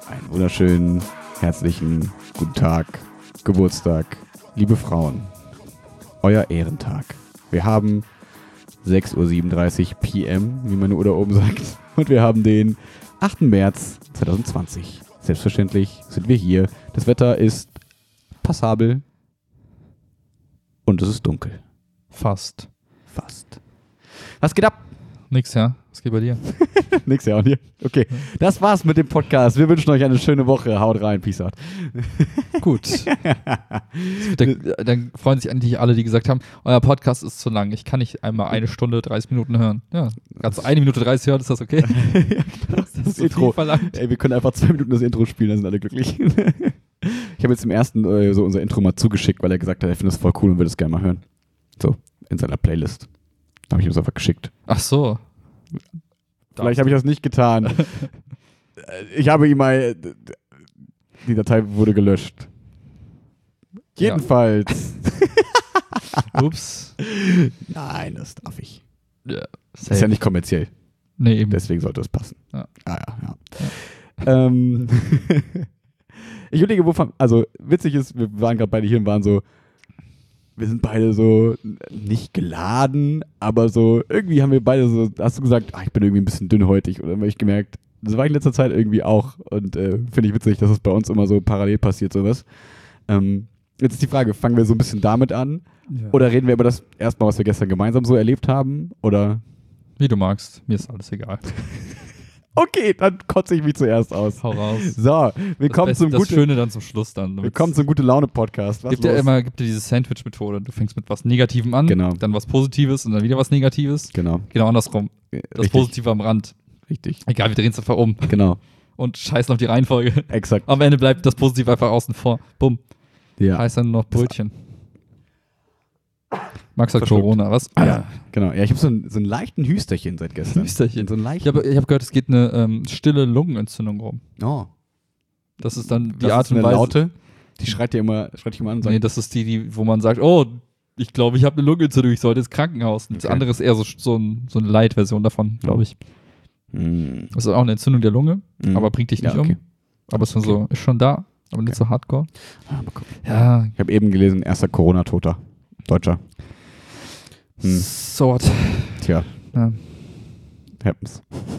Einen wunderschönen, herzlichen guten Tag, Geburtstag, liebe Frauen. Euer Ehrentag. Wir haben 6:37 Uhr PM, wie meine Uhr da oben sagt. Und wir haben den 8. März 2020. Selbstverständlich sind wir hier. Das Wetter ist passabel und es ist dunkel. Fast. Was geht ab? Nix, ja. Was geht bei dir? Nix, ja, und hier. Okay, das war's mit dem Podcast. Wir wünschen euch eine schöne Woche. Haut rein. Peace out. Gut. Dann freuen sich eigentlich alle, die gesagt haben, euer Podcast ist zu lang. Ich kann nicht einmal 1 Stunde, 30 Minuten hören. Ja, ganz 1 Minute 30 hören, ist das okay? Ja, das so Intro. viel verlangt. Ey, wir können einfach 2 Minuten das Intro spielen, dann sind alle glücklich. Ich habe jetzt im ersten so unser Intro mal zugeschickt, weil er gesagt hat, er findet es voll cool und würde es gerne mal hören. So, in seiner Playlist. Da habe ich ihm das einfach geschickt. Ach so. Vielleicht habe ich das nicht getan. Ich habe ihm mal... Die Datei wurde gelöscht. Jedenfalls. Ups. Nein, das darf ich. Ja, Das ist ja nicht kommerziell. Nee, eben. Deswegen sollte es passen. Ja. Ja. Ich überlege, also witzig ist, wir waren gerade beide hier und waren so, wir sind beide so nicht geladen, aber so, irgendwie haben wir beide so, hast du gesagt, ich bin irgendwie ein bisschen dünnhäutig, oder habe ich gemerkt, das war ich in letzter Zeit irgendwie auch und finde ich witzig, dass es bei uns immer so parallel passiert, sowas. Jetzt ist die Frage, fangen wir so ein bisschen damit an oder reden wir über das erstmal, was wir gestern gemeinsam so erlebt haben, oder? Wie du magst. Mir ist alles egal. Okay, dann kotze ich mich zuerst aus. Hau raus. So, willkommen zum Das Schöne dann zum Schluss dann. Willkommen zum Gute-Laune-Podcast. Gibt ja diese Sandwich-Methode. Du fängst mit was Negativem an, Genau. dann was Positives und dann wieder was Negatives. Genau. Genau andersrum. Das Richtig. Positive am Rand. Richtig. Egal, wir drehen es einfach um. Genau. Und scheißen auf die Reihenfolge. Exakt. Am Ende bleibt das Positive einfach außen vor. Bumm. Ja. Heißt dann noch Brötchen. Max hat Verschluckt. Corona, was? Ja, genau. Ja, ich habe so einen leichten Hüsterchen seit gestern. Hüsterchen. So einen Ich leichten. habe gehört, es geht eine stille Lungenentzündung rum. Oh. Das ist dann die Das Art ist und eine Weise. Laute. Die schreit dich immer an und sagt, Nee, das ist die, wo man sagt, oh, ich glaube, ich habe eine Lungenentzündung, ich sollte ins Krankenhaus. Und das Okay. andere ist eher so eine Light-Version davon, glaube ich. Das ist auch eine Entzündung der Lunge, aber bringt dich nicht Ja, okay. um. Aber es ist schon da, aber nicht so hardcore. Ah, mal gucken. Ja, Ich habe eben gelesen, erster Corona-Toter. Deutscher. so what. Tja, Ja. happens.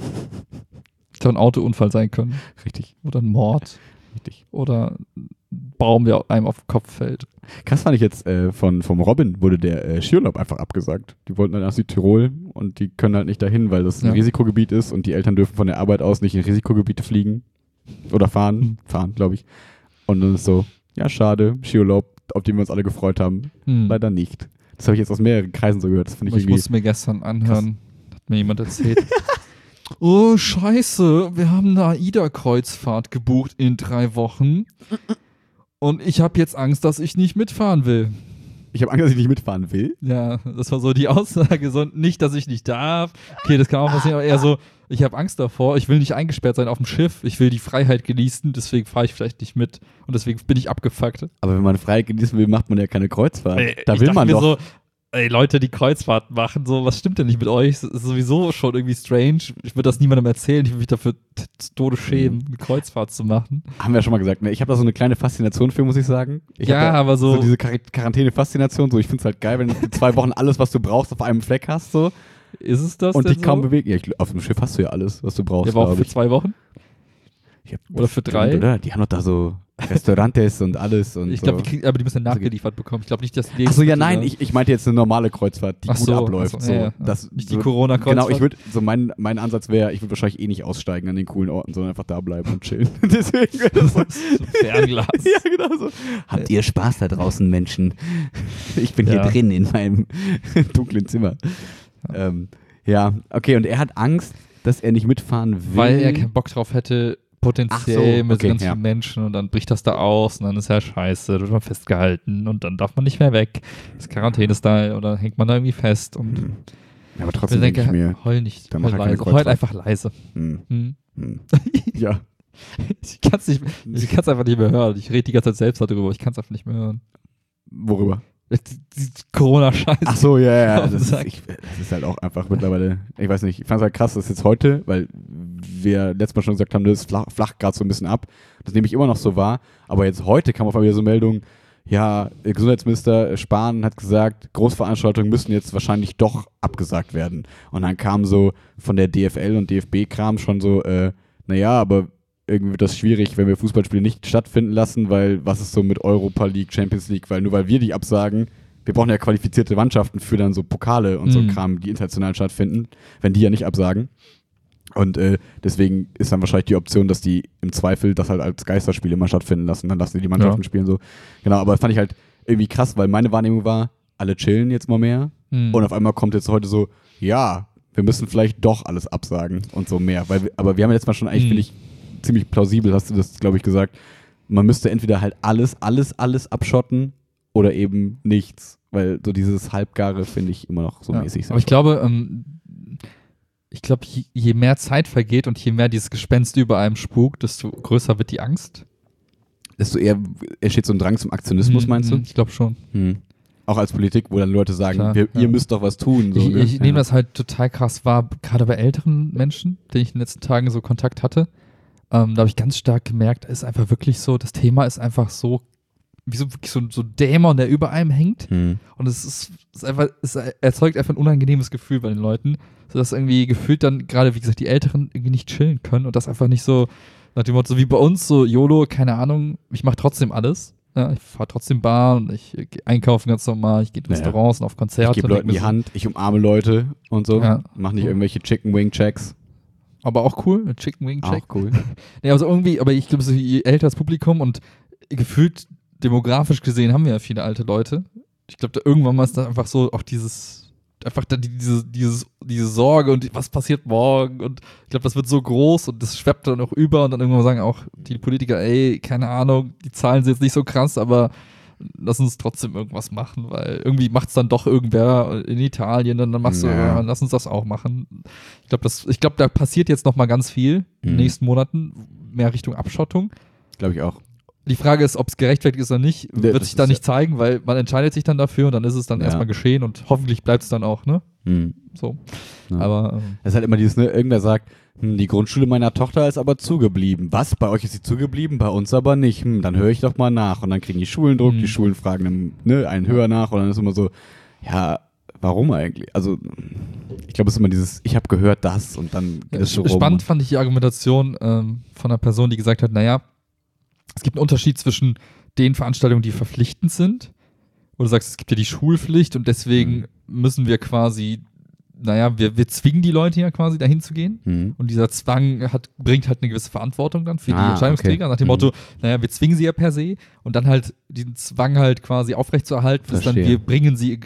Hätte ein Autounfall sein können. Richtig. Oder ein Mord. Richtig. Oder ein Baum, der einem auf den Kopf fällt. Krass fand ich jetzt, vom Robin wurde der Skiurlaub einfach abgesagt. Die wollten dann nach Südtirol und die können halt nicht dahin, weil das ein Ja. Risikogebiet ist und die Eltern dürfen von der Arbeit aus nicht in Risikogebiete fliegen. Oder fahren, glaube ich. Und dann ist so, ja schade, Skiurlaub, auf den wir uns alle gefreut haben. Leider nicht. Das habe ich jetzt aus mehreren Kreisen so gehört. Das finde ich Ich irgendwie... musste mir gestern anhören, hat mir jemand erzählt. Oh, scheiße, wir haben eine AIDA-Kreuzfahrt gebucht in 3 Wochen. Und ich habe jetzt Angst, dass ich nicht mitfahren will. Ich habe Angst, dass ich nicht mitfahren will. Ja, das war so die Aussage. So, nicht, dass ich nicht darf. Okay, das kann auch passieren, aber eher so, ich habe Angst davor. Ich will nicht eingesperrt sein auf dem Schiff. Ich will die Freiheit genießen. Deswegen fahre ich vielleicht nicht mit. Und deswegen bin ich abgefuckt. Aber wenn man Freiheit genießen will, macht man ja keine Kreuzfahrt. Da ich will dachte man mir doch. so, ey, Leute, die Kreuzfahrt machen, so, was stimmt denn nicht mit euch? Das ist sowieso schon irgendwie strange. Ich würde das niemandem erzählen. Ich würde mich dafür zu Tode schämen, eine Kreuzfahrt zu machen. Haben wir ja schon mal gesagt. Ne? Ich habe da so eine kleine Faszination für, muss ich sagen. Ich Ja, hab da aber so- diese Quarantäne-Faszination. So, ich finde es halt geil, wenn du 2 Wochen alles, was du brauchst, auf einem Fleck hast. So, Ist es das und denn dich kaum so? bewegen. Ja, auf dem Schiff hast du ja alles, was du brauchst. Ja, aber auch glaub für ich. 2 Wochen? Ja, Oder für 3? stimmt, oder? Die haben doch da so Restaurantes und alles. Und Ich so. glaube, aber die müssen nachgeliefert bekommen. Ich glaube nicht, dass die. Achso, ja, nein, ich meinte jetzt eine normale Kreuzfahrt, die Ach gut so, abläuft. ach so, So, ja, ja. Das, Nicht die so, Corona-Kreuzfahrt. Genau, ich würde, so mein Ansatz wäre, ich würde wahrscheinlich eh nicht aussteigen an den coolen Orten, sondern einfach da bleiben und chillen. Deswegen wäre das so. So Fernglas. Ja, genau so. Habt ihr Spaß da draußen, Menschen? Ich bin hier Ja. drin in meinem dunklen Zimmer. Ja, okay, und er hat Angst, dass er nicht mitfahren will. Weil er keinen Bock drauf hätte, potenziell Ach so, mit okay, ganz ja. vielen Menschen und dann bricht das da aus und dann ist ja scheiße, da wird man festgehalten und dann darf man nicht mehr weg. Das ist Quarantäne-Style oder hängt man da irgendwie fest und Ja, aber ich trotzdem denke ich mir, heul nicht, dann heul mach er keine leise, heul Kreuzfahrt. einfach leise. hm, Hm. ja. Ich kann es einfach nicht mehr hören. Ich rede die ganze Zeit selbst darüber, ich kann es einfach nicht mehr hören. Worüber? Die Corona-Scheiße. Ach so, ja. Auf den Das Sack. ist halt auch einfach mittlerweile, ich weiß nicht, ich fand es halt krass, dass jetzt heute, weil wir letztes Mal schon gesagt haben, das flach gerade so ein bisschen ab. Das nehme ich immer noch so wahr. Aber jetzt heute kam auf einmal wieder so Meldung, ja, Gesundheitsminister Spahn hat gesagt, Großveranstaltungen müssen jetzt wahrscheinlich doch abgesagt werden. Und dann kam so von der DFL und DFB-Kram schon so, naja, aber irgendwie wird das schwierig, wenn wir Fußballspiele nicht stattfinden lassen, weil was ist so mit Europa League, Champions League, weil nur weil wir die absagen, wir brauchen ja qualifizierte Mannschaften für dann so Pokale und so Kram, die international stattfinden, wenn die ja nicht absagen. Und deswegen ist dann wahrscheinlich die Option, dass die im Zweifel das halt als Geisterspiele immer stattfinden lassen, dann lassen die Mannschaften spielen so. Genau, aber das fand ich halt irgendwie krass, weil meine Wahrnehmung war, alle chillen jetzt mal mehr und auf einmal kommt jetzt heute so, ja, wir müssen vielleicht doch alles absagen und so mehr, aber wir haben jetzt mal schon eigentlich, finde ich, ziemlich plausibel, hast du das, glaube ich, gesagt, man müsste entweder halt alles abschotten oder eben nichts, weil so dieses Halbgare finde ich immer noch so mäßig. Aber ich glaube, je mehr Zeit vergeht und je mehr dieses Gespenst über einem spukt, desto größer wird die Angst. Desto eher entsteht so ein Drang zum Aktionismus, meinst du? Ich glaube schon. Auch als Politik, wo dann Leute sagen, Klar, ihr müsst doch was tun. So, ich nehme das halt total krass wahr, gerade bei älteren Menschen, denen ich in den letzten Tagen so Kontakt hatte. Da habe ich ganz stark gemerkt, ist einfach wirklich so, das Thema ist einfach so, wie so Dämon, der über einem hängt. Und es erzeugt einfach ein unangenehmes Gefühl bei den Leuten, sodass irgendwie gefühlt dann gerade, wie gesagt, die Älteren irgendwie nicht chillen können und das einfach nicht so nach dem Motto, so wie bei uns, so YOLO, keine Ahnung, ich mache trotzdem alles. Ja, ich fahre trotzdem Bahn, ich gehe einkaufen ganz normal, ich gehe in Restaurants und auf Konzerte. Ich gebe Leuten die Hand, ich umarme Leute und so, mache nicht irgendwelche Chicken Wing Checks. Aber auch cool, Chicken Wing Check. Auch cool. Nee, also irgendwie, aber ich glaube, so je älter das Publikum und gefühlt demografisch gesehen haben wir ja viele alte Leute. Ich glaube, da irgendwann mal ist da einfach so auch diese Sorge und was passiert morgen und ich glaube, das wird so groß und das schwappt dann auch über und dann irgendwann sagen auch die Politiker, ey, keine Ahnung, die Zahlen sind jetzt nicht so krass, aber lass uns trotzdem irgendwas machen, weil irgendwie macht es dann doch irgendwer in Italien und dann machst du, lass uns das auch machen. Ich glaube, da passiert jetzt noch mal ganz viel in den nächsten Monaten, mehr Richtung Abschottung. Glaube ich auch. Die Frage ist, ob es gerechtfertigt ist oder nicht, wird sich da nicht zeigen, weil man entscheidet sich dann dafür und dann ist es dann erstmal geschehen und hoffentlich bleibt es dann auch, ne? So. Ja. Aber es ist halt immer dieses, ne, irgendwer sagt, die Grundschule meiner Tochter ist aber zugeblieben. Was? Bei euch ist sie zugeblieben, bei uns aber nicht. Dann höre ich doch mal nach. Und dann kriegen die Schulen Druck, die Schulen fragen einen höher nach und dann ist immer so, ja, warum eigentlich? Also, ich glaube, es ist immer dieses, ich habe gehört das und dann geht es so rum. Spannend fand ich die Argumentation von einer Person, die gesagt hat, naja, es gibt einen Unterschied zwischen den Veranstaltungen, die verpflichtend sind, wo du sagst, es gibt ja die Schulpflicht und deswegen müssen wir quasi, wir zwingen die Leute ja quasi dahin zu gehen und dieser Zwang bringt halt eine gewisse Verantwortung dann für die Entscheidungsträger, nach dem Motto, wir zwingen sie ja per se und dann halt diesen Zwang halt quasi aufrechtzuerhalten, ist dann wir bringen sie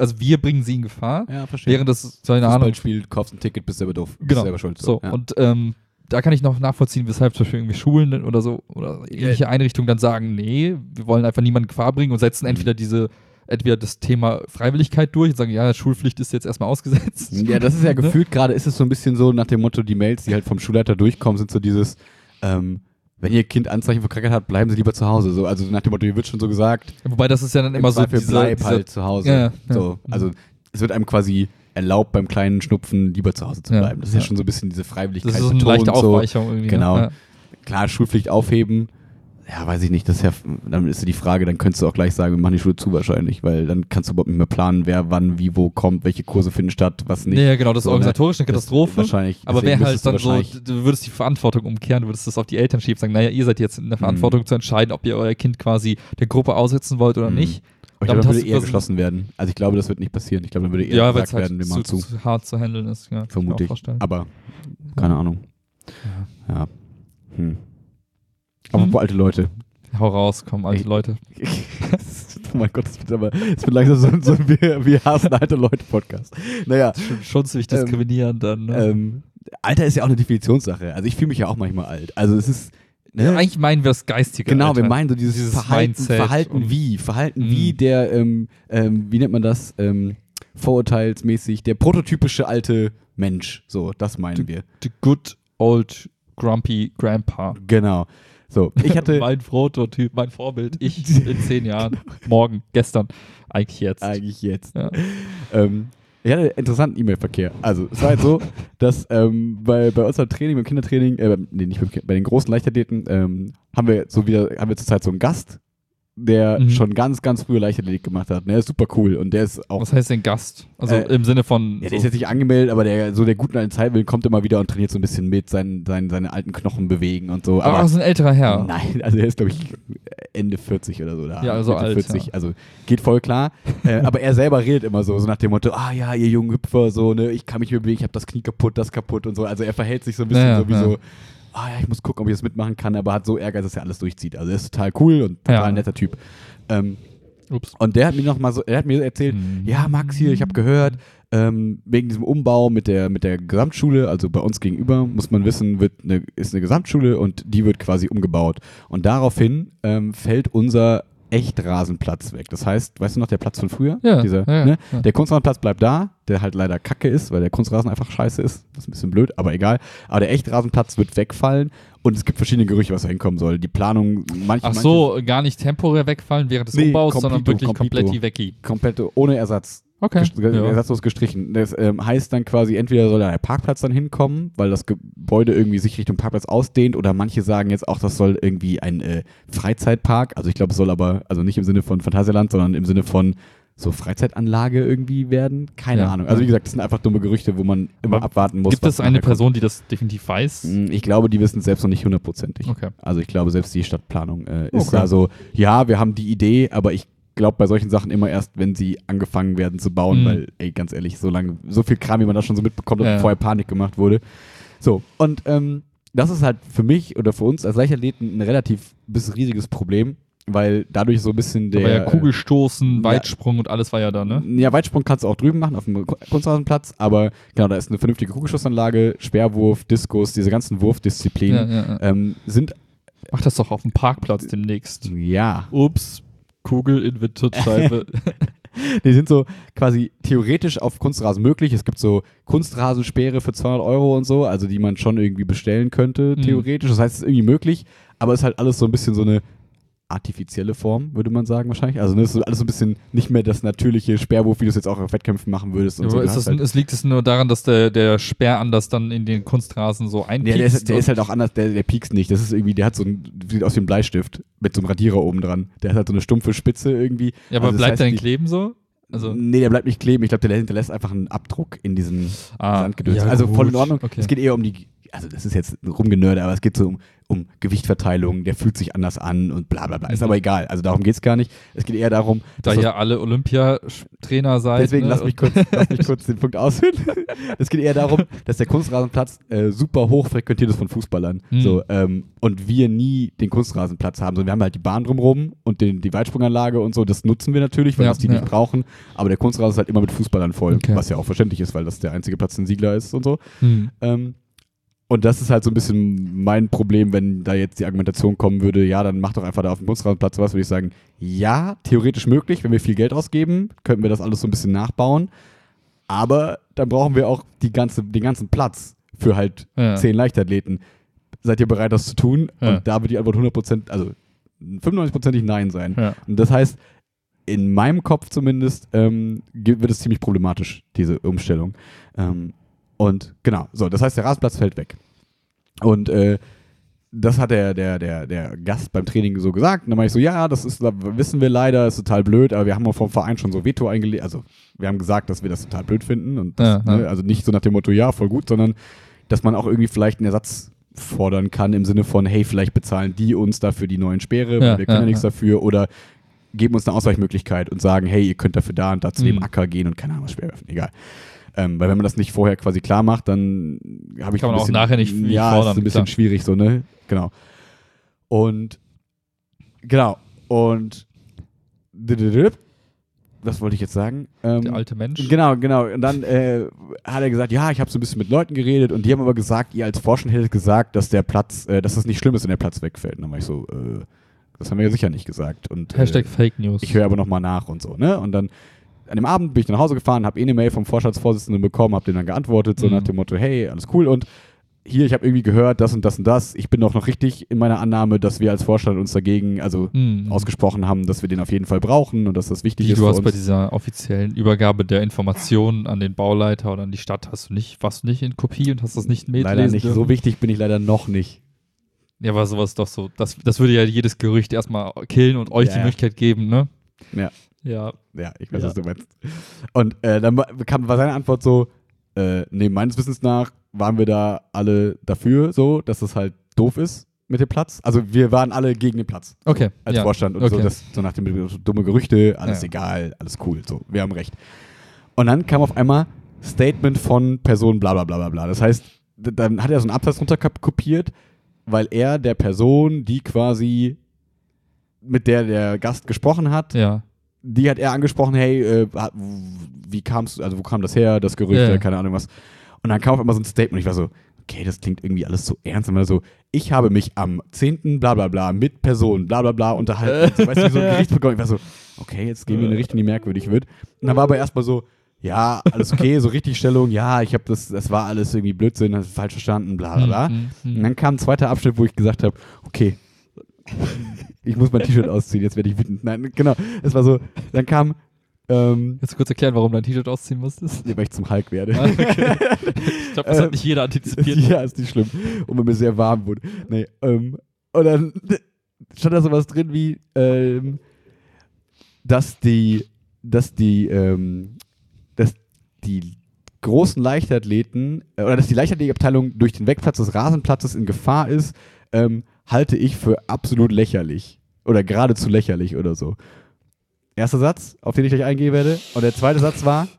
in Gefahr, während das, Fußballspiel, kaufst ein Ticket, bist selber doof, bist selber schuld. So. Und da kann ich noch nachvollziehen, weshalb zum Beispiel irgendwie Schulen oder so oder ähnliche Einrichtungen dann sagen, nee, wir wollen einfach niemanden in Gefahr bringen und setzen entweder das Thema Freiwilligkeit durch und sagen, ja, Schulpflicht ist jetzt erstmal ausgesetzt. Ja, das ist ja gefühlt gerade, ist es so ein bisschen so nach dem Motto, die Mails, die halt vom Schulleiter durchkommen, sind so dieses, wenn ihr Kind Anzeichen für Krankheit hat, bleiben sie lieber zu Hause. So, also nach dem Motto, hier wird schon so gesagt. Wobei das ist ja dann immer so bleib halt zu Hause. Ja. So, also es wird einem quasi erlaubt, beim kleinen Schnupfen lieber zu Hause zu bleiben. Das ist ja schon so ein bisschen diese Freiwilligkeit. Das ist so eine leichte Aufweichung irgendwie. Genau. Ja. Klar, Schulpflicht aufheben, ja, weiß ich nicht, dann ist ja die Frage, dann könntest du auch gleich sagen, wir machen die Schule zu wahrscheinlich, weil dann kannst du überhaupt nicht mehr planen, wer wann, wie, wo kommt, welche Kurse finden statt, was nicht. Ja, genau, das ist organisatorisch eine Katastrophe. Wahrscheinlich. Aber wäre halt dann so, du würdest die Verantwortung umkehren, du würdest das auf die Eltern schieben, sagen, naja, ihr seid jetzt in der Verantwortung zu entscheiden, ob ihr euer Kind quasi der Gruppe aussetzen wollt oder nicht. Aber ich glaube, das würde eher geschlossen werden. Also ich glaube, das wird nicht passieren. Ich glaube, dann würde eher gesagt werden, wir machen zu. Zu hart zu handeln ist, ja. Vermutlich. Aber, keine Ahnung. Ja. Apropos alte Leute. Hau raus, komm, alte Leute. Oh mein Gott, es wird langsam so ein wir hassen alte Leute-Podcast. Naja. Schon ziemlich diskriminierend dann. Ne? Alter ist ja auch eine Definitionssache. Also ich fühle mich ja auch manchmal alt. Also es ist... Ne? Ja, eigentlich meinen wir das Geistige. Genau, Alter. Wir meinen so dieses Verhalten wie der, wie nennt man das, vorurteilsmäßig, der prototypische alte Mensch. So, das meinen wir. The good old grumpy grandpa. Genau. So, ich hatte... Mein Prototyp, mein Vorbild, ich in 10 Jahren, morgen, gestern, eigentlich jetzt. Ja. Ich hatte interessanten E-Mail-Verkehr. Also, es war halt so, dass bei unserem Training, beim Kindertraining, bei den großen Leichtathleten, haben wir zurzeit so einen Gast, der schon ganz, ganz frühe Leichtathletik gemacht hat. Der ist super cool und der ist auch... Was heißt denn Gast? Also im Sinne von... Ja, der ist jetzt nicht angemeldet, aber der guten alten Zeit will, kommt immer wieder und trainiert so ein bisschen mit, seine alten Knochen bewegen und so. Aber ist ein älterer Herr. Nein, also er ist, glaube ich, Ende 40 oder so. Ja, also alt. 40, ja. Also geht voll klar. Aber er selber redet immer so nach dem Motto, ja, ihr jungen Hüpfer, so, ne, ich kann mich mehr bewegen, ich habe das Knie kaputt, das kaputt und so. Also er verhält sich so ein bisschen so wie so, ich muss gucken, ob ich das mitmachen kann, aber hat so Ehrgeiz, dass er alles durchzieht. Also er ist total cool und total netter Typ. Und der hat mir erzählt, ja, Max hier, ich habe gehört, wegen diesem Umbau mit der Gesamtschule, also bei uns gegenüber, muss man wissen, ist eine Gesamtschule und die wird quasi umgebaut. Und daraufhin fällt unser Echtrasenplatz weg. Das heißt, weißt du noch, der Platz von früher? Ja, Ne? Der Kunstrasenplatz bleibt da, der halt leider kacke ist, weil der Kunstrasen einfach scheiße ist. Das ist ein bisschen blöd, aber egal. Aber der Echtrasenplatz wird wegfallen und es gibt verschiedene Gerüchte, was da hinkommen soll. Die Planung, gar nicht temporär wegfallen während des Umbaus, sondern wirklich komplett die Weggi. Komplett ohne Ersatz. Okay. Ersatzlos gestrichen. Das heißt dann quasi, entweder soll da der Parkplatz dann hinkommen, weil das Gebäude irgendwie sich Richtung Parkplatz ausdehnt, oder manche sagen jetzt auch, das soll irgendwie ein Freizeitpark, also ich glaube, es soll aber, also nicht im Sinne von Phantasialand, sondern im Sinne von so Freizeitanlage irgendwie werden. Keine Ahnung. Also wie gesagt, das sind einfach dumme Gerüchte, wo man immer abwarten muss. Gibt es eine Person, die das definitiv weiß? Ich glaube, die wissen es selbst noch nicht hundertprozentig. Okay. Also ich glaube, selbst die Stadtplanung ist da so, ja, wir haben die Idee, aber ich glaube bei solchen Sachen immer erst, wenn sie angefangen werden zu bauen, weil, ganz ehrlich, so viel Kram, wie man da schon so mitbekommt, dass vorher Panik gemacht wurde. So, und das ist halt für mich oder für uns als Leichtathleten ein relativ bis riesiges Problem, weil dadurch so ein bisschen der... Aber ja, Kugelstoßen, Weitsprung und alles war ja da, ne? Ja, Weitsprung kannst du auch drüben machen, auf dem Kunstrasenplatz, aber genau, da ist eine vernünftige Kugelstoßanlage, Speerwurf, Diskus, diese ganzen Wurfdisziplinen sind... Mach das doch auf dem Parkplatz demnächst. Ja. Ups. Kugel in Windschutzscheibe. Die sind so quasi theoretisch auf Kunstrasen möglich. Es gibt so Kunstrasensperre für 200 € und so, also die man schon irgendwie bestellen könnte, theoretisch. Das heißt, es ist irgendwie möglich, aber es ist halt alles so ein bisschen so eine artifizielle Form, würde man sagen wahrscheinlich. Also das ist alles so ein bisschen nicht mehr das natürliche Speerwurf, wie du es jetzt auch auf Wettkämpfen machen würdest. Und aber liegt es nur daran, dass der Speer anders dann in den Kunstrasen so einpiekst? Der ist halt auch anders, der piekst nicht. Das ist irgendwie, der hat sieht aus wie ein Bleistift mit so einem Radierer oben dran. Der hat halt so eine stumpfe Spitze irgendwie. Ja, aber bleibt der denn kleben so? Also nee, der bleibt nicht kleben. Ich glaube, der hinterlässt einfach einen Abdruck in diesen Sandgedöns. Ja, also gut. voll in Ordnung. Okay. Es geht eher um also das ist jetzt rumgenördet, aber es geht so um Gewichtverteilung, der fühlt sich anders an und bla bla bla. Ist aber egal, also darum geht es gar nicht. Es geht eher darum, da ihr alle Olympiatrainer seid. Deswegen lass mich kurz den Punkt ausführen. Es geht eher darum, dass der Kunstrasenplatz super hoch frequentiert ist von Fußballern. So, und wir nie den Kunstrasenplatz haben. Wir haben halt die Bahn drumherum und die Weitsprunganlage und so, das nutzen wir natürlich, weil das die nicht brauchen. Aber der Kunstrasen ist halt immer mit Fußballern voll, was ja auch verständlich ist, weil das der einzige Platz in Siegler ist und so. Und das ist halt so ein bisschen mein Problem, wenn da jetzt die Argumentation kommen würde, ja, dann mach doch einfach da auf dem Kunstrasenplatz was, würde ich sagen, ja, theoretisch möglich, wenn wir viel Geld ausgeben, könnten wir das alles so ein bisschen nachbauen, aber dann brauchen wir auch den ganzen Platz für halt 10 Leichtathleten. Seid ihr bereit, das zu tun? Ja. Und da wird die Antwort 100%, also 95%ig Nein sein. Ja. Und das heißt, in meinem Kopf zumindest wird es ziemlich problematisch, diese Umstellung. Und genau, so, das heißt, der Rasenplatz fällt weg. Und das hat der Gast beim Training so gesagt. Und dann meinte ich so, ja, das wissen wir leider, ist total blöd, aber wir haben auch vom Verein schon so Veto eingelegt. Also wir haben gesagt, dass wir das total blöd finden. Und das, also nicht so nach dem Motto, ja, voll gut, sondern dass man auch irgendwie vielleicht einen Ersatz fordern kann im Sinne von, hey, vielleicht bezahlen die uns dafür die neuen Speere, weil wir können ja nichts dafür, oder geben uns eine Ausweichmöglichkeit und sagen, hey, ihr könnt dafür da und da zu dem Acker gehen und keine Ahnung was Speer werfen, egal. Weil wenn man das nicht vorher quasi klar macht, dann habe ich kann man ein bisschen, auch nachher nicht fordern. Ja, ist ein bisschen schwierig so, ne? Genau. Und was wollte ich jetzt sagen? Der alte Mensch. Genau. Und dann hat er gesagt, ja, ich habe so ein bisschen mit Leuten geredet und die haben aber gesagt, ihr als Forscher hättet gesagt, dass der Platz, dass das nicht schlimm ist, wenn der Platz wegfällt. Und dann war ich so, das haben wir ja sicher nicht gesagt. Und, Hashtag Fake News. Ich höre aber nochmal nach und so, ne? Und dann an dem Abend bin ich nach Hause gefahren, habe eine Mail vom Vorstandsvorsitzenden bekommen, habe dem dann geantwortet, so nach dem Motto, hey, alles cool. Und hier, ich habe irgendwie gehört, das und das und das. Ich bin auch noch richtig in meiner Annahme, dass wir als Vorstand uns dagegen ausgesprochen haben, dass wir den auf jeden Fall brauchen und dass das wichtig ist Du für hast uns. bei dieser offiziellen Übergabe der Informationen an den Bauleiter oder an die Stadt, warst du nicht in Kopie und hast das nicht mitlesen Leider nicht. dürfen? So wichtig bin ich leider noch nicht. Ja, aber sowas doch so, das würde ja jedes Gerücht erstmal killen und euch die Möglichkeit geben, ne? Ja. Ja. Ja, ich weiß, was du meinst. Und dann war seine Antwort so, nee, meines Wissens nach waren wir da alle dafür, so, dass das halt doof ist mit dem Platz. Also wir waren alle gegen den Platz. Okay. So, als Vorstand und so nach dem dumme Gerüchte, alles egal, alles cool, so, wir haben recht. Und dann kam auf einmal Statement von Person bla bla bla bla bla. Das heißt, dann hat er so einen Absatz runterkopiert, weil er der Person, die quasi mit der Gast gesprochen hat, die hat er angesprochen, hey, wie kam's, also wo kam das her, das Gerücht, keine Ahnung was. Und dann kam auf einmal so ein Statement und ich war so, okay, das klingt irgendwie alles so ernst. Und dann so, ich habe mich am 10. bla bla bla mit Personen bla bla bla unterhalten. So, weißt du, wie so ein Gericht bekommen. Ich war so, okay, jetzt gehen wir in eine Richtung, die merkwürdig wird. Und dann war aber erstmal so, ja, alles okay, so Richtigstellung, ja, ich habe das war alles irgendwie Blödsinn, hast du falsch verstanden, bla bla bla. Und dann kam ein zweiter Abschnitt, wo ich gesagt habe, okay, ich muss mein T-Shirt ausziehen, jetzt werde ich wütend. Nein, genau, es war so, dann kam Willst du kurz erklären, warum du dein T-Shirt ausziehen musstest? Nee, weil ich zum Hulk werde. Okay. Ich glaube, das hat nicht jeder antizipiert. Ja, ist nicht schlimm. Und wenn mir sehr warm wurde. Nee, und dann stand da sowas drin wie, dass die großen Leichtathleten, oder dass die Leichtathletikabteilung durch den Wegplatz des Rasenplatzes in Gefahr ist, halte ich für absolut lächerlich. Oder geradezu lächerlich oder so. Erster Satz, auf den ich gleich eingehen werde. Und der zweite Satz war,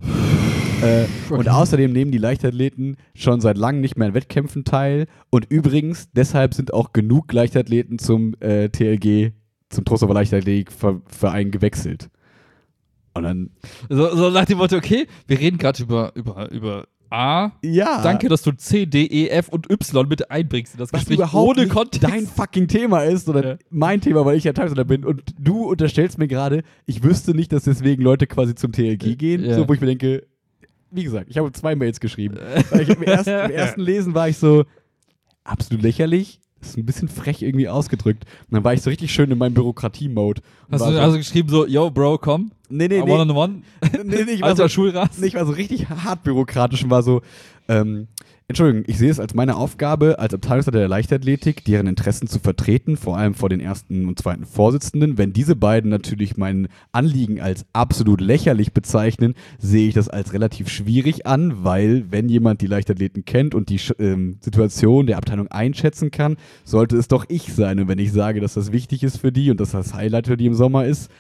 und außerdem nehmen die Leichtathleten schon seit langem nicht mehr an Wettkämpfen teil. Und übrigens, deshalb sind auch genug Leichtathleten zum TLG, zum Trostorfer Leichtathletikverein gewechselt. Und dann... So nach dem Motto, okay, wir reden gerade über A. Ja. Danke, dass du C, D, E, F und Y mit einbringst in das Was Gespräch überhaupt ohne nicht Kontext. dein fucking Thema ist, sondern mein Thema, weil ich ja Tagesleiter bin. Und du unterstellst mir gerade, ich wüsste nicht, dass deswegen Leute quasi zum TLG gehen. Ja. So, wo ich mir denke, wie gesagt, ich habe 2 Mails geschrieben. Weil ich im ersten Lesen war ich so, absolut lächerlich. Das ist ein bisschen frech irgendwie ausgedrückt. Und dann war ich so richtig schön in meinem Bürokratie-Mode. Hast du also geschrieben so, yo, Bro, komm. Nee. One-on-one? Ich war Alter, so, Schulrasen? ich war so richtig hart bürokratisch und war so, Entschuldigung, ich sehe es als meine Aufgabe als Abteilungsleiter der Leichtathletik, deren Interessen zu vertreten, vor allem vor den ersten und zweiten Vorsitzenden. Wenn diese beiden natürlich mein Anliegen als absolut lächerlich bezeichnen, sehe ich das als relativ schwierig an, weil wenn jemand die Leichtathleten kennt und die Situation der Abteilung einschätzen kann, sollte es doch ich sein. Und wenn ich sage, dass das wichtig ist für die und dass das Highlight für die im Sommer ist,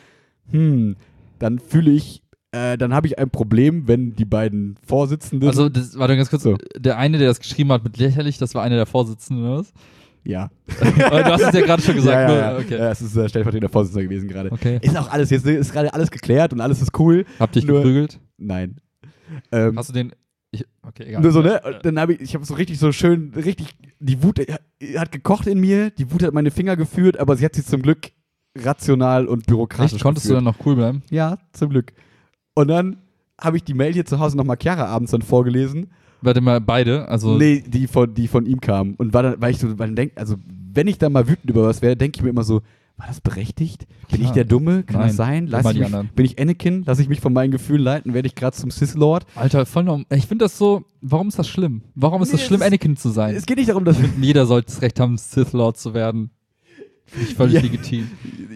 dann fühle ich, dann habe ich ein Problem, wenn die beiden Vorsitzenden... Also, warte ganz kurz, So. der eine, der das geschrieben hat mit lächerlich, das war einer der Vorsitzenden, oder was? Ja. Aber du hast es ja gerade schon gesagt. Ja. Okay. Ja, es ist stellvertretender Vorsitzender gewesen gerade. Okay. Ist auch alles, jetzt ist gerade alles geklärt und alles ist cool. Hab dich Nur- geprügelt? Nein. Hast du den... Okay, egal. Nur so, ne? Und dann habe ich habe so richtig so schön, richtig, die Wut hat gekocht in mir, die Wut hat meine Finger geführt, aber sie hat sie zum Glück rational und bürokratisch Echt? Konntest du geführt. dann noch cool bleiben? Ja, zum Glück. Und dann habe ich die Mail hier zu Hause nochmal Chiara abends dann vorgelesen. Warte mal, beide? Also, Nee, die von ihm kam. Und weil ich so, also wenn ich da mal wütend über was wäre, denke ich mir immer so, war das berechtigt? Bin ich der Dumme? Kann Nein. das sein? Immer die anderen. Bin ich Anakin? Lasse ich mich von meinen Gefühlen leiten? Werde ich gerade zum Sith-Lord? Alter, voll normal. Ich finde das so, warum ist das schlimm? Warum ist das Nee, schlimm, es ist- Anakin zu sein? Es geht nicht darum, dass Jeder sollte das Recht haben, Sith Lord zu werden. Finde ich völlig Ja. legitim.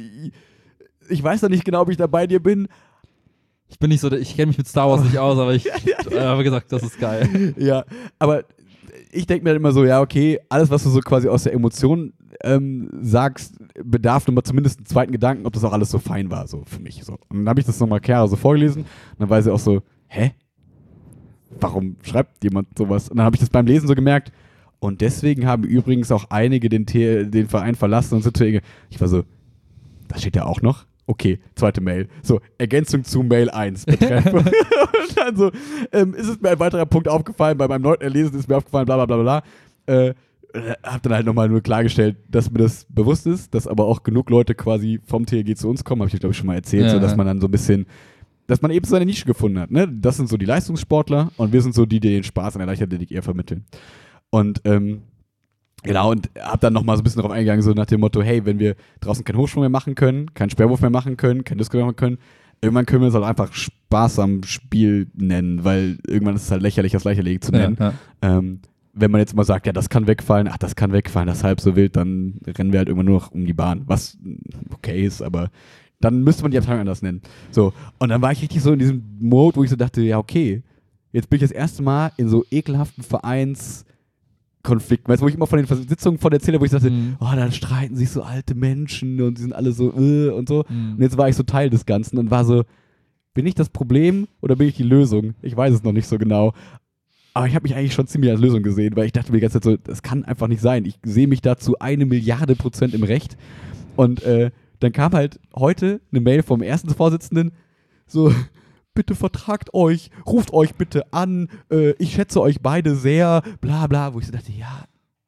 ich weiß noch nicht genau, ob ich da bei dir bin. Ich bin nicht so, ich kenne mich mit Star Wars nicht aus, aber ich habe gesagt, das ist geil. Ja, aber ich denke mir dann immer so, ja, okay, alles, was du so quasi aus der Emotion sagst, bedarf nochmal zumindest einen zweiten Gedanken, ob das auch alles so fein war, so für mich. So. Und dann habe ich das nochmal Chiara so vorgelesen und dann war sie auch so, hä? Warum schreibt jemand sowas? Und dann habe ich das beim Lesen so gemerkt. Und deswegen haben übrigens auch einige den Verein verlassen und sind zu ihr. Ich war so, das steht ja auch noch? Okay, zweite Mail. So, Ergänzung zu Mail 1. Betreff. Und dann so, ist es mir ein weiterer Punkt aufgefallen, bei meinem neunten Erlesen ist mir aufgefallen, bla bla bla bla. Hab dann halt nochmal nur klargestellt, dass mir das bewusst ist, dass aber auch genug Leute quasi vom TLG zu uns kommen, habe ich glaube ich schon mal erzählt, Ja, so, dass ja. man dann so ein bisschen, dass man eben so seine Nische gefunden hat. Ne? Das sind so die Leistungssportler und wir sind so die den Spaß an der Leichtathletik eher vermitteln. Und genau, und hab dann nochmal so ein bisschen darauf eingegangen, so nach dem Motto, hey, wenn wir draußen keinen Hochsprung mehr machen können, keinen Sperrwurf mehr machen können, kein Disco mehr machen können, irgendwann können wir es halt einfach Spaß am Spiel nennen, weil irgendwann ist es halt lächerlich, das Leichterlegen zu nennen. Ja. Wenn man jetzt mal sagt, ja, das kann wegfallen, das kann wegfallen, das ist halb so wild, dann rennen wir halt irgendwann nur noch um die Bahn, was okay ist, aber dann müsste man die Abteilung anders nennen. So, und dann war ich richtig so in diesem Mode, wo ich so dachte, ja, okay, jetzt bin ich das erste Mal in so ekelhaften Vereinskonflikten, weißt du, wo ich immer von den Sitzungen von erzähle, wo ich dachte, dann streiten sich so alte Menschen und die sind alle so und so. Und jetzt war ich so Teil des Ganzen und war so, bin ich das Problem oder bin ich die Lösung? Ich weiß es noch nicht so genau. Aber ich habe mich eigentlich schon ziemlich als Lösung gesehen, weil ich dachte mir die ganze Zeit so, das kann einfach nicht sein. Ich sehe mich da zu 1.000.000.000% im Recht. Und dann kam halt heute eine Mail vom ersten Vorsitzenden, so, bitte vertragt euch, ruft euch bitte an, ich schätze euch beide sehr, bla bla, wo ich so dachte, ja.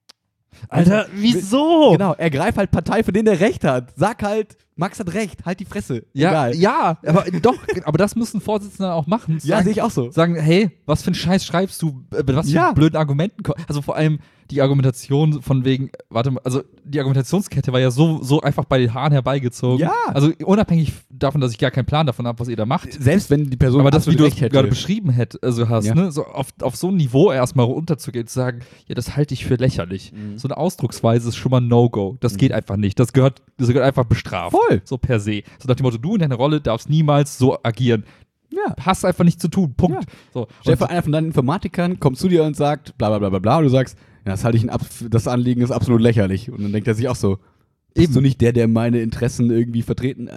Alter, wieso? Genau, ergreif halt Partei, für den der Recht hat. Sag halt, Max hat Recht, halt die Fresse. Ja, Egal. ja, aber doch, aber das müssen Vorsitzende auch machen. Ja, sehe ich auch so. Sagen, hey, was für einen Scheiß schreibst du, mit was für blöden Argumenten, also vor allem die Argumentation von wegen, warte mal, also die Argumentationskette war ja so einfach bei den Haaren herbeigezogen. Ja. Also unabhängig davon, dass ich gar keinen Plan davon habe, was ihr da macht. Selbst wenn die Person aber das, wie du Recht es hätte. gerade beschrieben hast, ne, so auf so ein Niveau erstmal runterzugehen, zu sagen, ja, das halte ich für lächerlich. So eine Ausdrucksweise ist schon mal ein No-Go. Das geht einfach nicht. Das gehört einfach bestraft. Voll. So per se. So nach dem Motto, du in deiner Rolle darfst niemals so agieren. Ja. Hast einfach nichts zu tun. Punkt. Ja. So. Stell dir vor, einer von deinen Informatikern kommt zu dir und sagt, bla bla bla bla bla, und du sagst, ja, das halte ich das Anliegen ist absolut lächerlich. Und dann denkt er sich auch so, bist du nicht der meine Interessen irgendwie vertreten?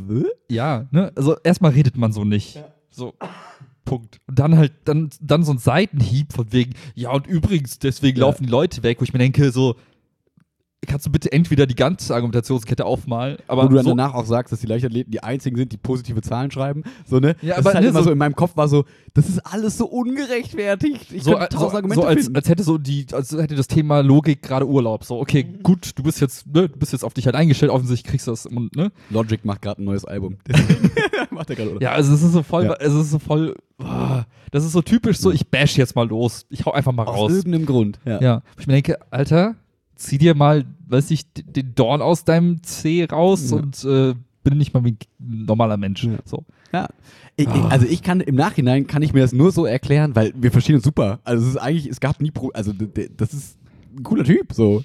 Ja, ne? Also erstmal redet man so nicht. Ja. So. Punkt. Und dann halt, dann so ein Seitenhieb von wegen, ja, und übrigens, deswegen laufen die Leute weg, wo ich mir denke, so, kannst du bitte entweder die ganze Argumentationskette aufmalen, aber wo du dann danach auch sagst, dass die Leichtathleten die einzigen sind, die positive Zahlen schreiben, so, ne? Ja, das aber ist halt ne, immer so in meinem Kopf war so, das ist alles so ungerechtfertigt. Ich könnte 1000 Argumente finden. Als hätte das Thema Logik gerade Urlaub. So, okay, gut, du bist jetzt auf dich halt eingestellt, offensichtlich kriegst du das, ne? Logic macht gerade ein neues Album. Macht er gerade, oder? Ja, also es ist so voll, das ist so typisch so, ich bash jetzt mal los. Ich hau einfach mal raus. Aus irgendeinem Grund. Ja. Ich mir denke, Alter, zieh dir mal, weiß ich, den Dorn aus deinem Zeh raus und bin nicht mal wie ein normaler Mensch. Ja. So. Ja. Also ich kann im Nachhinein kann ich mir das nur so erklären, weil wir verstehen uns super. Also es ist eigentlich, es gab nie also das ist ein cooler Typ. So.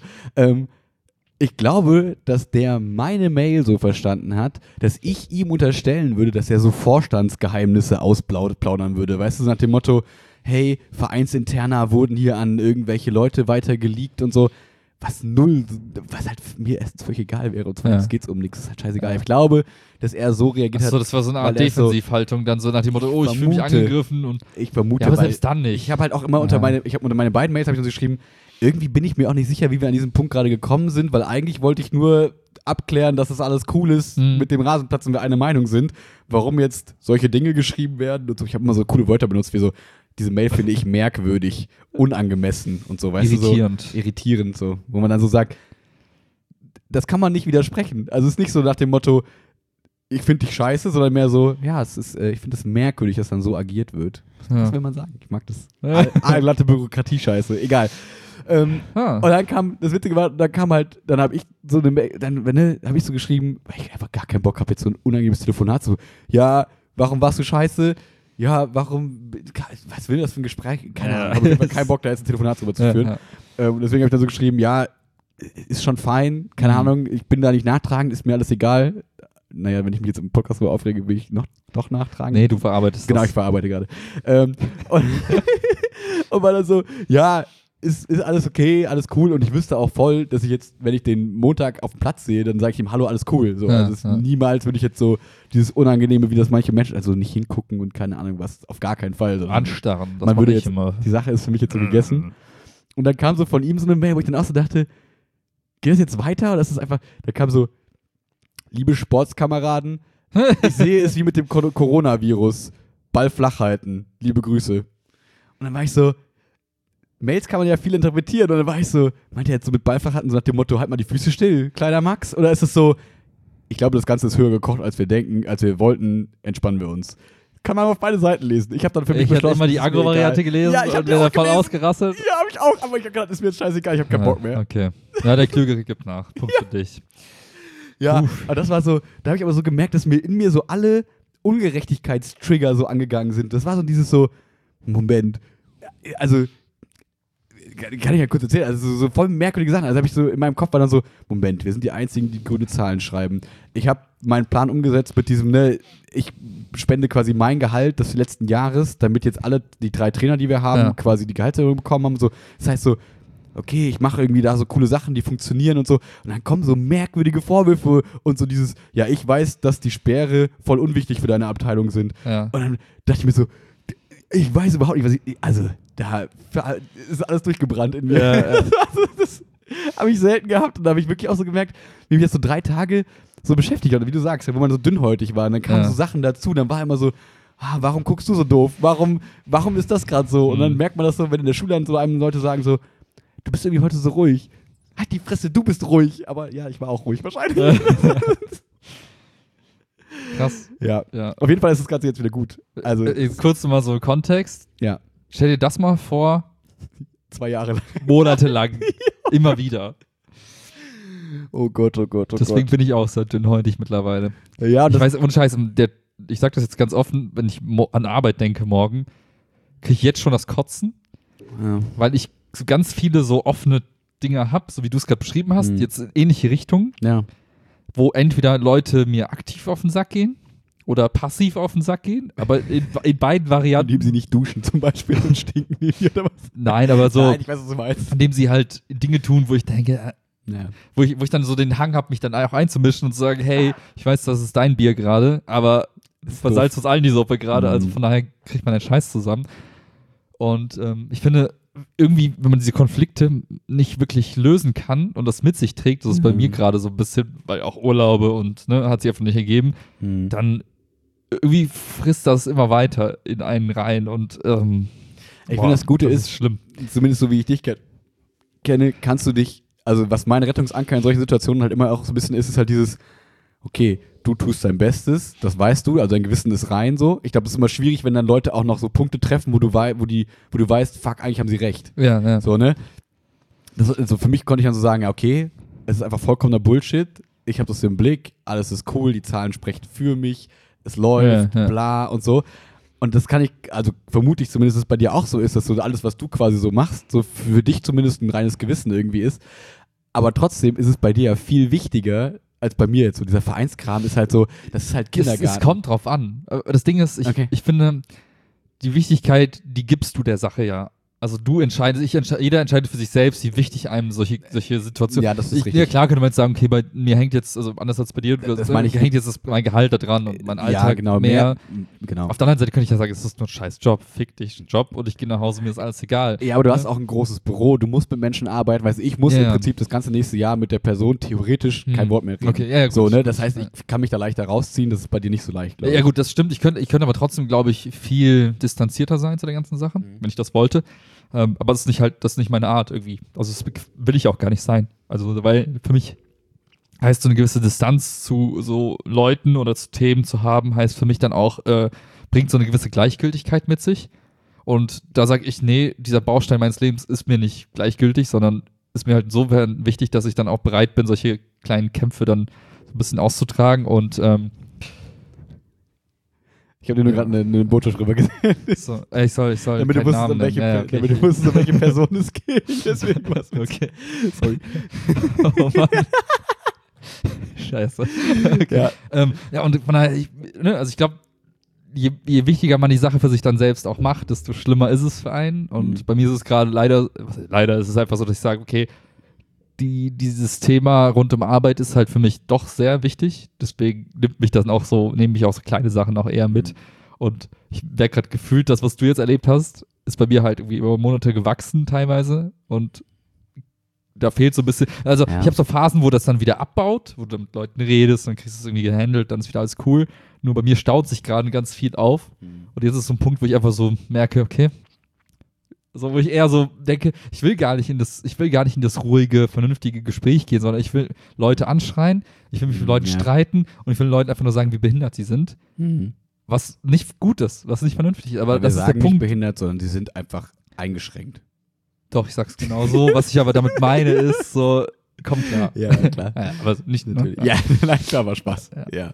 Ich glaube, dass der meine Mail so verstanden hat, dass ich ihm unterstellen würde, dass er so Vorstandsgeheimnisse ausplaudern würde. Weißt du, nach dem Motto, hey, Vereinsinterner wurden hier an irgendwelche Leute weiter geleakt und so. Was halt mir erstens völlig egal wäre. Und zweitens geht's um nichts, ist halt scheißegal. Ich glaube, dass er so reagiert hat. Achso, das war so eine Art Defensivhaltung, dann so nach dem Motto, ich fühle mich angegriffen. Und ich vermute, ja, aber selbst dann nicht. Ich habe halt auch immer unter meine beiden Mails habe ich dann so geschrieben, irgendwie bin ich mir auch nicht sicher, wie wir an diesem Punkt gerade gekommen sind, weil eigentlich wollte ich nur abklären, dass das alles cool ist mit dem Rasenplatz und wir eine Meinung sind. Warum jetzt solche Dinge geschrieben werden und so. Ich habe immer so coole Wörter benutzt, wie so, diese Mail finde ich merkwürdig, unangemessen und so, weißt irritierend. du, so irritierend so, wo man dann so sagt, das kann man nicht widersprechen. Also es ist nicht so nach dem Motto, ich finde dich scheiße, sondern mehr so, ja, es ist, ich finde es merkwürdig, dass dann so agiert wird. Was will man sagen? Ich mag das. Glatte Bürokratie-Scheiße, egal. Und dann kam, das Witzige war, dann habe ich so eine Mail, habe ich so geschrieben, weil ich einfach gar keinen Bock habe, jetzt so ein unangenehmes Telefonat zu, ja, warum warst du scheiße? Ja, warum, was will das für ein Gespräch? Keine Ahnung, aber ich habe keinen Bock, da jetzt ein Telefonat drüber zu führen. Deswegen habe ich dann so geschrieben, ja, ist schon fein, keine Ahnung, ich bin da nicht nachtragend, ist mir alles egal. Naja, wenn ich mich jetzt im Podcast so aufrege, will ich doch nachtragen. Nee, du verarbeitest Genau, ich verarbeite gerade. Und war dann so, ja, ist alles okay, alles cool und ich wüsste auch voll, dass ich jetzt, wenn ich den Montag auf dem Platz sehe, dann sage ich ihm, hallo, alles cool. So, niemals würde ich jetzt so dieses Unangenehme, wie das manche Menschen, also nicht hingucken und keine Ahnung was, auf gar keinen Fall. So. Anstarren, das man würde ich jetzt, immer. Die Sache ist für mich jetzt so gegessen. Und dann kam so von ihm so eine Mail, wo ich dann auch so dachte, geht das jetzt weiter oder ist das einfach, da kam so, liebe Sportskameraden, ich sehe es wie mit dem Coronavirus, Ball flach halten, liebe Grüße. Und dann war ich so, Mails kann man ja viel interpretieren und dann war ich so, meint er jetzt so mit Ball flach halten, so nach dem Motto, halt mal die Füße still, kleiner Max? Oder ist es so, ich glaube, das Ganze ist höher gekocht, als wir denken, als wir wollten, entspannen wir uns. kann man auf beide Seiten lesen. Ich habe dann für mich Ich hatte beschlossen, immer die das ist mir Agro-Variante egal. gelesen Ja, ich hab und die bin auch voll gelesen. ausgerastet. Ja, habe ich auch, aber ich habe gedacht, ist mir jetzt scheißegal, ich habe keinen Bock mehr. Okay. Ja, der Klügere gibt nach. Punkt für dich. Ja, aber das war so, da habe ich aber so gemerkt, dass mir in mir so alle Ungerechtigkeitstrigger so angegangen sind. Das war so dieses so, Moment, also, kann ich ja kurz erzählen, also so voll merkwürdige Sachen. Also habe ich so, in meinem Kopf war dann so, Moment, wir sind die Einzigen, die grüne Zahlen schreiben. Ich habe meinen Plan umgesetzt mit diesem, ne, ich spende quasi mein Gehalt des letzten Jahres, damit jetzt alle, die 3 Trainer, die wir haben, quasi die Gehaltserhöhung bekommen haben. So. Das heißt so, okay, ich mache irgendwie da so coole Sachen, die funktionieren und so. Und dann kommen so merkwürdige Vorwürfe und so dieses, ja, ich weiß, dass die Sperre voll unwichtig für deine Abteilung sind. Ja. Und dann dachte ich mir so, ich weiß überhaupt nicht, was ich, also, da ist alles durchgebrannt in mir. Ja. Also, das habe ich selten gehabt und da habe ich wirklich auch so gemerkt, wie mich das so 3 Tage so beschäftigt hat. Und wie du sagst, wo man so dünnhäutig war und dann kamen so Sachen dazu, dann war immer so, warum guckst du so doof? Warum ist das gerade so? Und dann merkt man das so, wenn in der Schule dann so einem Leute sagen so, du bist irgendwie heute so ruhig. Halt die Fresse, du bist ruhig. Aber ja, ich war auch ruhig wahrscheinlich. Krass. Ja. Ja. Auf jeden Fall ist das Ganze jetzt wieder gut. Also, Kurz mal so Kontext. ja, Stell dir das mal vor, 2 Jahre lang. monatelang. Immer wieder. Oh Gott, oh Gott, oh Deswegen Gott. bin ich auch so dünnhäutig mittlerweile. Ja, Ich das, weiß, ohne Scheiß, ich sag das jetzt ganz offen, wenn ich an Arbeit denke morgen, kriege ich jetzt schon das Kotzen, ja. weil ich so ganz viele so offene Dinge habe, so wie du es gerade beschrieben hast, jetzt in ähnliche Richtungen, Ja. wo entweder Leute mir aktiv auf den Sack gehen oder passiv auf den Sack gehen, aber in beiden Varianten. Indem sie nicht duschen zum Beispiel und stinken wie wir oder was? Nein, aber so, Nein, ich weiß, was du meinst. indem sie halt Dinge tun, wo ich denke, Ja. wo ich dann so den Hang habe, mich dann auch einzumischen und zu sagen, hey, ich weiß, das ist dein Bier gerade, aber ist versalzt uns allen die Suppe gerade, also Mhm. von daher kriegt man den Scheiß zusammen. Und ich finde, irgendwie, wenn man diese Konflikte nicht wirklich lösen kann und das mit sich trägt, das ist bei mir gerade so ein bisschen, weil auch Urlaube und hat sich einfach nicht ergeben, Mhm. dann irgendwie frisst das immer weiter in einen rein und Ich finde, das Gute ist, schlimm. zumindest so wie ich dich kenne, kannst du dich, also was mein Rettungsanker in solchen Situationen halt immer auch so ein bisschen ist halt dieses, okay, du tust dein Bestes, das weißt du, also dein Gewissen ist rein so. Ich glaube, das ist immer schwierig, wenn dann Leute auch noch so Punkte treffen, wo du weißt, fuck, eigentlich haben sie recht. Ja, ja. So, ne? Also für mich konnte ich dann so sagen, ja, okay, es ist einfach vollkommener Bullshit, ich habe das im Blick, alles ist cool, die Zahlen sprechen für mich, es läuft, Ja, ja. bla und so. Und das kann ich, also vermute ich zumindest, dass es bei dir auch so ist, dass so alles, was du quasi so machst, so für dich zumindest ein reines Gewissen irgendwie ist. Aber trotzdem ist es bei dir ja viel wichtiger als bei mir jetzt. So dieser Vereinskram ist halt so, das ist halt Kindergarten. Es kommt drauf an. Das Ding ist, Okay. ich finde, die Wichtigkeit, die gibst du der Sache ja. Also du entscheidest, jeder entscheidet für sich selbst, wie wichtig einem solche Situationen. Ja, das ist richtig. Ja, klar könnte man jetzt sagen, okay, bei mir hängt jetzt, also anders als bei dir, Das meine ich. hängt jetzt mein Gehalt da dran und mein Alltag ja, genau, mehr. Genau. Auf der anderen Seite könnte ich ja sagen, es ist nur ein scheiß Job, fick dich, Job und ich gehe nach Hause, mir ist alles egal. Ja, aber du hast auch ein großes Büro, du musst mit Menschen arbeiten, weißt du, ich muss Ja, im ja. Prinzip das ganze nächste Jahr mit der Person theoretisch kein Wort mehr reden. Okay, ja, gut. So, ne, das heißt, Ja. ich kann mich da leichter rausziehen, das ist bei dir nicht so leicht, glaub Ja ich. gut, das stimmt. Ich könnte aber trotzdem, glaube ich, viel distanzierter sein zu der ganzen Sache, wenn ich das wollte. Aber das ist nicht meine Art irgendwie. Also das will ich auch gar nicht sein. Also weil für mich heißt so eine gewisse Distanz zu so Leuten oder zu Themen zu haben, heißt für mich dann auch, bringt so eine gewisse Gleichgültigkeit mit sich. Und da sage ich, nee, dieser Baustein meines Lebens ist mir nicht gleichgültig, sondern ist mir halt insofern wichtig, dass ich dann auch bereit bin, solche kleinen Kämpfe dann so ein bisschen auszutragen und Ich habe dir nur gerade eine Botschaft rüber gesehen, so, ich soll damit du keinen wusstest, Namen um welche, nennen. Ja, okay. damit du wusstest, um welche Person es geht. Deswegen was. Okay. Sorry. Oh Mann. Scheiße. Okay. Ja. Und von daher, also ich glaube, je wichtiger man die Sache für sich dann selbst auch macht, desto schlimmer ist es für einen. Und bei mir ist es gerade leider ist es einfach so, dass ich sage, okay, dieses Thema rund um Arbeit ist halt für mich doch sehr wichtig. Deswegen nehme ich auch so kleine Sachen auch eher mit. Und ich werde gerade gefühlt, das, was du jetzt erlebt hast, ist bei mir halt irgendwie über Monate gewachsen teilweise. Und da fehlt so ein bisschen, also Ja. ich habe so Phasen, wo das dann wieder abbaut, wo du mit Leuten redest, dann kriegst du es irgendwie gehandelt, dann ist wieder alles cool. Nur bei mir staut sich gerade ganz viel auf. Und jetzt ist so ein Punkt, wo ich einfach so merke, okay, so wo ich eher so denke, ich will gar nicht in das ruhige, vernünftige Gespräch gehen, sondern ich will Leute anschreien, ich will mich mit Leuten Ja. streiten und ich will Leuten einfach nur sagen, wie behindert sie sind. Mhm. was nicht gut ist, was nicht vernünftig ist. Aber wir das ist der sagen nicht Punkt. behindert, sondern sie sind einfach eingeschränkt. Doch, ich sag's genau so. Was ich aber damit meine ist, so, kommt klar. Ja, klar. Ja, aber nicht Natürlich. Ne? Ja, nein, klar, war Spaß. Ja.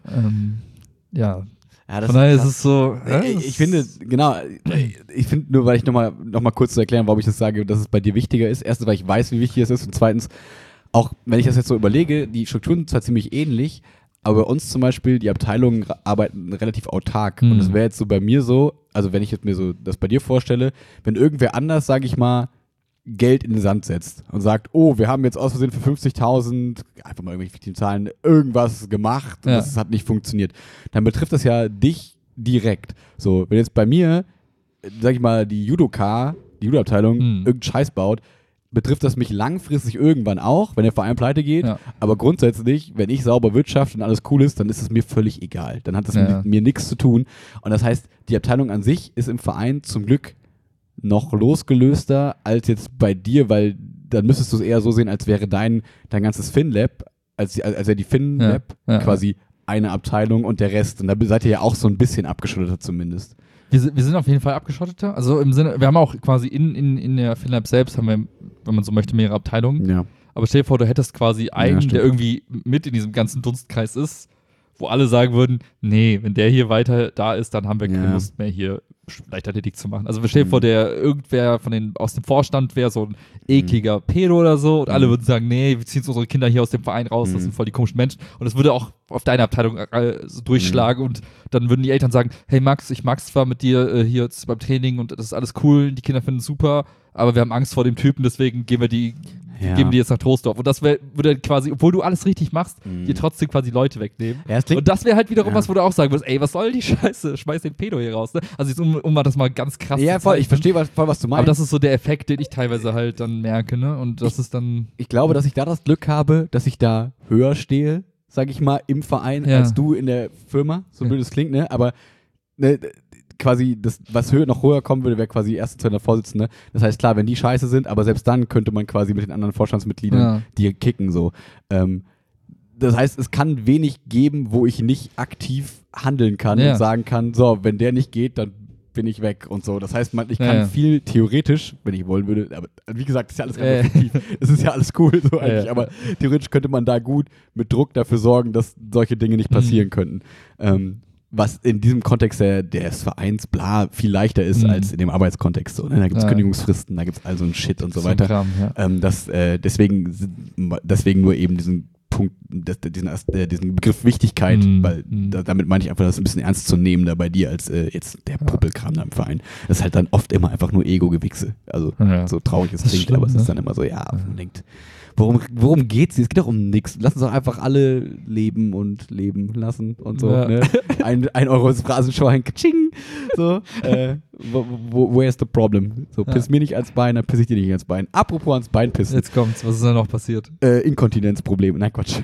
Ja. Ja, das Von daher ist krass. es so. Ich finde, genau, ich finde nur, weil ich noch mal kurz zu erklären, warum ich das sage, dass es bei dir wichtiger ist. Erstens, weil ich weiß, wie wichtig es ist und zweitens, auch wenn ich das jetzt so überlege, die Strukturen sind zwar ziemlich ähnlich, aber bei uns zum Beispiel, die Abteilungen arbeiten relativ autark und es wäre jetzt so bei mir so, also wenn ich jetzt mir so das bei dir vorstelle, wenn irgendwer anders, sage ich mal, Geld in den Sand setzt und sagt, oh, wir haben jetzt aus Versehen für 50.000, einfach mal irgendwelche fiktiven Zahlen, irgendwas gemacht und das hat nicht funktioniert, dann betrifft das ja dich direkt. So, wenn jetzt bei mir, sag ich mal, die Judo-Abteilung irgendeinen Scheiß baut, betrifft das mich langfristig irgendwann auch, wenn der Verein pleite geht, aber grundsätzlich, wenn ich sauber wirtschafte und alles cool ist, dann ist es mir völlig egal. Dann hat das mit mir nichts zu tun und das heißt, die Abteilung an sich ist im Verein zum Glück noch losgelöster als jetzt bei dir, weil dann müsstest du es eher so sehen, als wäre dein ganzes FinLab, als wäre die FinLab quasi eine Abteilung und der Rest. Und da seid ihr ja auch so ein bisschen abgeschotteter zumindest. Wir sind auf jeden Fall abgeschotteter. Also im Sinne, wir haben auch quasi in der FinLab selbst, haben wir, wenn man so möchte, mehrere Abteilungen. Ja. Aber stell dir vor, du hättest quasi einen, der irgendwie mit in diesem ganzen Dunstkreis ist, wo alle sagen würden, nee, wenn der hier weiter da ist, dann haben wir keine Lust mehr hier Leichtathletik zu machen. Also stell dir vor, irgendwer aus dem Vorstand wäre so ein ekliger Pedo oder so und alle würden sagen, nee, wir ziehen unsere Kinder hier aus dem Verein raus, das sind voll die komischen Menschen und das würde auch auf deine Abteilung so durchschlagen und dann würden die Eltern sagen, hey Max, ich mag's zwar mit dir hier jetzt beim Training und das ist alles cool, die Kinder finden es super, aber wir haben Angst vor dem Typen, deswegen geben wir die jetzt nach Troisdorf. Und das würde quasi, obwohl du alles richtig machst, dir trotzdem quasi Leute wegnehmen. Ja, und das wäre halt wiederum was, wo du auch sagen würdest, ey, was soll die Scheiße? Schmeiß den Pedo hier raus. Ne? Also jetzt, um mal das mal ganz krass zu zeigen. Voll, ich verstehe voll, was du meinst. Aber das ist so der Effekt, den ich teilweise halt dann merke. Ne? Und das ist dann... Ich glaube, dass ich da das Glück habe, dass ich da höher stehe, sag ich mal, im Verein, als du in der Firma. So blöd es klingt, ne? Aber quasi das, was noch höher kommen würde, wäre quasi erste, zweiter Vorsitzende. Das heißt, klar, wenn die scheiße sind, aber selbst dann könnte man quasi mit den anderen Vorstandsmitgliedern die kicken, so. Das heißt, es kann wenig geben, wo ich nicht aktiv handeln kann und sagen kann, so, wenn der nicht geht, dann bin ich weg und so. Das heißt, ich kann viel theoretisch, wenn ich wollen würde, aber wie gesagt, das ist ja alles ganz effektiv. Es ist ja alles cool so eigentlich, aber theoretisch könnte man da gut mit Druck dafür sorgen, dass solche Dinge nicht passieren könnten. Was in diesem Kontext des Vereins viel leichter ist als in dem Arbeitskontext. So, ne? Da gibt es Kündigungsfristen, da gibt es all so ein Shit und so weiter. Kram, deswegen nur eben diesen Punkt, diesen Begriff Wichtigkeit, weil damit meine ich einfach, das ist ein bisschen ernst zu nehmen da bei dir als jetzt der Puppelkram da im Verein. Das ist halt dann oft immer einfach nur Ego-Gewichse. Also so traurig es klingt, aber es ist dann immer so, man denkt, worum geht's? Es geht doch um nichts. Lass uns doch einfach alle leben und leben lassen und so. Ja. Ne? ein Euro ins Phrasenschwein, katsching. So, where's the problem? So, piss mir nicht ans Bein, dann piss ich dir nicht ans Bein. Apropos ans Bein pissen. Jetzt kommt's, was ist da noch passiert? Inkontinenzproblem. Nein, Quatsch.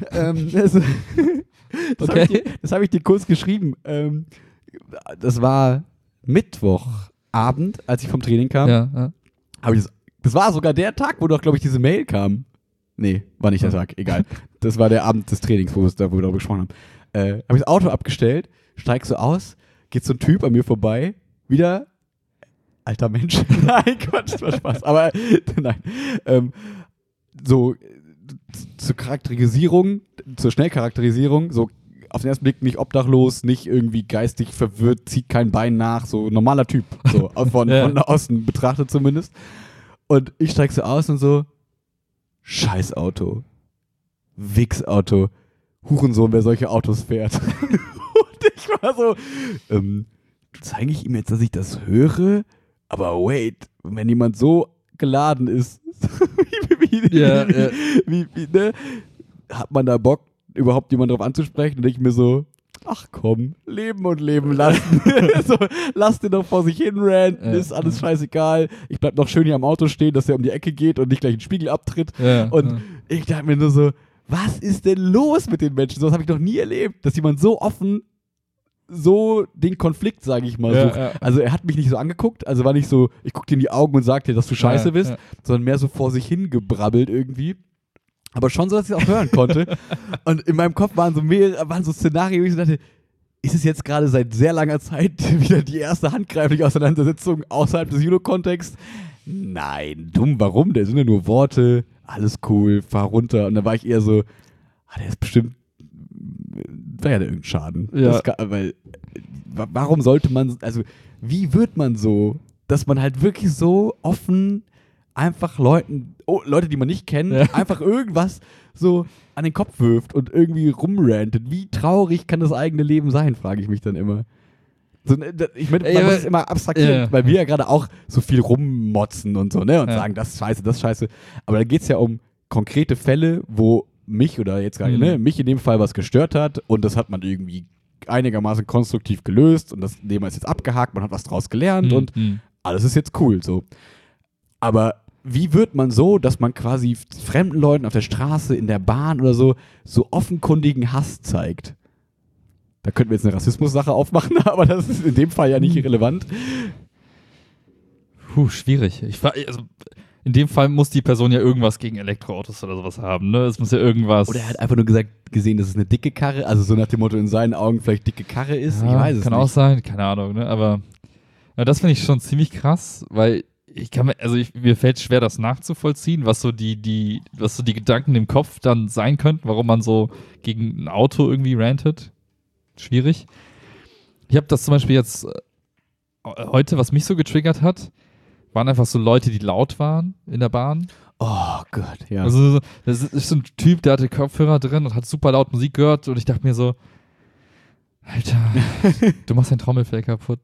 Das habe ich dir kurz geschrieben. Das war Mittwochabend, als ich vom Training kam. Das war sogar der Tag, wo doch, glaube ich, diese Mail kam. Nee, war nicht der Tag, egal. Das war der Abend des Trainings, wo wir darüber gesprochen haben. Habe ich das Auto abgestellt, steig so aus, geht so ein Typ an mir vorbei, wieder alter Mensch. Nein, Quatsch, das war Spaß. Aber nein. So zur Charakterisierung, zur Schnellcharakterisierung, so auf den ersten Blick nicht obdachlos, nicht irgendwie geistig verwirrt, zieht kein Bein nach, so normaler Typ, so von außen betrachtet zumindest. Und ich steig so aus und so, Scheißauto, Wichsauto, Hurensohn, wer solche Autos fährt. Und ich war so, zeige ich ihm jetzt, dass ich das höre? Aber wait, wenn jemand so geladen ist, ne? Hat man da Bock, überhaupt jemanden drauf anzusprechen? Und ich mir so, ach komm, leben und leben lassen. So, lass den doch vor sich hin ranten, ist alles scheißegal. Ich bleib noch schön hier am Auto stehen, dass der um die Ecke geht und nicht gleich einen Spiegel abtritt. Ich dachte mir nur so, was ist denn los mit den Menschen? So was habe ich noch nie erlebt, dass jemand so offen so den Konflikt, sage ich mal, sucht. Also er hat mich nicht so angeguckt, also war nicht so, ich guck dir in die Augen und sag dir, dass du scheiße bist, sondern mehr so vor sich hin gebrabbelt irgendwie. Aber schon so, dass ich es auch hören konnte. Und in meinem Kopf waren so Szenarien, wo ich so dachte, ist es jetzt gerade seit sehr langer Zeit wieder die erste handgreifliche Auseinandersetzung außerhalb des Judo-Kontexts? Nein, dumm, warum? Das sind ja nur Worte, alles cool, fahr runter. Und dann war ich eher so, der ist bestimmt, da ja irgendein Schaden. Ja. Warum sollte man, also wie wird man so, dass man halt wirklich so offen einfach Leute, die man nicht kennt, einfach irgendwas so an den Kopf wirft und irgendwie rumrantet. Wie traurig kann das eigene Leben sein, frage ich mich dann immer. So, ich meine, man muss es immer abstrahieren, weil wir ja gerade auch so viel rummotzen und so, ne? Und sagen, das ist scheiße, das ist scheiße. Aber da geht es ja um konkrete Fälle, wo mich oder jetzt gerade, mich in dem Fall was gestört hat und das hat man irgendwie einigermaßen konstruktiv gelöst und das Thema ist jetzt abgehakt, man hat was draus gelernt und alles ist jetzt cool, so. Aber wie wird man so, dass man quasi fremden Leuten auf der Straße, in der Bahn oder so offenkundigen Hass zeigt? Da könnten wir jetzt eine Rassismus-Sache aufmachen, aber das ist in dem Fall ja nicht relevant. Schwierig. Also in dem Fall muss die Person ja irgendwas gegen Elektroautos oder sowas haben, ne? Es muss ja irgendwas... Oder er hat einfach nur gesehen, dass es eine dicke Karre, also so nach dem Motto in seinen Augen vielleicht dicke Karre ist. Ja, ich weiß es nicht. Kann auch sein, keine Ahnung, ne? Aber das finde ich schon ziemlich krass, weil mir fällt schwer, das nachzuvollziehen, was so die Gedanken im Kopf dann sein könnten, warum man so gegen ein Auto irgendwie rantet. Schwierig. Ich habe das zum Beispiel jetzt heute, was mich so getriggert hat, waren einfach so Leute, die laut waren in der Bahn. Oh Gott, ja. Also das ist so ein Typ, der hatte Kopfhörer drin und hat super laut Musik gehört und ich dachte mir so, Alter, du machst dein Trommelfell kaputt.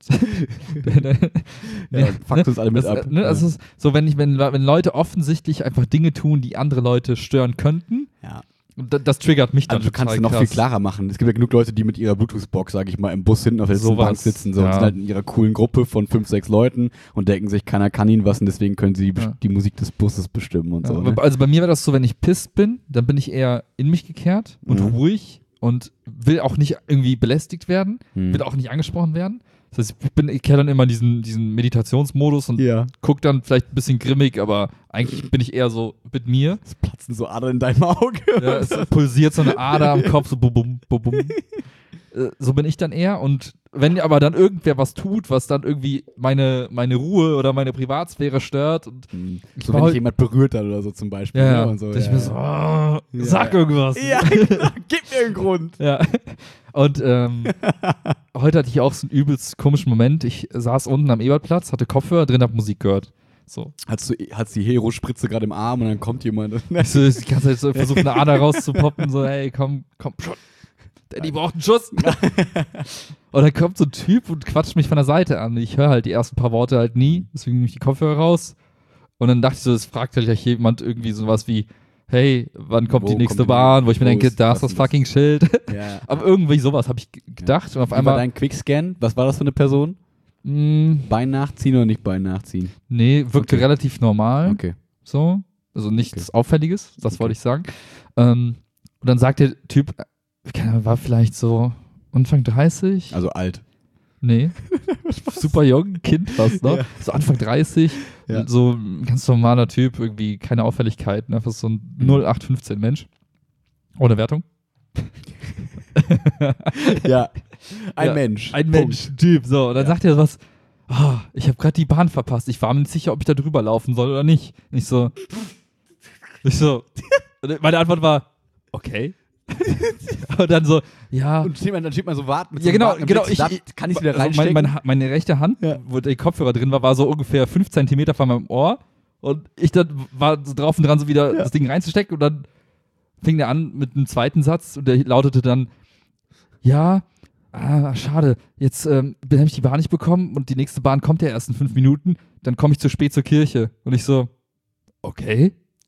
Fuck uns alle mit ab. Also es ist so, wenn Leute offensichtlich einfach Dinge tun, die andere Leute stören könnten, das triggert mich dann total. Also du kannst es noch viel klarer machen. Es gibt ja genug Leute, die mit ihrer Bluetooth-Box, sag ich mal, im Bus hinten auf der letzten Bank sitzen und sind halt in ihrer coolen Gruppe von 5, 6 Leuten und denken sich, keiner kann ihnen was und deswegen können sie die Musik des Busses bestimmen und so. Ne? Also bei mir war das so, wenn ich pisst bin, dann bin ich eher in mich gekehrt und ruhig und will auch nicht irgendwie belästigt werden, will auch nicht angesprochen werden. Das heißt, ich kehre dann immer in diesen Meditationsmodus und gucke dann vielleicht ein bisschen grimmig, aber eigentlich bin ich eher so mit mir. Es platzen so Adern in deinem Auge. Ja, es pulsiert so eine Ader am Kopf, so bum, bum, bum, bum. So bin ich dann eher. Und wenn aber dann irgendwer was tut, was dann irgendwie meine Ruhe oder meine Privatsphäre stört. Und so wenn dich jemand berührt hat oder so zum Beispiel. Ja, ne? Und so, ich mir so, sag irgendwas. Ja, gib mir einen Grund. Ja. Und heute hatte ich auch so einen übelst komischen Moment. Ich saß unten am Ebertplatz, hatte Kopfhörer drin, hab Musik gehört. So. Hat's die Hero-Spritze gerade im Arm und dann kommt jemand. Ich die ganze Zeit so versucht, eine Ader rauszupoppen, so, hey, komm, schon. Danny braucht einen Schuss. Und dann kommt so ein Typ und quatscht mich von der Seite an. Ich höre halt die ersten paar Worte halt nie, deswegen nehme ich die Kopfhörer raus. Und dann dachte ich so, das fragt halt gleich jemand irgendwie sowas wie, hey, wann kommt die nächste Bahn? Wo ich mir denke, da ist das fucking Schild. Ja. Aber irgendwie sowas habe ich gedacht. Und auf einmal. War dein Quickscan? Was war das für eine Person? Bein nachziehen oder nicht Bein nachziehen? Nee, wirkte relativ normal. Okay. So. Also nichts Auffälliges, das wollte ich sagen. Und dann sagt der Typ, war vielleicht so Anfang 30. Also alt. Nee. Super jung, Kind fast noch. Ja. So Anfang 30. Ja. So ein ganz normaler Typ, irgendwie keine Auffälligkeiten. Einfach so ein 0815 Mensch. Ohne Wertung. Ja. Ein Mensch. Ein Mensch, Typ. So, und dann sagt er was, ich habe gerade die Bahn verpasst. Ich war mir nicht sicher, ob ich da drüber laufen soll oder nicht. Ich so. Meine Antwort war, okay. Und dann so, ja. Und dann steht man so warten. Ja, genau. Kann ich wieder reinstecken? Meine rechte Hand, wo der Kopfhörer drin war so ungefähr 5 Zentimeter von meinem Ohr. Und ich dann war so drauf und dran, so wieder das Ding reinzustecken. Und dann fing der an mit einem zweiten Satz und der lautete dann, schade, jetzt habe ich die Bahn nicht bekommen und die nächste Bahn kommt ja erst in 5 Minuten. Dann komme ich zu spät zur Kirche. Und ich so, okay.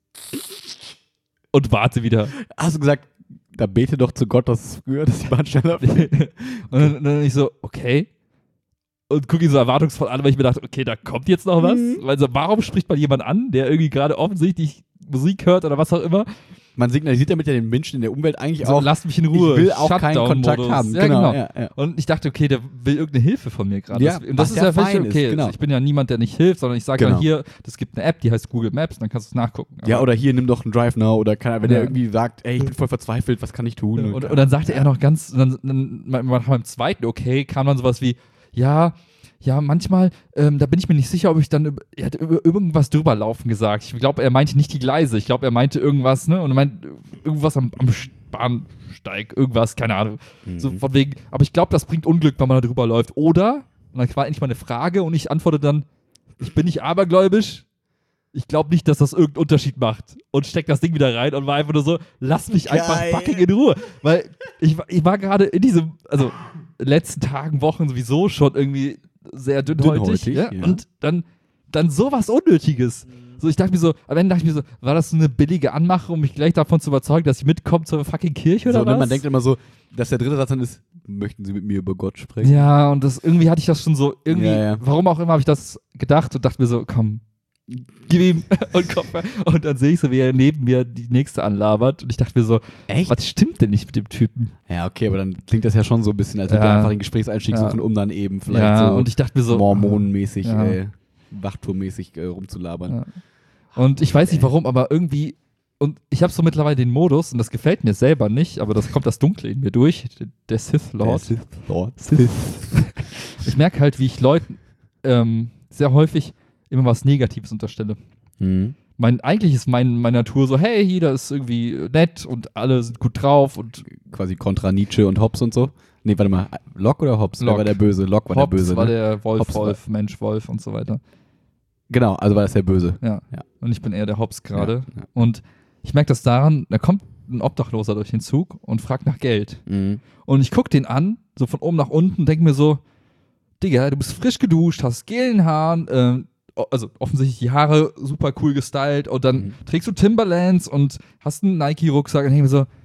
Und warte wieder. Hast du gesagt, da bete doch zu Gott, dass die Bahn schneller fährt. Und dann ich so, okay. Und gucke ihn so erwartungsvoll an, weil ich mir dachte, okay, da kommt jetzt noch was. Also warum spricht man jemanden an, der irgendwie gerade offensichtlich Musik hört oder was auch immer. Man signalisiert damit ja den Menschen in der Umwelt eigentlich So, auch, lasst mich in Ruhe. ich will auch keinen Kontakt Shutdown-Modus. haben. Ja, Genau. genau. Ja. Und ich dachte, okay, der will irgendeine Hilfe von mir gerade. Ja, Und was das ist ja ja völlig fein ist, okay. genau. Ich bin ja niemand, der nicht hilft, sondern ich sage Genau. dann hier, es gibt eine App, die heißt Google Maps, dann kannst du es nachgucken. Ja, Aber- oder hier, nimm doch einen Drive Now oder wenn Ja. er irgendwie sagt, ey, ich bin voll verzweifelt, was kann ich tun? Und dann sagte er noch ganz, dann beim zweiten, okay, kam dann sowas wie, ja, manchmal, da bin ich mir nicht sicher, ob ich dann, er hat über irgendwas drüber laufen gesagt. Ich glaube, er meinte nicht die Gleise. Ich glaube, er meinte irgendwas, ne? Und er meinte irgendwas am Bahnsteig, irgendwas, keine Ahnung. So von wegen, aber ich glaube, das bringt Unglück, wenn man da drüber läuft. Oder, und dann war endlich mal eine Frage und ich antworte dann, ich bin nicht abergläubisch. Ich glaube nicht, dass das irgendeinen Unterschied macht. Und steck das Ding wieder rein und war einfach nur so, lass mich einfach Geil. fucking in Ruhe. Weil ich war gerade in diesem, also letzten Tagen, Wochen sowieso schon irgendwie sehr dünnhäutig. Dünnhäutig, Ja? ja. Und dann sowas Unnötiges. So, ich dachte mir so, am Ende dachte ich mir so, war das so eine billige Anmache, um mich gleich davon zu überzeugen, dass ich mitkomme zur fucking Kirche oder so, was? ne, man denkt immer so, dass der dritte Satz dann ist, möchten Sie mit mir über Gott sprechen? Ja, und irgendwie hatte ich das schon so, irgendwie, Ja. warum auch immer habe ich das gedacht und dachte mir so, komm, gib ihm und komm. Und dann sehe ich so, wie er neben mir die nächste anlabert und ich dachte mir so, Echt? was stimmt denn nicht mit dem Typen? Ja, okay, aber dann klingt das ja schon so ein bisschen, als würde Ja. er einfach einen Gesprächseinstieg Ja. suchen, um dann eben vielleicht Ja, so und ich dachte mir so, mormonenmäßig, Ja. Wachturmmäßig rumzulabern. Ja. Und ich weiß nicht warum, aber irgendwie, und ich habe so mittlerweile den Modus, und das gefällt mir selber nicht, aber das kommt das Dunkle in mir durch, der Sith Lord. Sith Lord. Ich merke halt, wie ich Leuten sehr häufig immer was Negatives unterstelle. Mhm. Eigentlich ist meine Natur so, hey, hier, das ist irgendwie nett und alle sind gut drauf und Quasi kontra Nietzsche und Hobbes und so. Nee, warte mal, Locke oder Hobbes? Wer Locke. war der Böse? Locke war Hobbes der Böse, war ne? der Wolf, Hobbes war- Wolf, Mensch, Wolf und so weiter. Genau, also war das der Böse. Ja. Ja. Und ich bin eher der Hobbes gerade. Ja. Und ich merke das daran, da kommt ein Obdachloser durch den Zug und fragt nach Geld. Mhm. Und ich gucke den an, so von oben nach unten, denke mir so, Digga, du bist frisch geduscht, hast gelen Haaren, also offensichtlich die Haare super cool gestylt und dann trägst du Timberlands und hast einen Nike-Rucksack und denke mir so,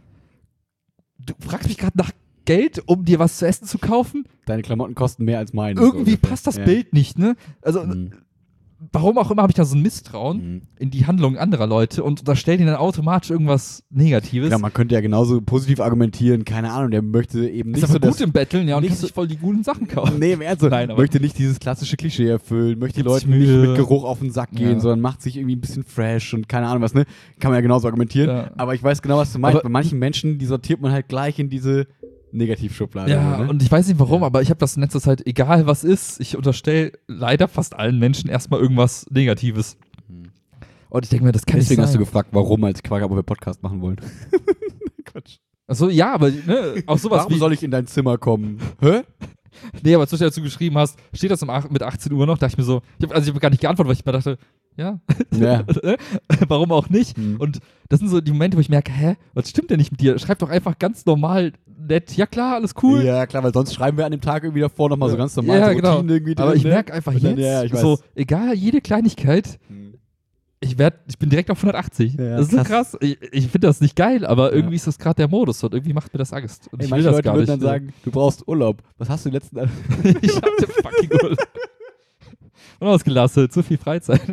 du fragst mich gerade nach Geld, um dir was zu essen zu kaufen? Deine Klamotten kosten mehr als meine. Irgendwie so ungefähr. passt das Ja. Bild nicht, ne? Also, Mhm. warum auch immer habe ich da so ein Misstrauen Mhm. in die Handlungen anderer Leute und unterstelle ihnen dann automatisch irgendwas Negatives. Genau, man könnte ja genauso positiv argumentieren, keine Ahnung, der möchte eben ist nicht aber so gut im Betteln, ja, und nicht kannst so- sich voll die guten Sachen kaufen. Nee, im Ernst, so, Nein, aber- möchte nicht dieses klassische Klischee erfüllen, möchte die Gibt sich Leute nicht Mühe. mit Geruch auf den Sack gehen, Ja. sondern macht sich irgendwie ein bisschen fresh und keine Ahnung was, ne? Kann man ja genauso argumentieren. Ja. Aber ich weiß genau, was du meinst. Aber- Bei manchen Menschen, die sortiert man halt gleich in diese Negativschublade. Ja, so, ne? und ich weiß nicht warum, aber ich habe das in letzter Zeit, egal was ist, ich unterstelle leider fast allen Menschen erstmal irgendwas Negatives. Und ich denke mir, das kann Deswegen nicht hast du sein. gefragt, warum, als ich gefragt habe, ob wir Podcast machen wollen. Quatsch. Achso, ja, aber ne, auch sowas Warum wie, soll ich in dein Zimmer kommen? Hä? nee, aber zwischendurch, als du geschrieben hast, steht das mit 18 Uhr noch, dachte ich mir so, ich habe gar nicht geantwortet, weil ich mir dachte, ja, Ja. warum auch nicht? Mhm. Und das sind so die Momente, wo ich merke, hä, was stimmt denn nicht mit dir? Schreib doch einfach ganz normal, nett, ja klar, alles cool. Ja, klar, weil sonst schreiben wir an dem Tag irgendwie davor nochmal so ganz normal Ja, so genau. Routinen irgendwie drin. Aber ich ne? merke einfach Und dann, jetzt, ja, ich weiß. so, egal, jede Kleinigkeit, Mhm. ich bin direkt auf 180. Ja, das ist so krass. Ich finde das nicht geil, aber irgendwie ist das gerade der Modus und irgendwie macht mir das Angst. Und Ey, ich will manche das Leute gar würden nicht. dann sagen, du brauchst Urlaub. Was hast du die letzten... Ich hatte fucking Urlaub. Unausgelassen, zu viel Freizeit.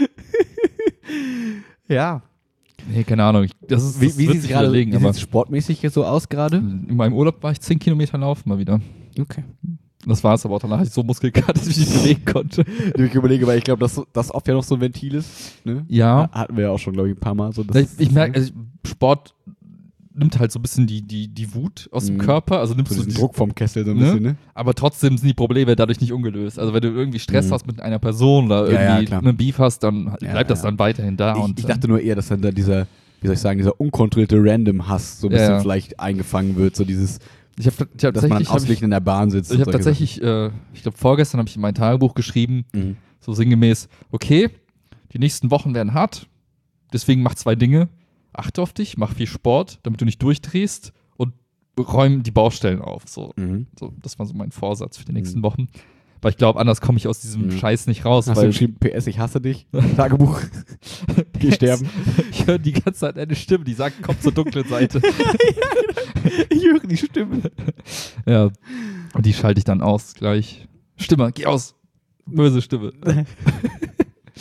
Ja. Nee, keine Ahnung. Das Wie wird sieht es sich gerade überlegen, wie aber sieht's sportmäßig jetzt so aus gerade? in meinem Urlaub war ich 10 Kilometer laufen mal wieder. Okay. Das war es aber auch. Danach hatte ich so Muskelkater, dass ich mich nicht bewegen konnte. Ich überlege, weil ich glaube, dass das oft ja noch so ein Ventil ist. Ne? Ja. Hatten wir ja auch schon, glaube ich, ein paar Mal. So, Ich merke, also Sport nimmt halt so ein bisschen die Wut aus dem Mhm. Körper. Also nimmst so du diesen die, Druck vom Kessel so ein Ne? bisschen, ne? aber trotzdem sind die Probleme dadurch nicht ungelöst. Also wenn du irgendwie Stress Mhm. hast mit einer Person oder Ja, ja, irgendwie klar. einen Beef hast, dann Ja, bleibt das ja. dann weiterhin da. Ich dachte nur eher, dass dann da dieser, wie soll ich sagen, dieser unkontrollierte Random-Hass so ein Ja, bisschen ja. vielleicht eingefangen wird. So dieses, ich habe dass man dann tatsächlich, ausgeglichen in der Bahn sitzt. ich und habe solche tatsächlich, ich glaube vorgestern habe ich in mein Tagebuch geschrieben, Sachen. Mhm. so sinngemäß, okay, die nächsten Wochen werden hart, deswegen mach 2 Dinge. Achte auf dich, mach viel Sport, damit du nicht durchdrehst und räum die Baustellen auf. So, Mhm. das war so mein Vorsatz für die nächsten Wochen. Weil ich glaube, anders komme ich aus diesem Mhm. Scheiß nicht raus. Hast du weil geschrieben, PS, ich hasse dich? Tagebuch. Geh sterben. Ich höre die ganze Zeit eine Stimme, die sagt, komm zur dunklen Seite. Ich höre die Stimme. Ja, und die schalte ich dann aus gleich. Stimme, geh aus. Böse Stimme.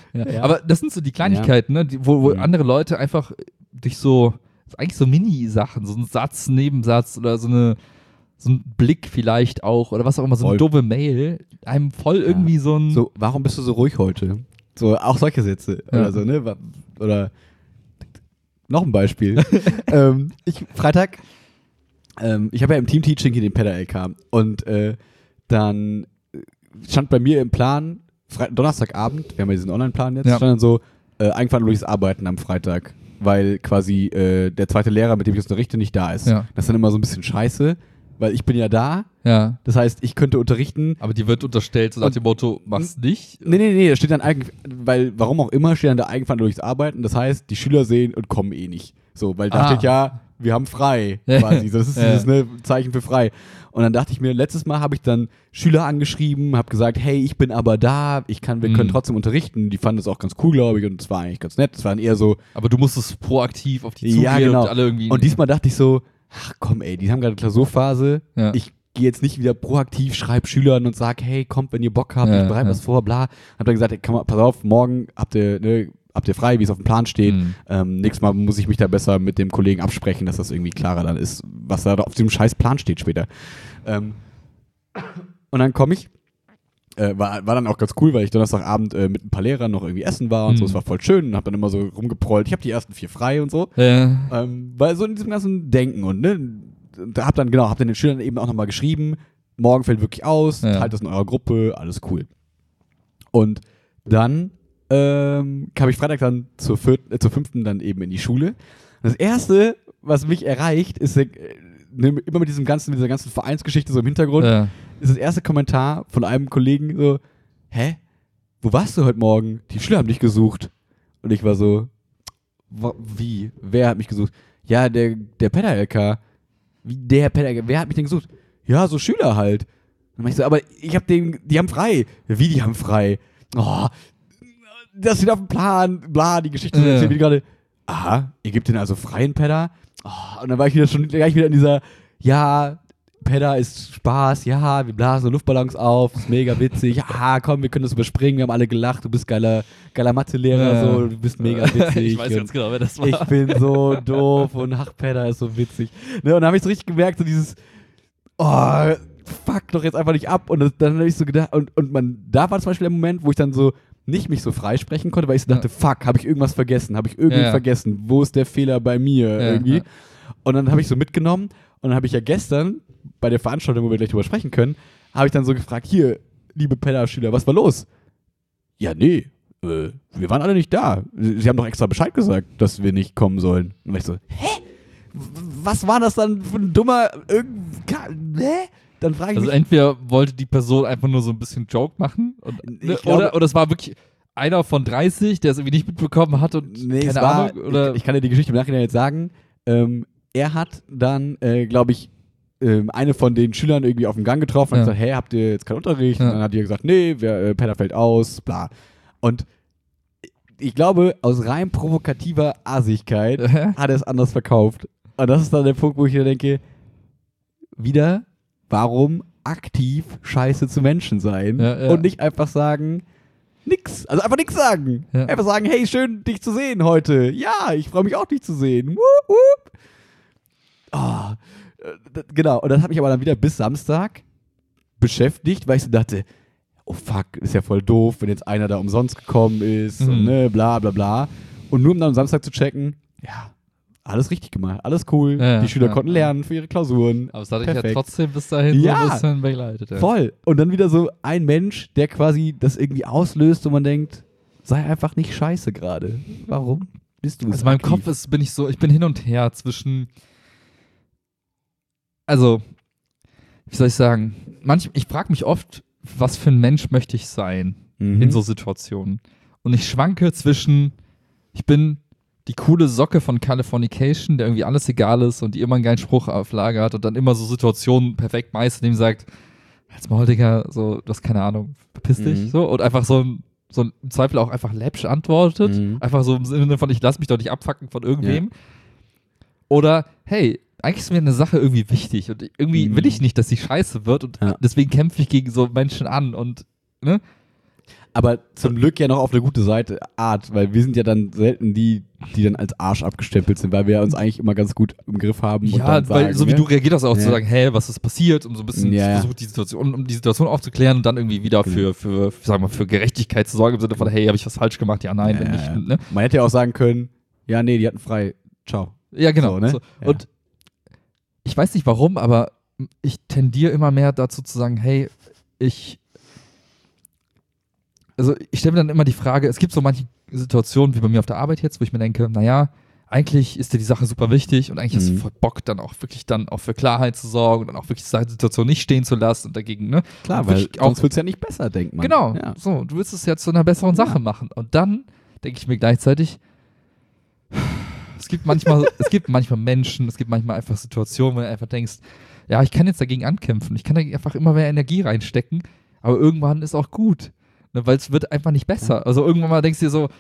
Ja. Aber das sind so die Kleinigkeiten, ne, wo andere Leute einfach durch so eigentlich so Mini-Sachen, so ein Satz, Nebensatz oder so ein Blick vielleicht auch oder was auch immer, so eine doofe Mail, einem voll irgendwie so ein... So, warum bist du so ruhig heute? So, auch solche Sätze oder so, ne? Oder noch ein Beispiel. Freitag, ich habe ja im Team-Teaching hier den Pedal-LK und dann stand bei mir im Plan, Donnerstagabend, wir haben ja diesen Online-Plan jetzt, stand dann so, eigenverantwortliches Arbeiten am Freitag, weil quasi der zweite Lehrer, mit dem ich unterrichte, nicht da ist. Ja. Das ist dann immer so ein bisschen scheiße, weil ich bin ja da. Ja. Das heißt, ich könnte unterrichten. Aber die wird unterstellt, so nach dem Motto, mach's nicht? Nee, da steht dann weil, warum auch immer, steht dann da eigenverantwortliches Arbeiten. Das heißt, die Schüler sehen und kommen eh nicht. So, weil da steht ja, wir haben frei, quasi. So, das ist dieses Zeichen für frei. Und dann dachte ich mir, letztes Mal habe ich dann Schüler angeschrieben, habe gesagt, hey, ich bin aber da, wir können trotzdem unterrichten. Die fanden das auch ganz cool, glaube ich, und es war eigentlich ganz nett. Es waren eher so... Aber du musstest proaktiv auf die zugehen genau. und alle irgendwie... Und diesmal dachte ich so, ach komm ey, die haben gerade Klausurphase, ich gehe jetzt nicht wieder proaktiv, schreibe Schülern und sage, hey, kommt, wenn ihr Bock habt, ich bereite was vor, bla. Hab dann gesagt, pass auf, morgen habt ihr frei, wie es auf dem Plan steht. Nächstes Mal muss ich mich da besser mit dem Kollegen absprechen, dass das irgendwie klarer dann ist, was da auf diesem scheiß Plan steht später. Und dann komme ich, war dann auch ganz cool, weil ich Donnerstagabend mit ein paar Lehrern noch irgendwie essen war und so, es war voll schön und hab dann immer so rumgeprollt. Ich habe die ersten 4 frei und so. Weil so in diesem ganzen Denken und hab dann den Schülern eben auch nochmal geschrieben, morgen fällt wirklich aus, teilt das in eurer Gruppe, alles cool. Und dann kam ich Freitag dann zur 5. dann eben in die Schule. Das Erste, was mich erreicht, ist immer mit dieser ganzen Vereinsgeschichte so im Hintergrund, ist das erste Kommentar von einem Kollegen so, hä? Wo warst du heute Morgen? Die Schüler haben dich gesucht. Und ich war so, wie? Wer hat mich gesucht? Ja, der Pedal-LK. Wie der Pedal-LK? Wer hat mich denn gesucht? Ja, so Schüler halt. Dann mach ich so, aber die haben frei. Wie, die haben frei? Oh, das steht auf dem Plan, bla, die Geschichte erzählt gerade. Aha, ihr gebt den also freien Pedal? Oh, und dann war ich gleich wieder in dieser, ja, Pedal ist Spaß, ja, wir blasen Luftballons auf, ist mega witzig, ja, komm, wir können das überspringen, wir haben alle gelacht, du bist geiler Mathelehrer, so, du bist mega witzig. Ich weiß ganz genau, wer das war. Ich bin so doof und ach, Pedal ist so witzig. Ne, und dann habe ich so richtig gemerkt, so dieses, oh, fuck doch jetzt einfach nicht ab. Und dann habe ich so gedacht, und da war zum Beispiel der Moment, wo ich dann so nicht mich so freisprechen konnte, weil ich so dachte, fuck, habe ich irgendwas vergessen? Habe ich irgendwie vergessen? Wo ist der Fehler bei mir irgendwie? Ja. Und dann habe ich so mitgenommen und dann habe ich ja gestern bei der Veranstaltung, wo wir gleich drüber sprechen können, habe ich dann so gefragt, hier, liebe Pedal-Schüler, was war los? Ja, nee, wir waren alle nicht da. Sie haben doch extra Bescheid gesagt, dass wir nicht kommen sollen. Und ich so, hä? Was war das dann für ein dummer, Dann frage ich mich. Also entweder wollte die Person einfach nur so ein bisschen Joke machen oder es war wirklich einer von 30, der es irgendwie nicht mitbekommen hat und keine Ahnung. Oder? Ich kann dir die Geschichte im Nachhinein jetzt sagen. Er hat dann, glaube ich, eine von den Schülern irgendwie auf dem Gang getroffen und gesagt, hey, habt ihr jetzt keinen Unterricht? Und dann hat die gesagt, nee, Pedal fällt aus, bla. Und ich glaube, aus rein provokativer Assigkeit hat er es anders verkauft. Und das ist dann der Punkt, wo ich mir denke, wieder, warum aktiv scheiße zu Menschen sein und nicht einfach sagen, nix. Also einfach nichts sagen. Ja. Einfach sagen, hey, schön, dich zu sehen heute. Ja, ich freue mich auch, dich zu sehen. Wup, wup. Oh, genau. Und das hat mich aber dann wieder bis Samstag beschäftigt, weil ich so dachte, oh fuck, ist ja voll doof, wenn jetzt einer da umsonst gekommen ist und bla bla bla. Und nur um dann am Samstag zu checken, ja, alles richtig gemacht, alles cool. Die Schüler konnten lernen für ihre Klausuren. Aber es hat dich ja trotzdem bis dahin so ein bisschen begleitet. Ja. Voll. Und dann wieder so ein Mensch, der quasi das irgendwie auslöst und man denkt, sei einfach nicht scheiße gerade. Warum bist du Also in meinem Kopf ich bin hin und her zwischen, also, wie soll ich sagen, ich frage mich oft, was für ein Mensch möchte ich sein in so Situationen. Und ich schwanke zwischen, ich bin die coole Socke von Californication, der irgendwie alles egal ist und die immer einen geilen Spruch auf Lager hat und dann immer so Situationen perfekt meistert, indem sie sagt, als Maul, Digga, so, du hast keine Ahnung, verpiss dich, so, und einfach so im Zweifel auch einfach läppsch antwortet, einfach so im Sinne von, ich lass mich doch nicht abfacken von irgendwem. Ja. Oder, hey, eigentlich ist mir eine Sache irgendwie wichtig und irgendwie will ich nicht, dass sie scheiße wird und deswegen kämpfe ich gegen so Menschen an und, ne? Aber zum Glück ja noch auf eine gute Art, weil wir sind ja dann selten die dann als Arsch abgestempelt sind, weil wir uns eigentlich immer ganz gut im Griff haben. Und Ja, dann weil sagen, so wie ne? du reagiert hast, auch zu Ja. sagen, hey, was ist passiert, um so ein bisschen Ja. versucht, um die Situation aufzuklären und dann irgendwie wieder Genau. für sagen wir, für Gerechtigkeit zu sorgen, im Sinne von, hey, habe ich was falsch gemacht? Ja, nein, wenn Ja, nicht. ja. Ne? Man hätte ja auch sagen können, ja, nee, die hatten frei. Ciao. Ja, genau. So, ne? So. Ja. Und ich weiß nicht warum, aber ich tendiere immer mehr dazu zu sagen, hey, ich stelle mir dann immer die Frage, es gibt so manche Situationen wie bei mir auf der Arbeit jetzt, wo ich mir denke, naja, eigentlich ist dir die Sache super wichtig und eigentlich hast du voll Bock, dann auch wirklich dann auch für Klarheit zu sorgen und dann auch wirklich die Situation nicht stehen zu lassen und dagegen, ne? Klar, und weil wirklich sonst wird es ja nicht besser, denkt man. Genau, Ja. so, du willst es ja zu einer besseren Sache machen. Und dann denke ich mir gleichzeitig, es gibt manchmal Menschen, es gibt manchmal einfach Situationen, wo du einfach denkst, ja, ich kann jetzt dagegen ankämpfen, ich kann da einfach immer mehr Energie reinstecken, aber irgendwann ist auch gut, ne, weil es wird einfach nicht besser. Also irgendwann mal denkst du dir so,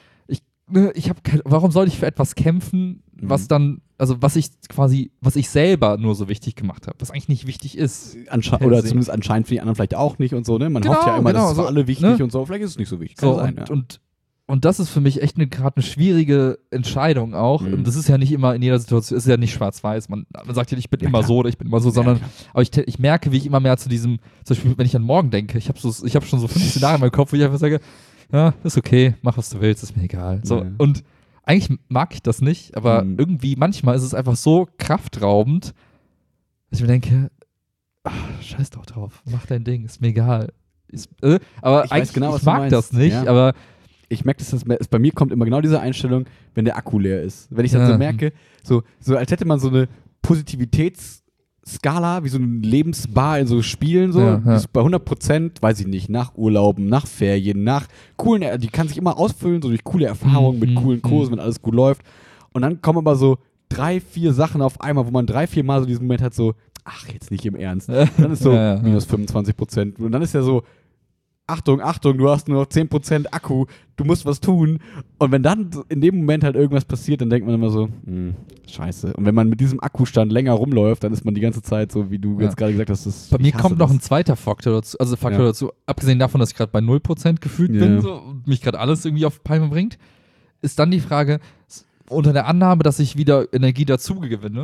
warum soll ich für etwas kämpfen, was dann, also was ich selber nur so wichtig gemacht habe, was eigentlich nicht wichtig ist. Oder zumindest anscheinend für die anderen vielleicht auch nicht und so, ne? Man Genau, hofft ja immer, genau, das ist für so, alle wichtig ne? und so. Vielleicht ist es nicht so wichtig. Kann So, sein, ja. und das ist für mich echt gerade eine schwierige Entscheidung auch. Und das ist ja nicht immer in jeder Situation, ist ja nicht schwarz-weiß. Man sagt ja nicht, ich bin immer klar. so oder ich bin immer so, sondern aber ich merke, wie ich immer mehr zu diesem, zum Beispiel, wenn ich an morgen denke, ich habe schon so 5 Szenarien in meinem Kopf, wo ich einfach sage, ja, ist okay, mach was du willst, ist mir egal. So, Ja. und eigentlich mag ich das nicht, aber irgendwie manchmal ist es einfach so kraftraubend, dass ich mir denke, scheiß doch drauf, mach dein Ding, ist mir egal. Aber Ich weiß eigentlich, genau, was ich du mag meinst. das nicht, Ja. aber Ich merke, dass bei mir kommt immer genau diese Einstellung, wenn der Akku leer ist. Wenn ich dann so Ja. merke, so als hätte man so eine Positivitätsskala, wie so eine Lebensbar in so Spielen, so, Ja, ja. die ist bei 100%, weiß ich nicht, nach Urlauben, nach Ferien, nach coolen, die kann sich immer ausfüllen, so durch coole Erfahrungen mit coolen Kursen, wenn alles gut läuft. Und dann kommen aber so 3, 4 Sachen auf einmal, wo man 3, 4 Mal so diesen Moment hat, so, ach, jetzt nicht im Ernst. Und dann ist so Ja, ja. minus 25%. Und dann ist ja so, Achtung, du hast nur noch 10% Akku, du musst was tun. Und wenn dann in dem Moment halt irgendwas passiert, dann denkt man immer so, scheiße. Und wenn man mit diesem Akkustand länger rumläuft, dann ist man die ganze Zeit so, wie du jetzt gerade gesagt hast, bei mir ich hasse kommt noch das. ein zweiter Faktor dazu, dazu, abgesehen davon, dass ich gerade bei 0% gefühlt Ja. bin so, und mich gerade alles irgendwie auf Palme bringt, ist dann die Frage, unter der Annahme, dass ich wieder Energie dazu gewinne,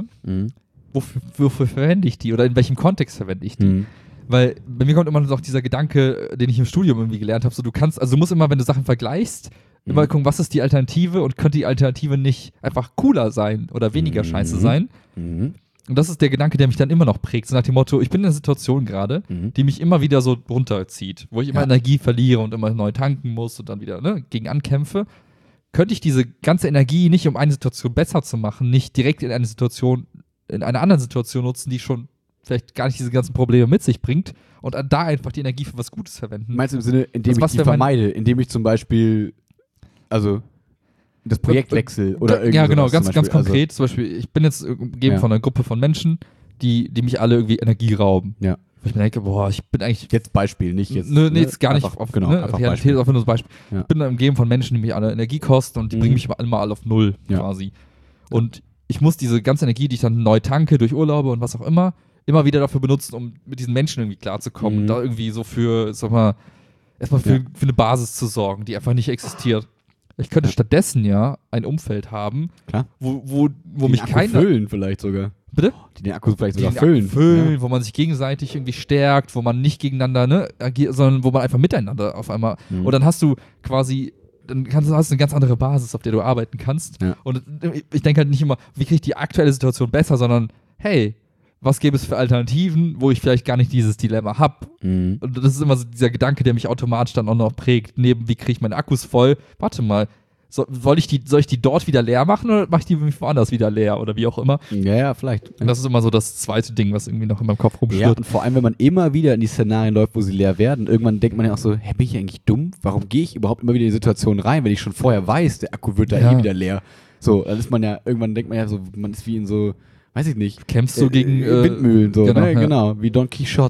wofür verwende ich die oder in welchem Kontext verwende ich die? Weil bei mir kommt immer noch dieser Gedanke, den ich im Studium irgendwie gelernt habe, so du musst immer, wenn du Sachen vergleichst, immer gucken, was ist die Alternative und könnte die Alternative nicht einfach cooler sein oder weniger scheiße sein. Und das ist der Gedanke, der mich dann immer noch prägt, so nach dem Motto, ich bin in einer Situation gerade, die mich immer wieder so runterzieht, wo ich immer Energie verliere und immer neu tanken muss und dann wieder gegen ankämpfe. Könnte ich diese ganze Energie nicht, um eine Situation besser zu machen, nicht direkt in einer anderen Situation nutzen, die schon vielleicht gar nicht diese ganzen Probleme mit sich bringt und da einfach die Energie für was Gutes verwenden. Meinst du im Sinne, indem Also ich was die wäre vermeide, indem ich zum Beispiel, also das Projekt wechsle oder irgendwie Ja, genau, sowas ganz, zum ganz Beispiel. konkret. Zum Beispiel, ich bin jetzt umgeben von einer Gruppe von Menschen, die mich alle irgendwie Energie rauben. Ja. Wo ich mir denke, boah, ich bin eigentlich. Jetzt Beispiel, nicht jetzt. Nee, jetzt gar nicht. Einfach, Auf, genau, ne, einfach Realität Beispiel. ist einfach nur das Beispiel. Ja. Ich bin umgeben von Menschen, die mich alle Energie kosten und die bringen mich immer alle auf Null quasi. Und ich muss diese ganze Energie, die ich dann neu tanke durch Urlaube und was auch immer wieder dafür benutzen, um mit diesen Menschen irgendwie klarzukommen und da irgendwie so für, sag mal, erstmal für eine Basis zu sorgen, die einfach nicht existiert. Ich könnte stattdessen ein Umfeld haben, Klar. wo Die mich den Akku keiner. füllen vielleicht sogar. Bitte? Die den Akku vielleicht sogar Die den füllen. Akku wo man sich gegenseitig irgendwie stärkt, wo man nicht gegeneinander agiert, sondern wo man einfach miteinander auf einmal. Und dann hast du quasi, hast du eine ganz andere Basis, auf der du arbeiten kannst. Ja. Und ich denke halt nicht immer, wie kriege ich die aktuelle Situation besser, sondern hey, was gäbe es für Alternativen, wo ich vielleicht gar nicht dieses Dilemma habe. Mhm. Und das ist immer so dieser Gedanke, der mich automatisch dann auch noch prägt. Neben, wie kriege ich meine Akkus voll? Warte mal, soll ich die dort wieder leer machen oder mache ich die woanders wieder leer oder wie auch immer? Ja, vielleicht. Und das ist immer so das zweite Ding, was irgendwie noch in meinem Kopf Ja, rumschwirrt. und vor allem, wenn man immer wieder in die Szenarien läuft, wo sie leer werden, irgendwann denkt man ja auch so, hä, bin ich eigentlich dumm? Warum gehe ich überhaupt immer wieder in die Situation rein, wenn ich schon vorher weiß, der Akku wird da eh wieder leer? So, dann ist man ja, irgendwann denkt man ja so, man ist wie in so, weiß ich nicht. Kämpfst du gegen Windmühlen, so, genau, ne? ja. Genau, wie Don Quixote.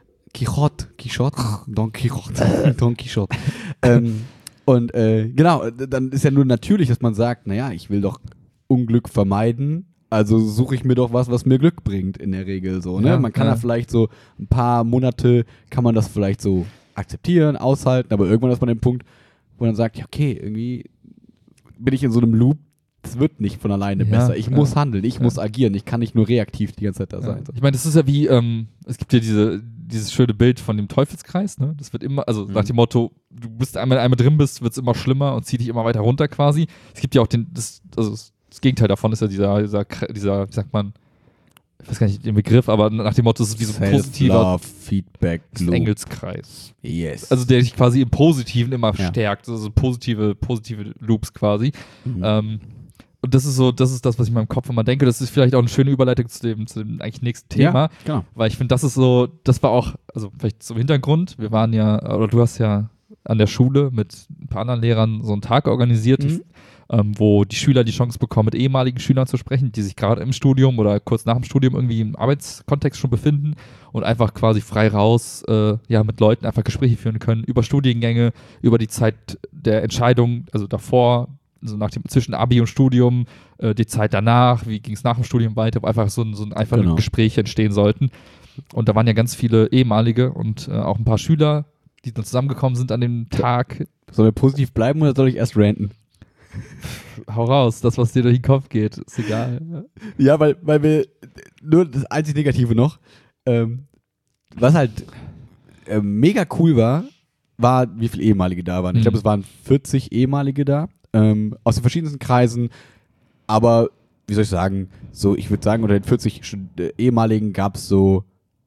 Don Quixote. Don Quixote. Und genau, dann ist ja nur natürlich, dass man sagt, naja, ich will doch Unglück vermeiden, also suche ich mir doch was mir Glück bringt in der Regel so, ne? Ja, Man kann da vielleicht so ein paar Monate, kann man das vielleicht so akzeptieren, aushalten, aber irgendwann ist man an dem Punkt, wo man dann sagt, ja, okay, irgendwie bin ich in so einem Loop, es wird nicht von alleine besser. Ich muss handeln, ich muss agieren, ich kann nicht nur reaktiv die ganze Zeit da sein. So. Ich meine, das ist ja wie, es gibt ja dieses schöne Bild von dem Teufelskreis, ne? Das wird immer, also nach dem Motto, du bist einmal drin bist, wird es immer schlimmer und zieht dich immer weiter runter quasi. Es gibt ja auch das Gegenteil davon ist ja dieser, wie sagt man, ich weiß gar nicht den Begriff, aber nach dem Motto, es ist wie so ein positiver Feedback Loop. Engelskreis. Yes. Also der dich quasi im Positiven immer stärkt, also positive Loops quasi. Und das ist das, was ich in meinem Kopf immer denke. Das ist vielleicht auch eine schöne Überleitung zu dem eigentlich nächsten Thema. Ja, genau. Weil ich finde, das war auch, also vielleicht zum Hintergrund, wir waren ja, oder du hast ja an der Schule mit ein paar anderen Lehrern so einen Tag organisiert, wo die Schüler die Chance bekommen, mit ehemaligen Schülern zu sprechen, die sich gerade im Studium oder kurz nach dem Studium irgendwie im Arbeitskontext schon befinden und einfach quasi frei raus mit Leuten einfach Gespräche führen können über Studiengänge, über die Zeit der Entscheidung, also davor, also zwischen Abi und Studium, die Zeit danach, wie ging es nach dem Studium weiter, wo einfach so ein Gespräch entstehen sollten. Und da waren ja ganz viele ehemalige und auch ein paar Schüler, die dann zusammengekommen sind an dem Tag. Sollen wir positiv bleiben oder soll ich erst ranten? Hau raus, das, was dir durch den Kopf geht, ist egal. Ja, weil wir, nur das einzig Negative noch, was halt mega cool war, wie viele Ehemalige da waren. Ich glaube, es waren 40 Ehemalige da, aus den verschiedensten Kreisen, aber, wie soll ich sagen, so, ich würde sagen, unter den 40 Ehemaligen gab es so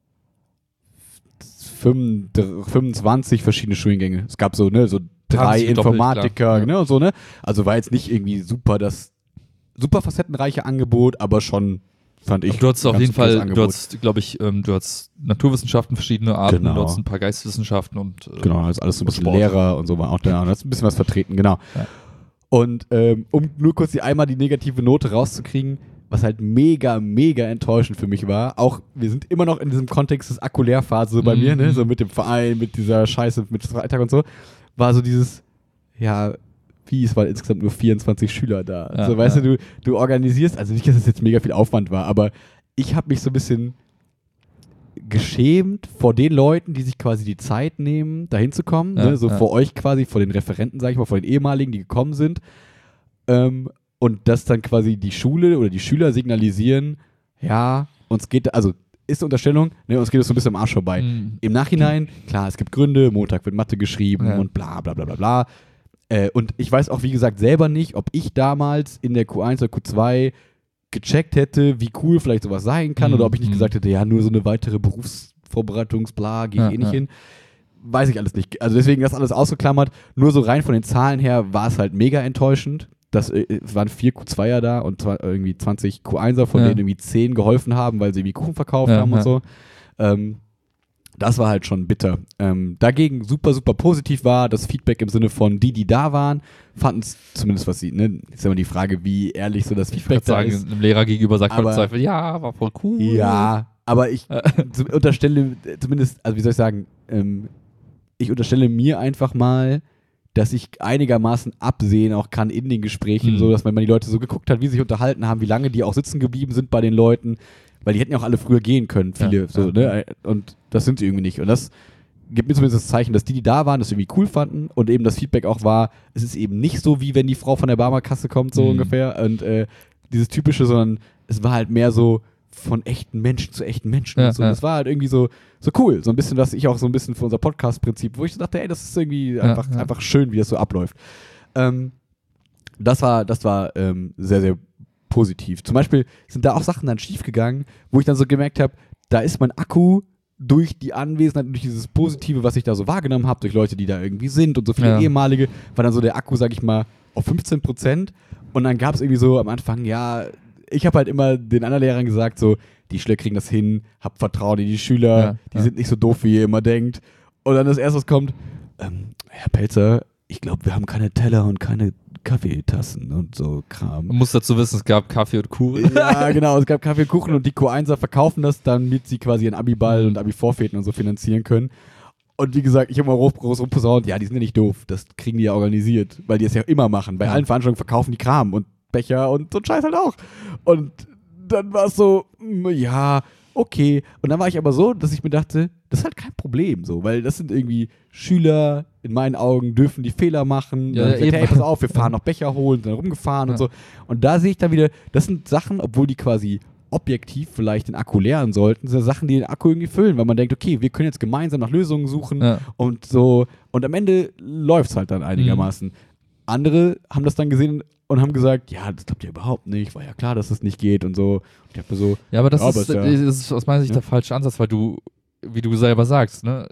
25 verschiedene Studiengänge. Es gab so 3 Informatiker, und so, ne? Also war jetzt nicht irgendwie das super facettenreiche Angebot, aber schon, fand ich. Du hattest auf jeden Fall, du hattest Naturwissenschaften verschiedene Arten, genau. Du hattest ein paar Geisteswissenschaften und genau, also alles so ein bisschen Sport. Lehrer und so war auch da. Und hast ein bisschen was vertreten, genau. Ja. Und um nur kurz einmal die negative Note rauszukriegen, was halt mega, mega enttäuschend für mich war. Auch, wir sind immer noch in diesem Kontext des Akkulehrphase so bei mir, ne? So mit dem Verein, mit dieser Scheiße, mit Freitag und so. War so dieses, es waren insgesamt nur 24 Schüler da. Ja, so, weißt du organisierst, also nicht, dass es jetzt mega viel Aufwand war, aber ich habe mich so ein bisschen geschämt vor den Leuten, die sich quasi die Zeit nehmen, da hinzukommen. Ne? So vor euch quasi, vor den Referenten, sag ich mal, vor den ehemaligen, die gekommen sind. Und dass dann quasi die Schule oder die Schüler signalisieren, uns geht, also ist eine Unterstellung, ne, uns geht es so ein bisschen am Arsch vorbei. Im Nachhinein, klar, es gibt Gründe, Montag wird Mathe geschrieben und bla bla bla bla bla. Und ich weiß auch, wie gesagt, selber nicht, ob ich damals in der Q1 oder Q2 gecheckt hätte, wie cool vielleicht sowas sein kann oder ob ich nicht gesagt hätte, nur so eine weitere Berufsvorbereitungsbla, gehe ich nicht hin. Weiß ich alles nicht. Also deswegen das alles ausgeklammert. Nur so rein von den Zahlen her war es halt mega enttäuschend. Es waren 4 Q2er da und irgendwie 20 Q1er, von denen irgendwie 10 geholfen haben, weil sie irgendwie Kuchen verkauft haben und so. Das war halt schon bitter. Dagegen super, super positiv war das Feedback im Sinne von die da waren, fanden es zumindest, was sie, ne, jetzt immer die Frage, wie ehrlich so das Feedback da ist. Einem Lehrer gegenüber sagt man im Zweifel, war voll cool. Ja, aber ich unterstelle zumindest, also wie soll ich sagen, ich unterstelle mir einfach mal, dass ich einigermaßen absehen auch kann in den Gesprächen, so dass wenn man die Leute so geguckt hat, wie sie sich unterhalten haben, wie lange die auch sitzen geblieben sind bei den Leuten, weil die hätten ja auch alle früher gehen können, viele, ne? Und das sind sie irgendwie nicht. Und das gibt mir zumindest das Zeichen, dass die da waren, das irgendwie cool fanden und eben das Feedback auch war, es ist eben nicht so, wie wenn die Frau von der Barmerkasse kommt, so ungefähr. Und dieses Typische, sondern es war halt mehr so von echten Menschen zu echten Menschen. Und so. Das war halt irgendwie so cool. So ein bisschen, was ich auch so ein bisschen für unser Podcast-Prinzip, wo ich so dachte, ey, das ist irgendwie einfach schön, wie das so abläuft. Das war sehr, sehr positiv. Zum Beispiel sind da auch Sachen dann schiefgegangen, wo ich dann so gemerkt habe, da ist mein Akku durch die Anwesenheit, durch dieses Positive, was ich da so wahrgenommen habe, durch Leute, die da irgendwie sind und so viele ehemalige, war dann so der Akku, sag ich mal, auf 15%. Und dann gab es irgendwie so am Anfang, ich habe halt immer den anderen Lehrern gesagt, so, die Schüler kriegen das hin, habt Vertrauen in die Schüler, die sind nicht so doof, wie ihr immer denkt. Und dann das erste, was kommt, Herr Pelzer, ich glaube, wir haben keine Teller und keine Kaffeetassen und so Kram. Man muss dazu wissen, es gab Kaffee und Kuchen. Ja, genau, es gab Kaffee und Kuchen und die Q1er verkaufen das, damit sie quasi ihren Abiball und Abi-Vorfäten und so finanzieren können. Und wie gesagt, ich habe mal groß rumposaunt, die sind ja nicht doof, das kriegen die ja organisiert, weil die es ja immer machen. Bei allen Veranstaltungen verkaufen die Kram und Becher und so ein Scheiß halt auch. Und dann war es so, okay. Und dann war ich aber so, dass ich mir dachte, das ist halt kein Problem, so, weil das sind irgendwie Schüler, in meinen Augen dürfen die Fehler machen. Ja, Dann hab ich gesagt, eben. hey, pass auf, wir fahren noch Becher holen, sind dann rumgefahren und Ja. so. Und da sehe ich dann wieder, das sind Sachen, obwohl die quasi objektiv vielleicht den Akku leeren sollten, sind Sachen, die den Akku irgendwie füllen, weil man denkt, okay, wir können jetzt gemeinsam nach Lösungen suchen Ja. und so. Und am Ende läuft es halt dann einigermaßen. Andere haben das dann gesehen und haben gesagt, ja, das klappt ja überhaupt nicht, war ja klar, dass das nicht geht und so. Und ich hab mir so, Ja, aber das Ja, ist, aber ist ja- das ist aus meiner Sicht Ja. der falsche Ansatz, weil du, wie du selber sagst, ne,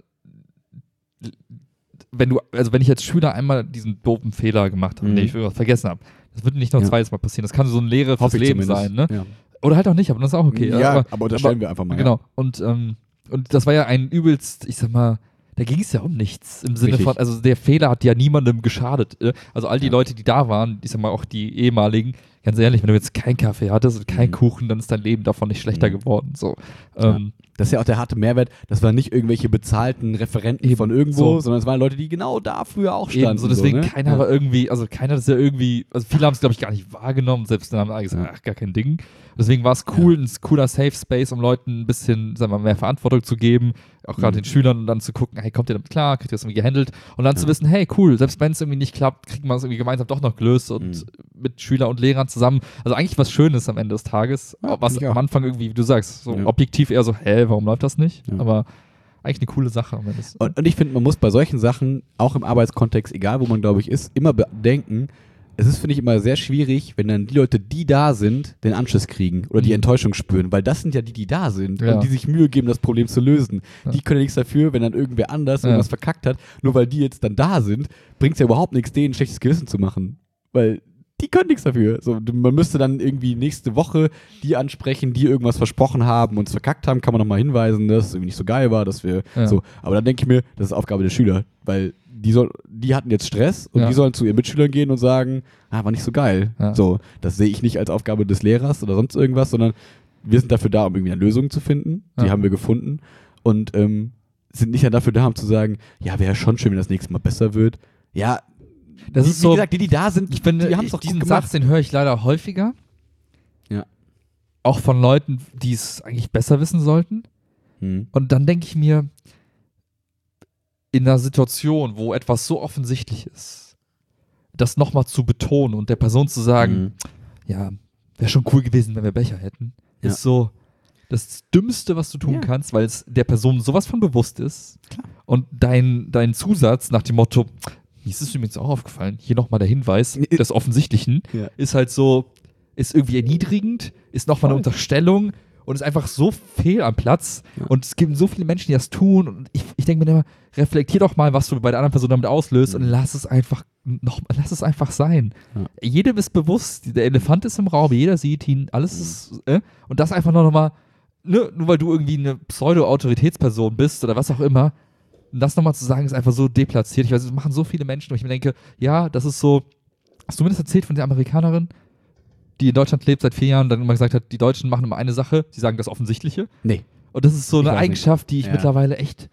wenn ich als Schüler einmal diesen doofen Fehler gemacht habe, Mhm. den ich irgendwas vergessen habe, das wird nicht noch Ja. zweites Mal passieren. Das kann so eine Lehre fürs hoffe ich Leben zumindest. sein, ne? Ja, Oder halt auch nicht, aber das ist auch okay. ja, aber unterstellen wir einfach mal. Genau. Und das war ja ein übelst, ich sag mal, da ging es ja um nichts im Sinne Richtig. von, also der Fehler hat ja niemandem geschadet. Also all die Ja. Leute, die da waren, ich sag mal auch die ehemaligen, ganz ehrlich, wenn du jetzt keinen Kaffee hattest und keinen Mhm. Kuchen, dann ist dein Leben davon nicht schlechter Mhm. geworden. So. Ja. Das ist ja auch der harte Mehrwert. Das waren nicht irgendwelche bezahlten Referenten Eben, von irgendwo, so. sondern es waren Leute, die genau da früher auch standen. Eben, so deswegen ne? keiner war irgendwie, also keiner hat es ja irgendwie, also viele haben es glaube ich gar nicht wahrgenommen, selbst dann haben alle gesagt, Ja. ach, gar kein Ding. Deswegen war es cool, ein cooler Safe Space, um Leuten ein bisschen, sagen wir mal, mehr Verantwortung zu geben, auch gerade Mhm. den Schülern und dann zu gucken, hey, kommt ihr damit klar, kriegt ihr das irgendwie gehandelt und dann Ja. zu wissen, hey, cool, selbst wenn es irgendwie nicht klappt, kriegt man es irgendwie gemeinsam doch noch gelöst und Mhm. mit Schüler und Lehrern zusammen. Also eigentlich was Schönes am Ende des Tages, Ja, was find ich am auch. Anfang irgendwie, wie du sagst, so Ja. objektiv eher so, hä, warum läuft das nicht? Ja. Aber eigentlich eine coole Sache am Ende. Und ich finde, man muss bei solchen Sachen, auch im Arbeitskontext, egal wo man, glaube ich, ist, immer bedenken, es ist, finde ich, immer sehr schwierig, wenn dann die Leute, die da sind, den Anschluss kriegen oder die Mhm. Enttäuschung spüren, weil das sind ja die, die da sind Ja. und die sich Mühe geben, das Problem zu lösen. Ja. Die können ja nichts dafür, wenn dann irgendwer anders Ja. irgendwas verkackt hat. Nur weil die jetzt dann da sind, bringt es ja überhaupt nichts, denen ein schlechtes Gewissen zu machen. Weil die können nichts dafür. So, man müsste dann irgendwie nächste Woche die ansprechen, die irgendwas versprochen haben und es verkackt haben, kann man nochmal hinweisen, dass es irgendwie nicht so geil war, dass wir Ja. so. Aber dann denke ich mir, das ist Aufgabe der Schüler, weil die hatten jetzt Stress und Ja. die sollen zu ihren Mitschülern gehen und sagen, war nicht so geil. Ja. So, das sehe ich nicht als Aufgabe des Lehrers oder sonst irgendwas, sondern wir sind dafür da, um irgendwie eine Lösung zu finden. Die Ja. haben wir gefunden und sind nicht dafür da, um zu sagen, ja, wäre schon schön, wenn das nächste Mal besser wird. Ja, Das ist so, wie gesagt, die da sind, ich finde, die haben es doch diesen gut Satz, den höre ich leider häufiger. Ja. Auch von Leuten, die es eigentlich besser wissen sollten. Hm. Und dann denke ich mir, in einer Situation, wo etwas so offensichtlich ist, das nochmal zu betonen und der Person zu sagen, Mhm. ja, wäre schon cool gewesen, wenn wir Becher hätten, Ja. ist so das Dümmste, was du tun Ja. kannst, weil es der Person sowas von bewusst ist. Klar. Und dein Zusatz nach dem Motto, mir ist es übrigens auch aufgefallen, hier nochmal der Hinweis des Offensichtlichen, Ja. ist halt so, ist irgendwie erniedrigend, ist nochmal eine Voll. Unterstellung und ist einfach so fehl am Platz. Ja. Und es gibt so viele Menschen, die das tun. Und ich denke mir immer, reflektier doch mal, was du bei der anderen Person damit auslöst und lass es einfach sein. Ja. Jedem ist bewusst, der Elefant ist im Raum, jeder sieht ihn, alles ist, und das einfach nur nochmal, nur weil du irgendwie eine Pseudo-Autoritätsperson bist oder was auch immer, das nochmal zu sagen, ist einfach so deplatziert. Ich weiß, das machen so viele Menschen, wo ich mir denke, ja, das ist so, hast du mir das erzählt von der Amerikanerin, die in Deutschland lebt seit 4 Jahren und dann immer gesagt hat, die Deutschen machen immer eine Sache, sie sagen das Offensichtliche. Nee. Und das ist so Ich eine weiß nicht. Eigenschaft, die ich Ja. mittlerweile echt,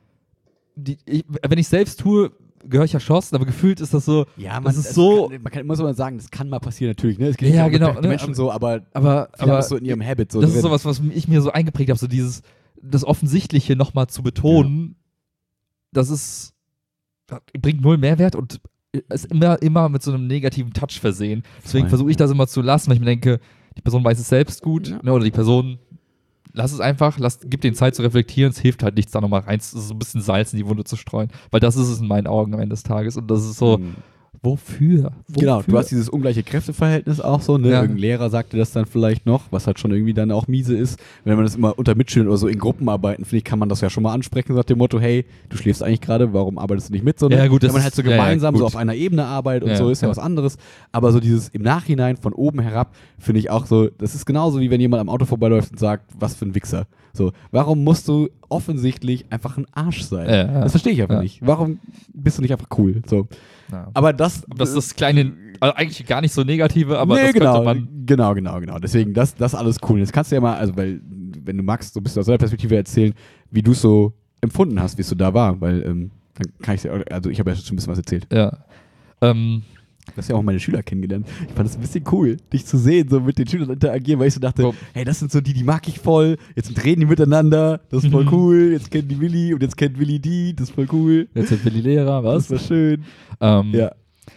wenn ich selbst tue, gehöre ich erschossen, aber gefühlt ist das so, Ja, das ist so, muss man sagen, das kann mal passieren natürlich, ne? Es geht Ja, nicht genau, um perfekte ne? Menschen so, aber aber viele haben es so in ihrem Habit so das ist drin. sowas, was ich mir so eingeprägt habe, so das Offensichtliche nochmal zu betonen, das bringt null Mehrwert und ist immer mit so einem negativen Touch versehen. Deswegen Voll, versuche ich ja. das immer zu lassen, weil ich mir denke, die Person weiß es selbst gut, Ja. ne, oder die Person, lass es einfach, gib denen Zeit zu reflektieren, es hilft halt nichts, da nochmal rein, so ein bisschen Salz in die Wunde zu streuen, weil das ist es in meinen Augen am Ende des Tages und das ist so, Mhm. wofür? Genau, du hast dieses ungleiche Kräfteverhältnis auch so, ne? Ja. Irgendein Lehrer sagte das dann vielleicht noch, was halt schon irgendwie dann auch miese ist. Wenn man das immer unter Mitschülern oder so in Gruppenarbeiten, finde ich, kann man das ja schon mal ansprechen, nach dem Motto, hey, du schläfst eigentlich gerade, warum arbeitest du nicht mit? So, ne? Ja, gut, Wenn das man ist- halt so ja, ja, gemeinsam so gut. auf einer Ebene arbeitet und Ja, so, ist ja ja. was anderes. Aber so dieses im Nachhinein von oben herab, finde ich auch so, das ist genauso wie wenn jemand am Auto vorbeiläuft und sagt, was für ein Wichser. So, warum musst du offensichtlich einfach ein Arsch sein? Ja, ja. Das verstehe ich einfach Ja. nicht. Warum bist du nicht einfach cool? So. Ja. Aber das Das ist das kleine, also eigentlich gar nicht so negative, aber nee, das genau, könnte man. genau. Deswegen, das alles cool. Jetzt kannst du ja mal, also weil, wenn du magst, so ein bisschen aus deiner Perspektive erzählen, wie du es so empfunden hast, wie es so da war, weil dann kann ich also ich habe ja schon ein bisschen was erzählt. Ja. Du hast ja auch meine Schüler kennengelernt. Ich fand es ein bisschen cool, dich zu sehen, so mit den Schülern interagieren, weil ich so dachte, hey, das sind so die mag ich voll. Jetzt reden die miteinander, das ist voll cool. Jetzt kennen die Willi und jetzt kennt Willi die, das ist voll cool. Jetzt sind Willi Lehrer, was? Das war schön. Ja.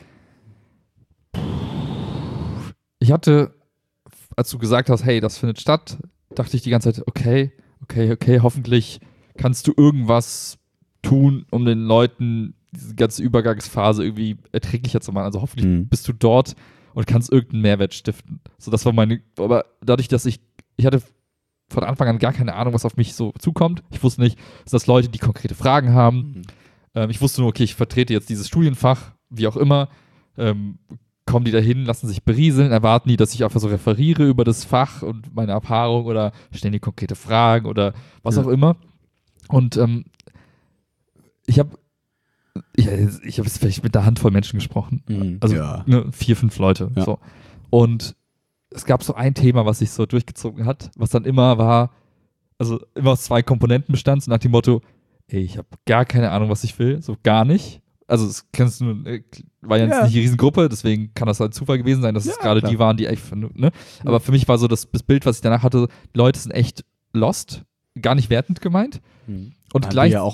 Ich hatte, als du gesagt hast, hey, das findet statt, dachte ich die ganze Zeit, okay, hoffentlich kannst du irgendwas tun, um den Leuten diese ganze Übergangsphase irgendwie erträglicher zu machen. Also hoffentlich bist du dort und kannst irgendeinen Mehrwert stiften. So, das war aber dadurch, dass ich hatte von Anfang an gar keine Ahnung, was auf mich so zukommt. Ich wusste nicht, dass das Leute, die konkrete Fragen haben. Ich wusste nur, okay, ich vertrete jetzt dieses Studienfach, wie auch immer. Kommen die dahin, lassen sich berieseln, erwarten die, dass ich einfach so referiere über das Fach und meine Erfahrung oder stellen die konkrete Fragen oder was auch immer. Und ich habe jetzt vielleicht mit einer Handvoll Menschen gesprochen. Also 4, 5 Leute. Ja. So. Und es gab so ein Thema, was sich so durchgezogen hat, was dann immer war, also immer aus 2 Komponenten bestand, so nach dem Motto, ey, ich habe gar keine Ahnung, was ich will, so gar nicht. Also das kennst du, war ja jetzt nicht eine Riesengruppe, deswegen kann das halt Zufall gewesen sein, dass es gerade die waren, die echt, ne? Aber für mich war so das Bild, was ich danach hatte, die Leute sind echt lost, gar nicht wertend gemeint. Und,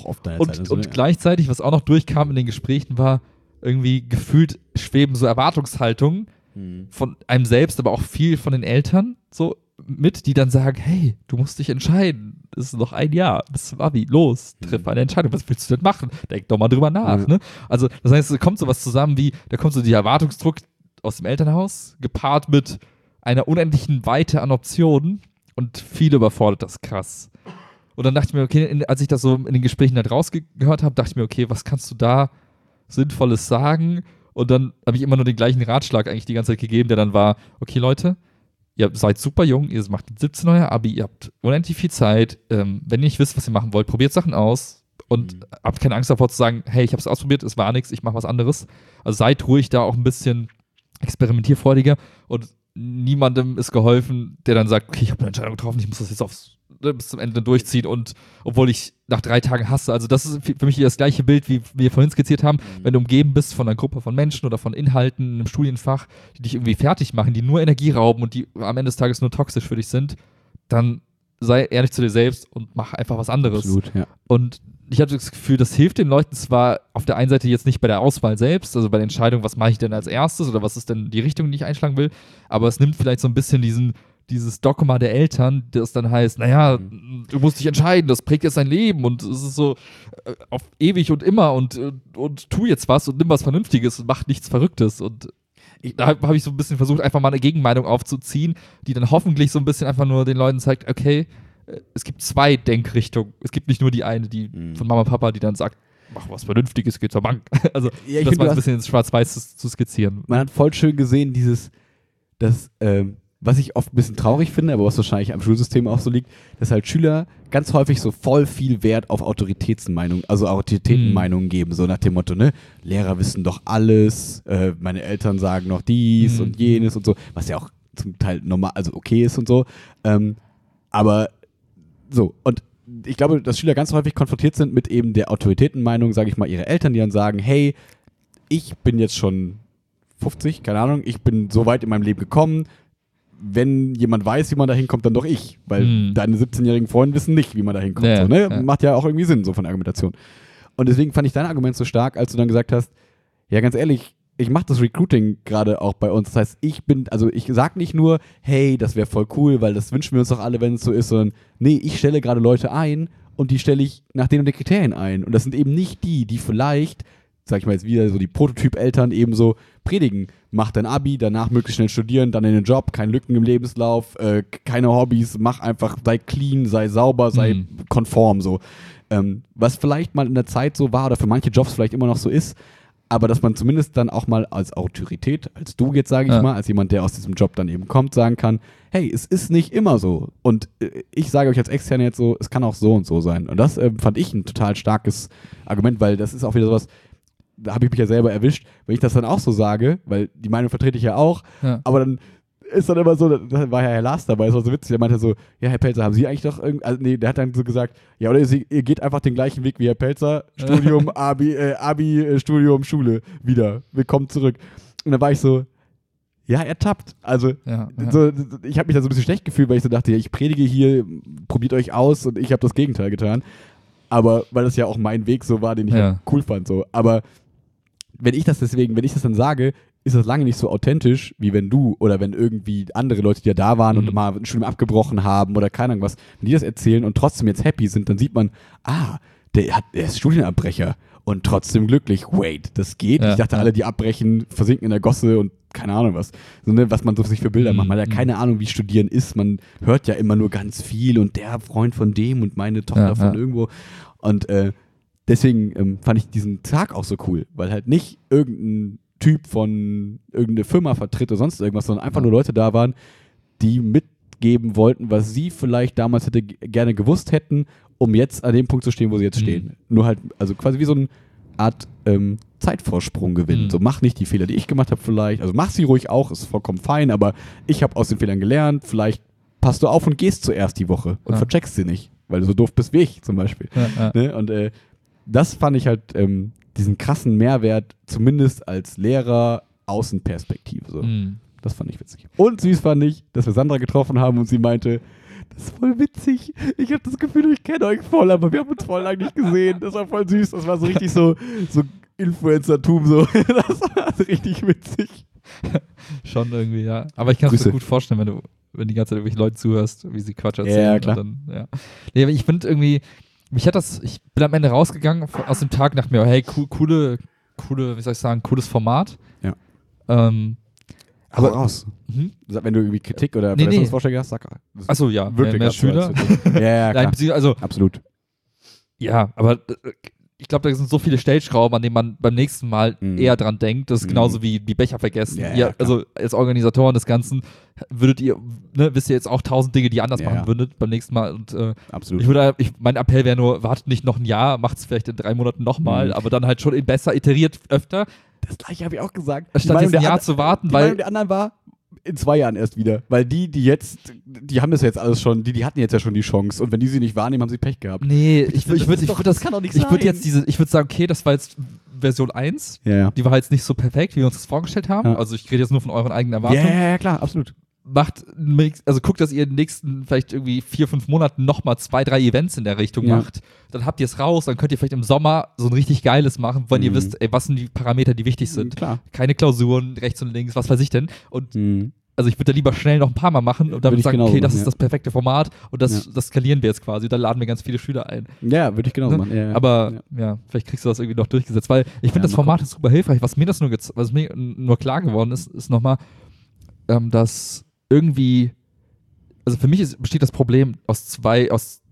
gleichzeitig, was auch noch durchkam in den Gesprächen, war irgendwie gefühlt schweben so Erwartungshaltungen von einem selbst, aber auch viel von den Eltern so mit, die dann sagen, hey, du musst dich entscheiden, es ist noch ein Jahr, bis zum Abi, los, triff eine Entscheidung, was willst du denn machen? Denk doch mal drüber nach, ne? Also das heißt, es kommt sowas zusammen wie, da kommt so der Erwartungsdruck aus dem Elternhaus, gepaart mit einer unendlichen Weite an Optionen und viele überfordert das krass. Und dann dachte ich mir, okay, als ich das so in den Gesprächen halt rausgehört habe, dachte ich mir, okay, was kannst du da Sinnvolles sagen? Und dann habe ich immer nur den gleichen Ratschlag eigentlich die ganze Zeit gegeben, der dann war, okay, Leute, ihr seid super jung, ihr macht mit 17 euer Abi, ihr habt unendlich viel Zeit. Wenn ihr nicht wisst, was ihr machen wollt, probiert Sachen aus und habt keine Angst davor zu sagen, hey, ich habe es ausprobiert, es war nichts, ich mache was anderes. Also seid ruhig da auch ein bisschen experimentierfreudiger und niemandem ist geholfen, der dann sagt, okay, ich habe eine Entscheidung getroffen, ich muss das jetzt bis zum Ende durchziehen und obwohl ich nach 3 Tagen hasse, also das ist für mich das gleiche Bild, wie wir vorhin skizziert haben, wenn du umgeben bist von einer Gruppe von Menschen oder von Inhalten in einem Studienfach, die dich irgendwie fertig machen, die nur Energie rauben und die am Ende des Tages nur toxisch für dich sind, dann sei ehrlich zu dir selbst und mach einfach was anderes. Absolut, ja. Und ich hatte das Gefühl, das hilft den Leuten zwar auf der einen Seite jetzt nicht bei der Auswahl selbst, also bei der Entscheidung, was mache ich denn als erstes oder was ist denn die Richtung, die ich einschlagen will, aber es nimmt vielleicht so ein bisschen dieses Dogma der Eltern, das dann heißt, naja, du musst dich entscheiden, das prägt jetzt dein Leben und es ist so auf ewig und immer und tu jetzt was und nimm was Vernünftiges und mach nichts Verrücktes und da habe ich so ein bisschen versucht, einfach mal eine Gegenmeinung aufzuziehen, die dann hoffentlich so ein bisschen einfach nur den Leuten zeigt, okay, es gibt 2 Denkrichtungen, es gibt nicht nur die eine, die von Mama und Papa, die dann sagt, mach was Vernünftiges, geh zur Bank. Also das war ein bisschen ins Schwarz-Weiß zu skizzieren. Man hat voll schön gesehen, was ich oft ein bisschen traurig finde, aber was wahrscheinlich am Schulsystem auch so liegt, dass halt Schüler ganz häufig so voll viel Wert auf Autoritätenmeinungen geben, so nach dem Motto, ne, Lehrer wissen doch alles, meine Eltern sagen noch dies und jenes und so, was ja auch zum Teil normal, also okay ist und so, aber so, und ich glaube, dass Schüler ganz häufig konfrontiert sind mit eben der Autoritätenmeinung, sage ich mal, ihrer Eltern, die dann sagen, hey, ich bin jetzt schon 50, keine Ahnung, ich bin so weit in meinem Leben gekommen, wenn jemand weiß, wie man da hinkommt, dann doch ich. Weil deine 17-jährigen Freunde wissen nicht, wie man da hinkommt. Ja, so, ne? ja. Macht ja auch irgendwie Sinn, so von der Argumentation. Und deswegen fand ich dein Argument so stark, als du dann gesagt hast, ja, ganz ehrlich, ich mache das Recruiting gerade auch bei uns. Das heißt, ich sag nicht nur, hey, das wäre voll cool, weil das wünschen wir uns doch alle, wenn es so ist, sondern nee, ich stelle gerade Leute ein und die stelle ich nach den und den Kriterien ein. Und das sind eben nicht die vielleicht, sag ich mal jetzt wieder so die Prototyp-Eltern eben so predigen. Mach dein Abi, danach möglichst schnell studieren, dann in den Job, keine Lücken im Lebenslauf, keine Hobbys, mach einfach, sei clean, sei sauber, sei konform so. Was vielleicht mal in der Zeit so war oder für manche Jobs vielleicht immer noch so ist, aber dass man zumindest dann auch mal als Autorität, als du jetzt sage ich mal, als jemand, der aus diesem Job dann eben kommt, sagen kann, hey, es ist nicht immer so. Und ich sage euch als Externe jetzt so, es kann auch so und so sein. Und das fand ich ein total starkes Argument, weil das ist auch wieder sowas, da habe ich mich ja selber erwischt, wenn ich das dann auch so sage, weil die Meinung vertrete ich ja auch, aber dann ist dann immer so, da war ja Herr Lars dabei, das war so witzig, der meinte so, ja, Herr Pelzer, haben Sie eigentlich doch irgendwie, also nee, der hat dann so gesagt, ja, oder ihr geht einfach den gleichen Weg wie Herr Pelzer, Studium, Abi, Studium, Schule, wieder, willkommen zurück. Und dann war ich so, ja, ertappt. Also, so, ich habe mich da so ein bisschen schlecht gefühlt, weil ich so dachte, ja, ich predige hier, probiert euch aus und ich habe das Gegenteil getan. Aber weil das ja auch mein Weg so war, den ich halt cool fand. So. Aber wenn ich das dann sage, ist das lange nicht so authentisch, wie wenn du oder wenn irgendwie andere Leute, die ja da waren und mal ein Studium abgebrochen haben oder keine Ahnung was, wenn die das erzählen und trotzdem jetzt happy sind, dann sieht man, der ist Studienabbrecher und trotzdem glücklich. Wait, das geht? Ich dachte, alle, die abbrechen, versinken in der Gosse und keine Ahnung was. So, ne, was man so sich für Bilder macht. Man hat ja keine Ahnung, wie Studieren ist. Man hört ja immer nur ganz viel und der Freund von dem und meine Tochter von irgendwo. Und deswegen fand ich diesen Tag auch so cool, weil halt nicht irgendein Typ von irgendeine Firma vertritt oder sonst irgendwas, sondern einfach nur Leute da waren, die mitgeben wollten, was sie vielleicht damals gerne gewusst hätten, um jetzt an dem Punkt zu stehen, wo sie jetzt stehen. Nur halt, also quasi wie so eine Art Zeitvorsprung gewinnen. So, mach nicht die Fehler, die ich gemacht habe vielleicht. Also mach sie ruhig auch, ist vollkommen fein, aber ich habe aus den Fehlern gelernt. Vielleicht passt du auf und gehst zuerst die Woche und vercheckst sie nicht, weil du so doof bist wie ich zum Beispiel. Ne? Und das fand ich halt diesen krassen Mehrwert, zumindest als Lehrer, Außenperspektive. So. Das fand ich witzig. Und süß fand ich, dass wir Sandra getroffen haben und sie meinte, das ist voll witzig. Ich habe das Gefühl, ich kenne euch voll, aber wir haben uns voll lange nicht gesehen. Das war voll süß. Das war so richtig so Influencer-Tum. So. Das war richtig witzig. Schon irgendwie, ja. Aber ich kann es mir gut vorstellen, wenn die ganze Zeit irgendwelche Leute zuhörst, wie sie Quatsch erzählen. Ja, klar. Und dann, Nee, ich finde irgendwie, ich bin am Ende rausgegangen aus dem Tag und dachte mir, hey, coole, wie soll ich sagen, cooles Format. Ja. Aber raus. Wenn du irgendwie Kritik oder Verbesserungsvorschläge hast, sag. Achso, ja, mehr Schüler. Ja, klar. Nein, also, absolut. Ja, aber ich glaube, da sind so viele Stellschrauben, an denen man beim nächsten Mal eher dran denkt. Das ist genauso wie Becher vergessen. Ja, also als Organisatoren des Ganzen wisst ihr jetzt auch 1000 Dinge, die ihr anders machen würdet beim nächsten Mal. Und absolut. Mein Appell wäre nur, wartet nicht noch ein Jahr, macht es vielleicht in 3 Monaten nochmal, aber dann halt schon besser, iteriert öfter. Das gleiche habe ich auch gesagt. Statt jetzt ein Jahr zu warten, weil der anderen war, in 2 Jahren erst wieder. Weil die haben das jetzt alles schon, die hatten jetzt ja schon die Chance. Und wenn die sie nicht wahrnehmen, haben sie Pech gehabt. Nee, das kann doch nicht sein. Ich würde sagen, okay, das war jetzt Version 1. Ja. Die war jetzt nicht so perfekt, wie wir uns das vorgestellt haben. Ja. Also ich rede jetzt nur von euren eigenen Erwartungen. Ja, klar, absolut. Guckt, dass ihr in den nächsten vielleicht irgendwie 4-5 Monaten nochmal 2-3 Events in der Richtung macht. Dann habt ihr es raus, dann könnt ihr vielleicht im Sommer so ein richtig geiles machen, wenn ihr wisst, was sind die Parameter, die wichtig sind. Klar. Keine Klausuren, rechts und links, was weiß ich denn. Und also ich würde da lieber schnell noch ein paar Mal machen und dann sagen, okay, das ist das perfekte Format und das skalieren wir jetzt quasi. Da laden wir ganz viele Schüler ein. Ja, würde ich genauso machen. Ja, aber vielleicht kriegst du das irgendwie noch durchgesetzt, weil ich finde, das Format ist super hilfreich. Was mir nur klar geworden ist nochmal, dass irgendwie, also für mich besteht das Problem aus 3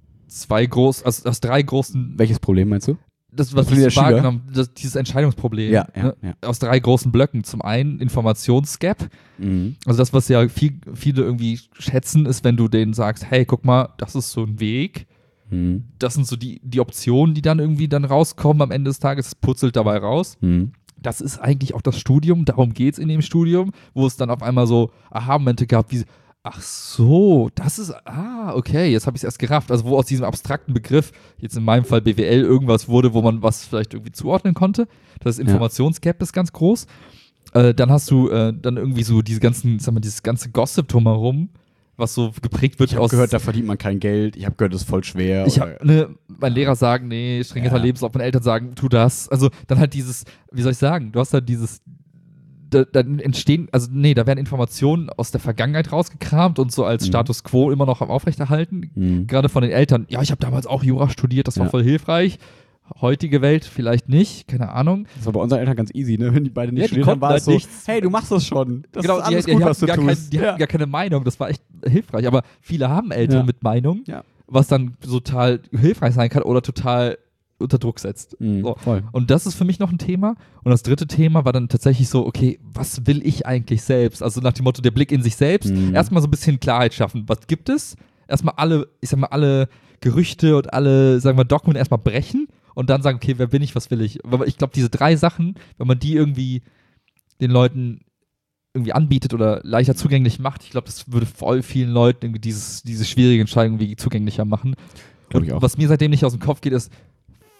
großen. Welches Problem meinst du? Das, was ich so wahrgenommen habe, dieses Entscheidungsproblem. Ja. Aus 3 großen Blöcken. Zum einen Informationsgap. Also das, was ja viele irgendwie schätzen, ist, wenn du denen sagst, hey, guck mal, das ist so ein Weg. Das sind so die Optionen, die dann irgendwie rauskommen am Ende des Tages. Es putzelt dabei raus. Das ist eigentlich auch das Studium, darum geht es in dem Studium, wo es dann auf einmal so Aha-Momente gab, wie, ach so, das ist, okay, jetzt habe ich es erst gerafft. Also wo aus diesem abstrakten Begriff, jetzt in meinem Fall BWL, irgendwas wurde, wo man was vielleicht irgendwie zuordnen konnte. Das Informationsgap ist ganz groß. Dann hast du dann irgendwie so dieses ganze Gossip drumherum, was so geprägt wird. Ich habe gehört, da verdient man kein Geld. Ich habe gehört, das ist voll schwer. Mein Lehrer sagen, nee, strengerer Lebenslauf. Meine Eltern sagen, tu das. Also dann halt dieses, wie soll ich sagen, du hast halt dieses, dann entstehen, da werden Informationen aus der Vergangenheit rausgekramt und so als Status Quo immer noch aufrechterhalten. Gerade von den Eltern, ja, ich habe damals auch Jura studiert, das war voll hilfreich. Heutige Welt vielleicht nicht, keine Ahnung. Das war bei unseren Eltern ganz easy, ne? Wenn die beide nicht studiert haben, war es so, hey, du machst das schon. Das ist alles gut, was du tust. Die hatten gar keine Meinung, das war echt hilfreich. Aber viele haben Eltern mit Meinung, was dann total hilfreich sein kann oder total unter Druck setzt. Voll. Und das ist für mich noch ein Thema. Und das dritte Thema war dann tatsächlich so, okay, was will ich eigentlich selbst? Also nach dem Motto, der Blick in sich selbst. Erstmal so ein bisschen Klarheit schaffen. Was gibt es? Erstmal alle Gerüchte und alle, sagen wir, Dogmen erstmal brechen. Und dann sagen, okay, wer bin ich, was will ich? Aber ich glaube, diese 3 Sachen, wenn man die irgendwie den Leuten irgendwie anbietet oder leichter zugänglich macht, ich glaube, das würde voll vielen Leuten irgendwie diese schwierige Entscheidung irgendwie zugänglicher machen. Glaube ich auch. Was mir seitdem nicht aus dem Kopf geht, ist,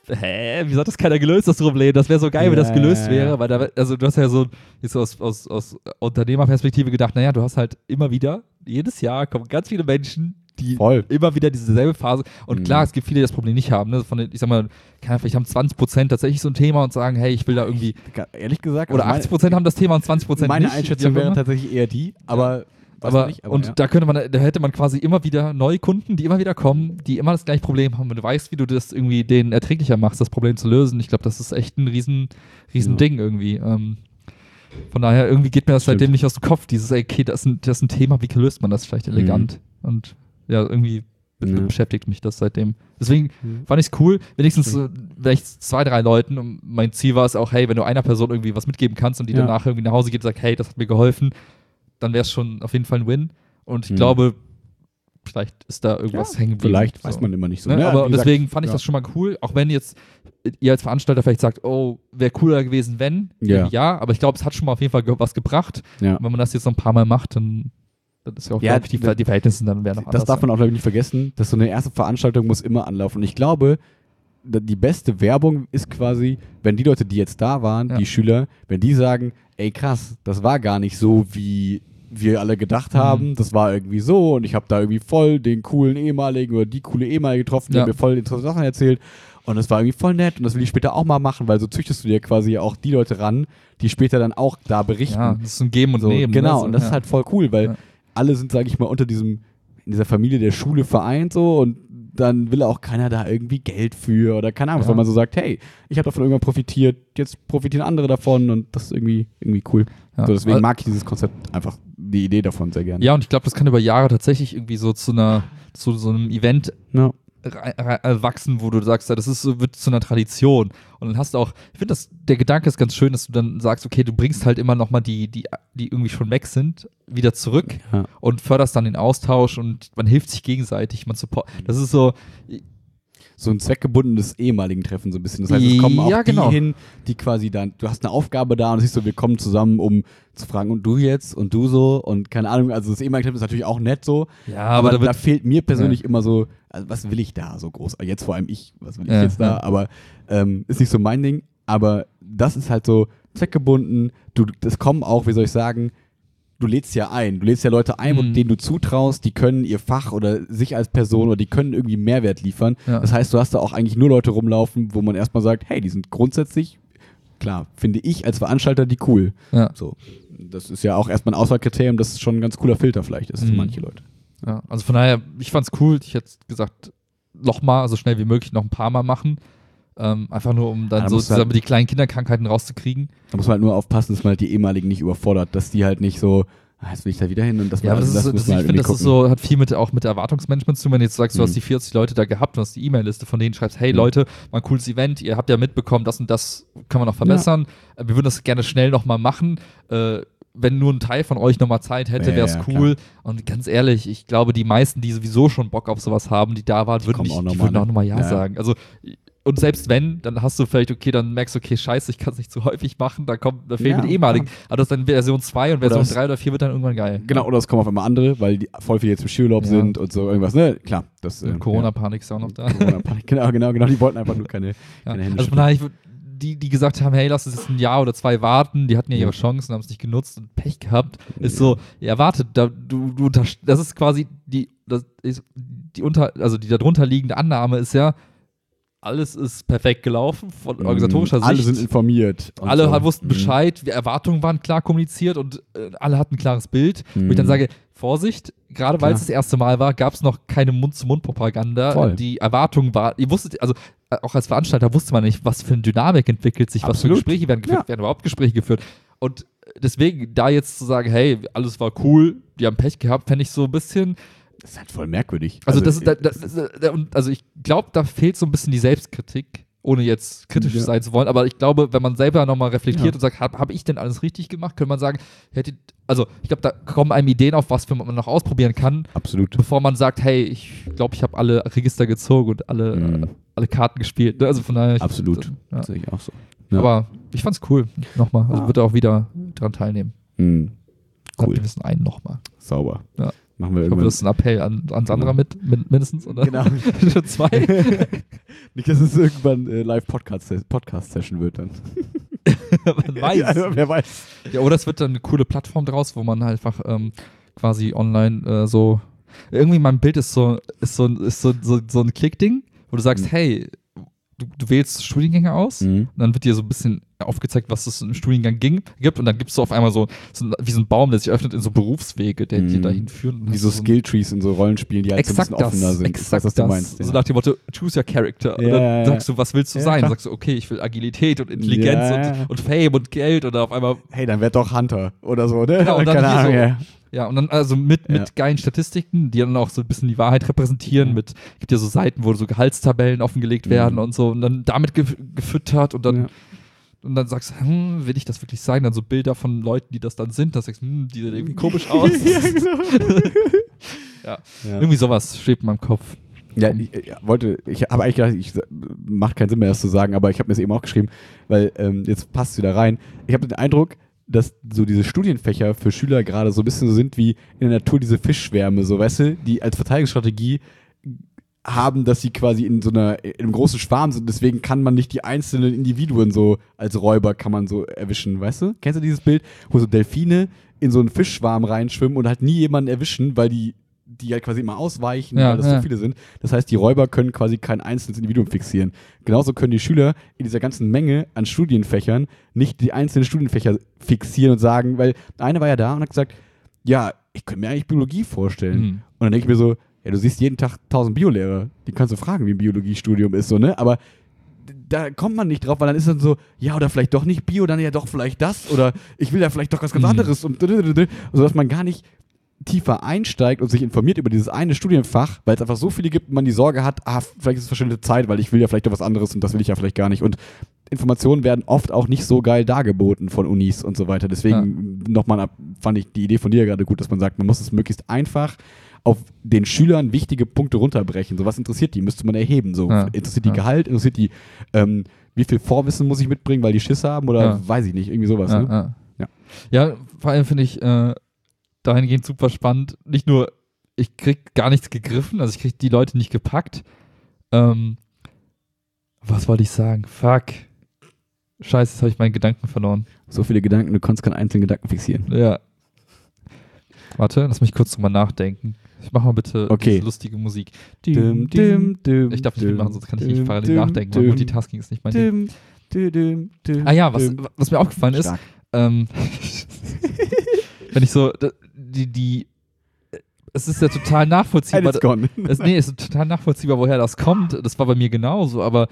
wieso hat das keiner gelöst, das Problem? Das wäre so geil, wenn das gelöst wäre, weil du hast ja so jetzt aus Unternehmerperspektive gedacht, naja, du hast halt immer wieder, jedes Jahr kommen ganz viele Menschen, die immer wieder dieselbe Phase. Und klar, es gibt viele, die das Problem nicht haben. Ne? Ich sag mal, vielleicht haben 20% tatsächlich so ein Thema und sagen, hey, ich will da irgendwie. Ehrlich gesagt. Oder 80% haben das Thema und 20% nicht. Meine Einschätzung wäre tatsächlich eher die, aber. Da hätte man quasi immer wieder neue Kunden, die immer wieder kommen, die immer das gleiche Problem haben. Und du weißt, wie du das irgendwie denen erträglicher machst, das Problem zu lösen. Ich glaube, das ist echt ein riesen Ding irgendwie. Von daher, irgendwie geht mir das seitdem nicht aus dem Kopf. Dieses, okay, das ist ein Thema, wie löst man das vielleicht elegant? Und ja, irgendwie beschäftigt mich das seitdem. Deswegen fand ich es cool, wenigstens vielleicht 2, 3 Leuten. Und mein Ziel war es auch, hey, wenn du einer Person irgendwie was mitgeben kannst und die danach irgendwie nach Hause geht und sagt, hey, das hat mir geholfen, dann wäre es schon auf jeden Fall ein Win. Und ich glaube, vielleicht ist da irgendwas hängen geblieben. Vielleicht, weiß man immer nicht so. Ne? Aber deswegen fand ich das schon mal cool, auch wenn jetzt ihr als Veranstalter vielleicht sagt, oh, wäre cooler gewesen, wenn. Ja, aber ich glaube, es hat schon mal auf jeden Fall was gebracht. Ja. Und wenn man das jetzt noch ein paar Mal macht, dann ist ja auch, glaube ich, die Verhältnisse dann wären noch anders. Das darf man auch, glaube ich, nicht vergessen, dass so eine erste Veranstaltung muss immer anlaufen. Und ich glaube, die beste Werbung ist quasi, wenn die Leute, die jetzt da waren, die Schüler, wenn die sagen, ey krass, das war gar nicht so, wie wir alle gedacht haben, das war irgendwie so und ich habe da irgendwie voll den coolen ehemaligen oder die coole ehemalige getroffen, die haben mir voll interessante Sachen erzählt und das war irgendwie voll nett und das will ich später auch mal machen, weil so züchtest du dir quasi auch die Leute ran, die später dann auch da berichten. Ja, das ist ein Geben und Nehmen. Genau, und das ist halt voll cool, weil alle sind, sage ich mal, in dieser Familie der Schule vereint so und dann will auch keiner da irgendwie Geld für oder keine Ahnung, weil man so sagt, hey, ich habe davon irgendwann profitiert, jetzt profitieren andere davon und das ist irgendwie cool. Ja. So, deswegen mag ich dieses Konzept einfach, die Idee davon sehr gerne. Ja, und ich glaube, das kann über Jahre tatsächlich irgendwie so zu so einem Event wachsen, wo du sagst, das wird zu einer Tradition. Und dann hast du auch, ich finde, der Gedanke ist ganz schön, dass du dann sagst, okay, du bringst halt immer nochmal die irgendwie schon weg sind, wieder zurück und förderst dann den Austausch und man hilft sich gegenseitig, man support. Das ist so ein zweckgebundenes ehemaligen Treffen so ein bisschen. Das heißt, es kommen auch die hin, die quasi dann, du hast eine Aufgabe da und siehst so, wir kommen zusammen, um zu fragen, und du jetzt und du so und keine Ahnung, also das ehemalige Treffen ist natürlich auch nett so, aber da fehlt mir persönlich immer so, also was will ich da so groß? Jetzt vor allem was will ich jetzt da? Aber ist nicht so mein Ding, aber das ist halt so zweckgebunden, das kommen auch, wie soll ich sagen, du lädst ja Leute ein, denen du zutraust, die können ihr Fach oder sich als Person oder die können irgendwie Mehrwert liefern. Ja. Das heißt, du hast da auch eigentlich nur Leute rumlaufen, wo man erstmal sagt, hey, die sind grundsätzlich, klar, finde ich als Veranstalter die cool. Ja. So, das ist ja auch erstmal ein Auswahlkriterium, das schon ein ganz cooler Filter vielleicht ist für manche Leute. Ja, also von daher, ich fand's cool. Ich hätte gesagt, nochmal, so schnell wie möglich, noch ein paar Mal machen. Einfach nur, um dann die kleinen Kinderkrankheiten rauszukriegen. Da muss man halt nur aufpassen, dass man halt die ehemaligen nicht überfordert, dass die halt nicht so, jetzt will ich da wieder hin und das ich finde, das ist so, hat viel auch mit Erwartungsmanagement zu tun, wenn du jetzt sagst, du hast die 40 Leute da gehabt und hast die E-Mail-Liste, von denen schreibst, hey Leute, war ein cooles Event, ihr habt ja mitbekommen, das und das kann man noch verbessern. Wir würden das gerne schnell nochmal machen. Wenn nur ein Teil von euch nochmal Zeit hätte, wäre es cool. Klar. Und ganz ehrlich, ich glaube, die meisten, die sowieso schon Bock auf sowas haben, die da waren, würden auch nochmal Ja sagen. Also, und selbst wenn, dann hast du vielleicht, dann merkst du, scheiße, ich kann es nicht zu häufig machen, da fehlen mit ehemaligen. Aber das ist dann Version 2 und Version 3 oder 4 wird dann irgendwann geil. Genau, oder es kommen auf einmal andere, weil die voll viel jetzt im Skiurlaub sind und so irgendwas, ne? Klar. Corona-Panik ist auch noch da. Corona-Panik, genau, die wollten einfach nur keine Hände. Also von daher, die gesagt haben, hey, lass uns jetzt ein Jahr oder 2 warten, die hatten ja ihre Chancen, haben es nicht genutzt und Pech gehabt, ist so, wartet, das ist quasi die darunter liegende Annahme ist ja, alles ist perfekt gelaufen von organisatorischer Sicht. Alle sind informiert. Alle wussten Bescheid, die Erwartungen waren klar kommuniziert und alle hatten ein klares Bild. Wo ich dann sage, Vorsicht, gerade weil es das erste Mal war, gab es noch keine Mund-zu-Mund-Propaganda. Voll. Die Erwartung war, ihr wusstet, also auch als Veranstalter wusste man nicht, was für eine Dynamik entwickelt sich, was für Gespräche werden geführt, werden überhaupt Gespräche geführt. Und deswegen, da jetzt zu sagen, hey, alles war cool, die haben Pech gehabt, fände ich so ein bisschen. Das ist halt voll merkwürdig. Also ich glaube, da fehlt so ein bisschen die Selbstkritik, ohne jetzt kritisch sein zu wollen, aber ich glaube, wenn man selber nochmal reflektiert und sagt, habe ich denn alles richtig gemacht, könnte man sagen, ich glaube, da kommen einem Ideen auf, was man noch ausprobieren kann. Absolut. Bevor man sagt, hey, ich glaube, ich habe alle Register gezogen und alle Karten gespielt. Also von daher. Absolut. Das sehe ich auch so. Ja. Aber ich fand's cool. Nochmal. Also würde auch wieder dran teilnehmen. Cool. Wir wissen einen nochmal. Sauber. Ja. Machen wir ich hoffe, das ist ein Appell an Sandra mindestens, oder? Genau. Schon 2. Nicht, dass es irgendwann Live-Podcast-Session wird dann. Man weiß. Ja, also, wer weiß. Ja, oder es wird dann eine coole Plattform draus, wo man halt einfach quasi online so. Irgendwie mein Bild ist so ein Klickding, wo du sagst, hey, du wählst Studiengänge aus und dann wird dir so ein bisschen aufgezeigt, was es im Studiengang gibt und dann gibt es so auf einmal so wie so ein Baum, der sich öffnet in so Berufswege, der dir dahin führen. Wie so Skilltrees in so Rollenspielen, die halt so ein bisschen offener sind. Exakt was du meinst. So nach dem Motto, choose your character. Und dann sagst du, was willst du sein? Dann sagst du, okay, ich will Agilität und Intelligenz und Fame und Geld oder auf einmal. Hey, dann werd doch Hunter oder so, ne? Genau, und dann keine Ahnung, so, ja, und dann also mit geilen Statistiken, die dann auch so ein bisschen die Wahrheit repräsentieren. Gibt ja so Seiten, wo so Gehaltstabellen offengelegt werden und so und dann damit gefüttert und dann sagst du, will ich das wirklich sein? Dann so Bilder von Leuten, die das dann sind, da sagst du, die sehen irgendwie komisch aus. Ja, irgendwie sowas schwebt in meinem Kopf. Ja, ich habe eigentlich gedacht, macht keinen Sinn mehr, das zu sagen, aber ich habe mir das eben auch geschrieben, weil jetzt passt es wieder rein. Ich habe den Eindruck, dass so diese Studienfächer für Schüler gerade so ein bisschen so sind wie in der Natur diese Fischschwärme, so, weißt du, die als Verteidigungsstrategie haben, dass sie quasi in einem großen Schwarm sind, deswegen kann man nicht die einzelnen Individuen so als Räuber kann man so erwischen, weißt du? Kennst du dieses Bild, wo so Delfine in so einen Fischschwarm reinschwimmen und halt nie jemanden erwischen, weil die halt quasi immer ausweichen, weil das so viele sind. Das heißt, die Räuber können quasi kein einzelnes Individuum fixieren. Genauso können die Schüler in dieser ganzen Menge an Studienfächern nicht die einzelnen Studienfächer fixieren und sagen, weil einer war ja da und hat gesagt, ja, ich könnte mir eigentlich Biologie vorstellen. Und dann denke ich mir so, ja, du siehst jeden Tag 1000 Biolehrer, die kannst du fragen, wie ein Biologiestudium ist, so, ne? Aber da kommt man nicht drauf, weil dann ist dann so, ja, oder vielleicht doch nicht Bio, dann ja doch vielleicht das, oder ich will ja vielleicht doch was ganz anderes und so, dass man gar nicht tiefer einsteigt und sich informiert über dieses eine Studienfach, weil es einfach so viele gibt und man die Sorge hat, vielleicht ist es verschwendete Zeit, weil ich will ja vielleicht doch was anderes und das will ich ja vielleicht gar nicht. Und Informationen werden oft auch nicht so geil dargeboten von Unis und so weiter. Deswegen nochmal fand ich die Idee von dir gerade gut, dass man sagt, man muss es möglichst einfach auf den Schülern wichtige Punkte runterbrechen. So, was interessiert die? Müsste man erheben. So, interessiert die Gehalt? Interessiert die, wie viel Vorwissen muss ich mitbringen, weil die Schiss haben? Oder weiß ich nicht, irgendwie sowas. Ne? Ja, vor allem finde ich dahingehend super spannend. Nicht nur, ich krieg gar nichts gegriffen, also ich krieg die Leute nicht gepackt. Was wollte ich sagen? Fuck. Scheiße, jetzt habe ich meinen Gedanken verloren. So viele Gedanken, du konntest keinen einzelnen Gedanken fixieren. Ja. Warte, lass mich kurz drüber nachdenken. Ich mach mal bitte diese lustige Musik. Ich darf nicht mitmachen, sonst kann ich nicht parallel nachdenken, weil Multitasking ist nicht mein Ding. Was mir aufgefallen ist, wenn ich so, es ist ja total nachvollziehbar. Es ist total nachvollziehbar, woher das kommt. Das war bei mir genauso, aber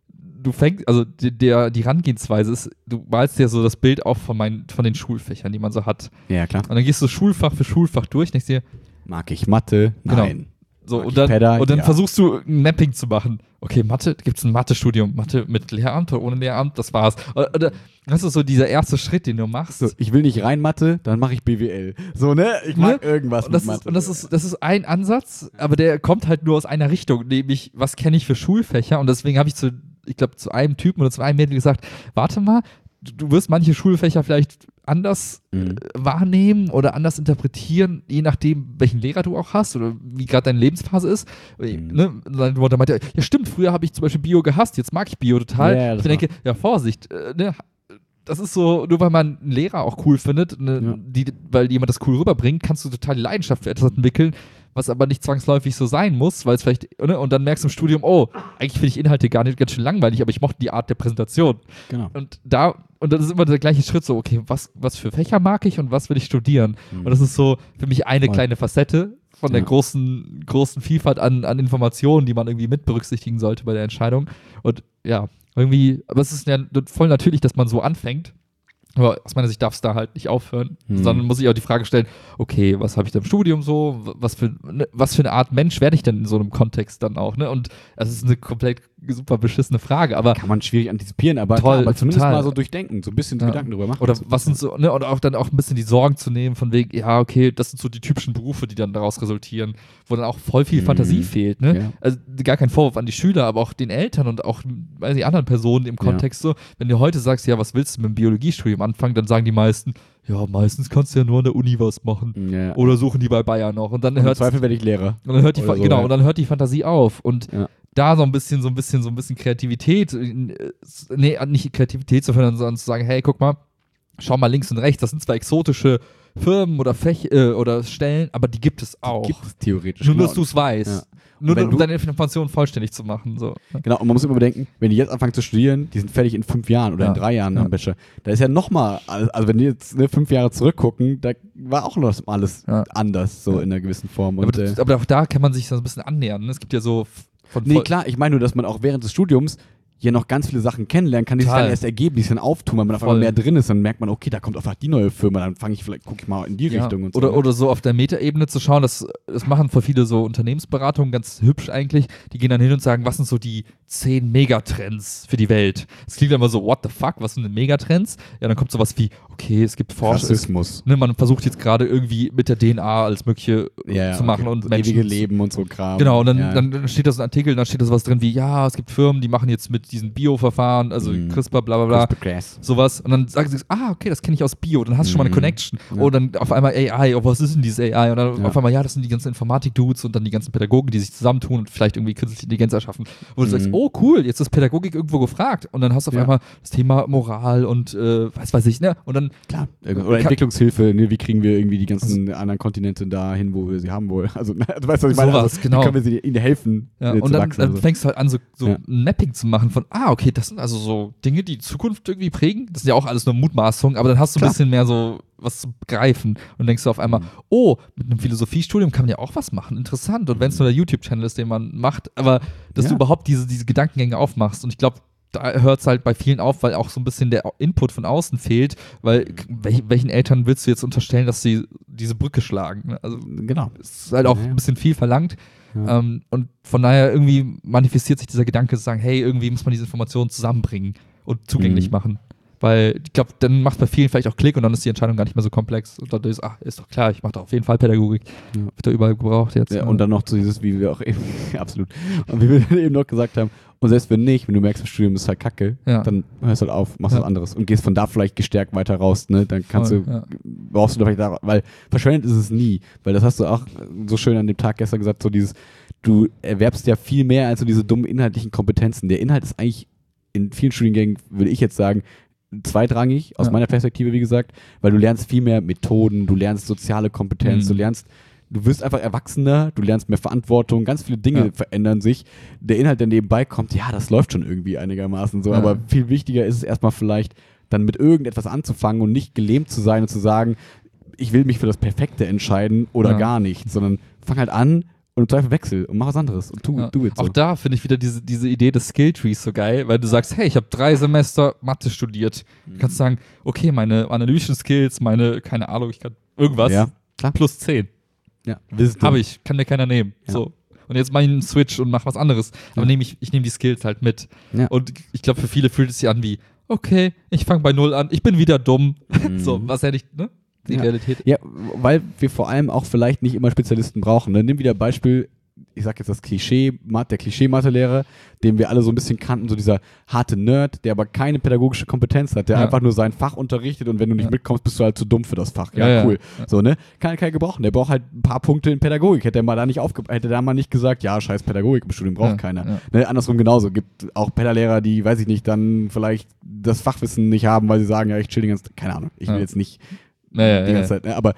die Herangehensweise ist, du malst ja so das Bild auf von den Schulfächern, die man so hat. Ja, klar. Und dann gehst du Schulfach für Schulfach durch und denkst dir, mag ich Mathe? Nein. Genau. So, und dann versuchst du ein Mapping zu machen. Okay, Mathe, gibt es ein Mathe-Studium? Mathe mit Lehramt oder ohne Lehramt? Das war's. Oder das ist so dieser erste Schritt, den du machst. So, ich will nicht rein Mathe, dann mache ich BWL. So, ne? Ich mag irgendwas mit Mathe. Und das ist ein Ansatz, aber der kommt halt nur aus einer Richtung, nämlich, was kenne ich für Schulfächer? Und deswegen habe ich zu einem Typen oder zu einem Mädel gesagt, warte mal, du wirst manche Schulfächer vielleicht anders wahrnehmen oder anders interpretieren, je nachdem, welchen Lehrer du auch hast oder wie gerade deine Lebensphase ist. Ne? Dann meinte er, ja stimmt, früher habe ich zum Beispiel Bio gehasst, jetzt mag ich Bio total. Ja, ich denke, ja Vorsicht, ne? Das ist so, nur weil man einen Lehrer auch cool findet, weil jemand das cool rüberbringt, kannst du total die Leidenschaft für etwas entwickeln, was aber nicht zwangsläufig so sein muss, weil es vielleicht, ne? Und dann merkst du im Studium, eigentlich finde ich Inhalte gar nicht ganz schön langweilig, aber ich mochte die Art der Präsentation. Genau. Und das ist immer der gleiche Schritt, so, okay, was für Fächer mag ich und was will ich studieren? Und das ist so für mich eine kleine Facette von der großen Vielfalt an Informationen, die man irgendwie mit berücksichtigen sollte bei der Entscheidung. Und ja, irgendwie, aber es ist ja voll natürlich, dass man so anfängt. Aber aus meiner Sicht darf es da halt nicht aufhören, sondern muss ich auch die Frage stellen, okay, was habe ich da im Studium so, was für eine Art Mensch werde ich denn in so einem Kontext dann auch, ne? Und das ist eine komplett super beschissene Frage, aber kann man schwierig antizipieren, aber, toll, aber zumindest mal so durchdenken, so ein bisschen Gedanken drüber machen. Oder was sind so, ne? Und auch dann auch ein bisschen die Sorgen zu nehmen von wegen, ja, okay, das sind so die typischen Berufe, die dann daraus resultieren, wo dann auch voll viel Fantasie fehlt, ne? Ja. Also gar kein Vorwurf an die Schüler, aber auch den Eltern und auch die anderen Personen im Kontext so, wenn du heute sagst, ja, was willst du mit dem Biologiestudium anfangen, dann sagen die meisten, ja, meistens kannst du ja nur an der Uni was machen. Ja. Oder suchen die bei Bayern noch. Und dann im Zweifel werde ich Lehrer. Und dann hört die Fantasie auf. Und da so ein bisschen Kreativität, nicht Kreativität zu fördern, sondern zu sagen, hey, guck mal, schau mal links und rechts, das sind zwar exotische Firmen oder oder Stellen, aber die gibt es auch. Gibt es theoretisch. Nur, genau. dass du es weißt. Ja. Nur, wenn um deine Informationen vollständig zu machen. So. Genau, und man muss immer bedenken, wenn die jetzt anfangen zu studieren, die sind fertig in 5 Jahren oder in 3 Jahren am Bachelor. Da ist ja nochmal, also wenn die jetzt 5 Jahre zurückgucken, da war auch noch alles anders, so in einer gewissen Form. Und, aber auch da kann man sich so ein bisschen annähern. Ne? Es gibt ja so Nee, klar, ich meine nur, dass man auch während des Studiums hier noch ganz viele Sachen kennenlernen kann, die sich dann erst ergeben, die sich dann auftun, wenn man auf einmal mehr drin ist, dann merkt man, okay, da kommt einfach die neue Firma, dann gucke ich mal in die Richtung und so. Oder so auf der Metaebene zu schauen, das machen voll viele so Unternehmensberatungen ganz hübsch eigentlich, die gehen dann hin und sagen, was sind so die 10 Megatrends für die Welt? Das klingt immer so, what the fuck, was sind denn Megatrends? Ja, dann kommt sowas wie, okay, es gibt Rassismus. Man versucht jetzt gerade irgendwie mit der DNA alles Mögliche zu machen und Menschen. Ewige Leben und so Kram. Genau, und dann steht das ein Artikel, dann steht da sowas drin wie, ja, es gibt Firmen, die machen jetzt mit diesen Bio-Verfahren, also CRISPR, bla bla bla, sowas. Und dann sagen sie, okay, das kenne ich aus Bio, dann hast du schon mal eine Connection. Ja. Und dann auf einmal AI, was ist denn dieses AI? Und dann auf einmal, das sind die ganzen Informatik-Dudes und dann die ganzen Pädagogen, die sich zusammentun und vielleicht irgendwie künstliche Intelligenz erschaffen. Und du sagst, oh cool, jetzt ist Pädagogik irgendwo gefragt. Und dann hast du auf einmal das Thema Moral und was weiß ich, ne? Und dann klar. Oder Entwicklungshilfe, ne? Wie kriegen wir irgendwie die ganzen anderen Kontinente dahin, wo wir sie haben wollen? Also, du weißt, was ich meine? Sowas, genau. Wie können wir ihnen helfen? Ja, und dann fängst du halt an, so ein Mapping zu machen von, okay, das sind also so Dinge, die Zukunft irgendwie prägen. Das sind ja auch alles nur Mutmaßungen, aber dann hast du ein bisschen mehr so was zu greifen und denkst du auf einmal, mit einem Philosophiestudium kann man ja auch was machen, interessant. Und wenn es nur der YouTube-Channel ist, den man macht, aber dass du überhaupt diese Gedankengänge aufmachst. Und ich glaube, da hört es halt bei vielen auf, weil auch so ein bisschen der Input von außen fehlt, weil welchen Eltern willst du jetzt unterstellen, dass sie diese Brücke schlagen? Ne? Also genau. Es ist halt auch ein bisschen viel verlangt. Ja. Und von daher irgendwie manifestiert sich dieser Gedanke zu sagen, hey, irgendwie muss man diese Informationen zusammenbringen und zugänglich machen. Weil ich glaube, dann macht bei vielen vielleicht auch Klick und dann ist die Entscheidung gar nicht mehr so komplex. Und dann ist doch klar, ich mache da auf jeden Fall Pädagogik. Ja. Wird da überall gebraucht jetzt. Ja, und dann noch so dieses, wie wir auch eben, absolut, und wie wir dann eben noch gesagt haben, und selbst wenn du merkst, das Studium ist halt kacke, dann hörst du halt auf, machst was anderes und gehst von da vielleicht gestärkt weiter raus, ne? Dann brauchst du da vielleicht da, weil verschwendet ist es nie, weil das hast du auch so schön an dem Tag gestern gesagt, so dieses, du erwerbst ja viel mehr als so diese dummen inhaltlichen Kompetenzen. Der Inhalt ist eigentlich in vielen Studiengängen, würde ich jetzt sagen, zweitrangig, aus meiner Perspektive, wie gesagt, weil du lernst viel mehr Methoden, du lernst soziale Kompetenz, du wirst einfach erwachsener, du lernst mehr Verantwortung, ganz viele Dinge verändern sich. Der Inhalt, der nebenbei kommt, das läuft schon irgendwie einigermaßen so, aber viel wichtiger ist es erstmal vielleicht, dann mit irgendetwas anzufangen und nicht gelähmt zu sein und zu sagen, ich will mich für das Perfekte entscheiden oder gar nicht, sondern fang halt an und im Zweifel wechsel und mach was anderes und tu it so. Auch da finde ich wieder diese Idee des Skilltrees so geil, weil du sagst, hey, ich habe 3 Semester Mathe studiert. Du kannst sagen, okay, meine analytischen Skills, keine Ahnung, ich kann irgendwas, plus 10. Ja. Habe ich, kann dir keiner nehmen. Ja. So. Und jetzt mache ich einen Switch und mache was anderes. Aber ich nehme die Skills halt mit. Ja. Und ich glaube, für viele fühlt es sich an wie, okay, ich fange bei 0 an, ich bin wieder dumm. So, was hätte ich, ne? Die Realität. Ja, weil wir vor allem auch vielleicht nicht immer Spezialisten brauchen. Ne? Nimm wieder Beispiel, ich sag jetzt das Klischee, der Klischee-Mathelehrer, den wir alle so ein bisschen kannten, so dieser harte Nerd, der aber keine pädagogische Kompetenz hat, der einfach nur sein Fach unterrichtet und wenn du nicht mitkommst, bist du halt zu dumm für das Fach. Ja, cool. Ja. So, ne? Kann keiner gebrauchen. Der braucht halt ein paar Punkte in Pädagogik. Hätte er mal nicht gesagt, scheiß Pädagogik im Studium braucht keiner. Ja. Ne? Andersrum genauso. Gibt auch Pädaglehrer, die, weiß ich nicht, dann vielleicht das Fachwissen nicht haben, weil sie sagen, ich chill die ganze Zeit. Keine Ahnung. Ich will jetzt nicht die ganze Zeit, ne? Aber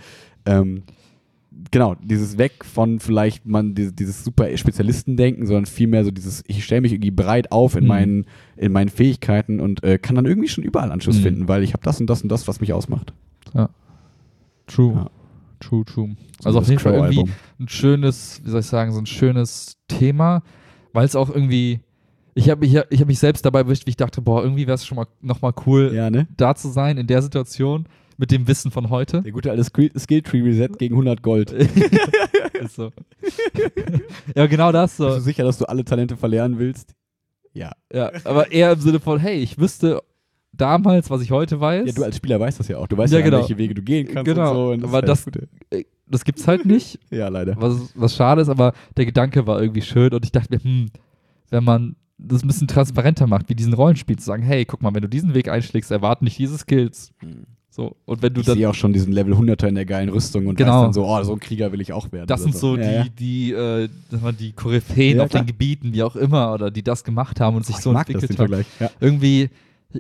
genau, dieses Weg von vielleicht dieses super Spezialistendenken, sondern vielmehr so dieses, ich stelle mich irgendwie breit auf in meinen Fähigkeiten und kann dann irgendwie schon überall Anschluss finden, weil ich habe das und das und das, was mich ausmacht. Ja. True. Ja. True. Also auf jeden Fall irgendwie ein schönes, wie soll ich sagen, so ein schönes Thema, weil es auch irgendwie, ich hab mich selbst dabei erwischt, wie ich dachte, irgendwie wäre es schon mal nochmal cool, da zu sein in der Situation. Mit dem Wissen von heute. Der gute alte Skilltree-Reset gegen 100 Gold. Ist so. Ja, genau das so. Bist du sicher, dass du alle Talente verlernen willst? Ja. Ja, aber eher im Sinne von, hey, ich wüsste damals, was ich heute weiß. Ja, du als Spieler weißt das ja auch. Du weißt genau. welche Wege du gehen kannst und so. Und aber das gibt's halt nicht. Ja, leider. Was schade ist, aber der Gedanke war irgendwie schön und ich dachte mir, wenn man das ein bisschen transparenter macht, wie diesen Rollenspiel, zu sagen, hey, guck mal, wenn du diesen Weg einschlägst, erwarten dich diese Skills. So, und wenn du Ich dann sehe auch schon diesen Level 100er in der geilen Rüstung und Genau. weiß dann so, oh, so ein Krieger will ich auch werden. das oder sind so Ja, die Koryphäen Ja, auf klar. den Gebieten, wie auch immer, oder die das gemacht haben und sich Ich so mag das, entwickelt den haben. Vergleich. Ja. Irgendwie,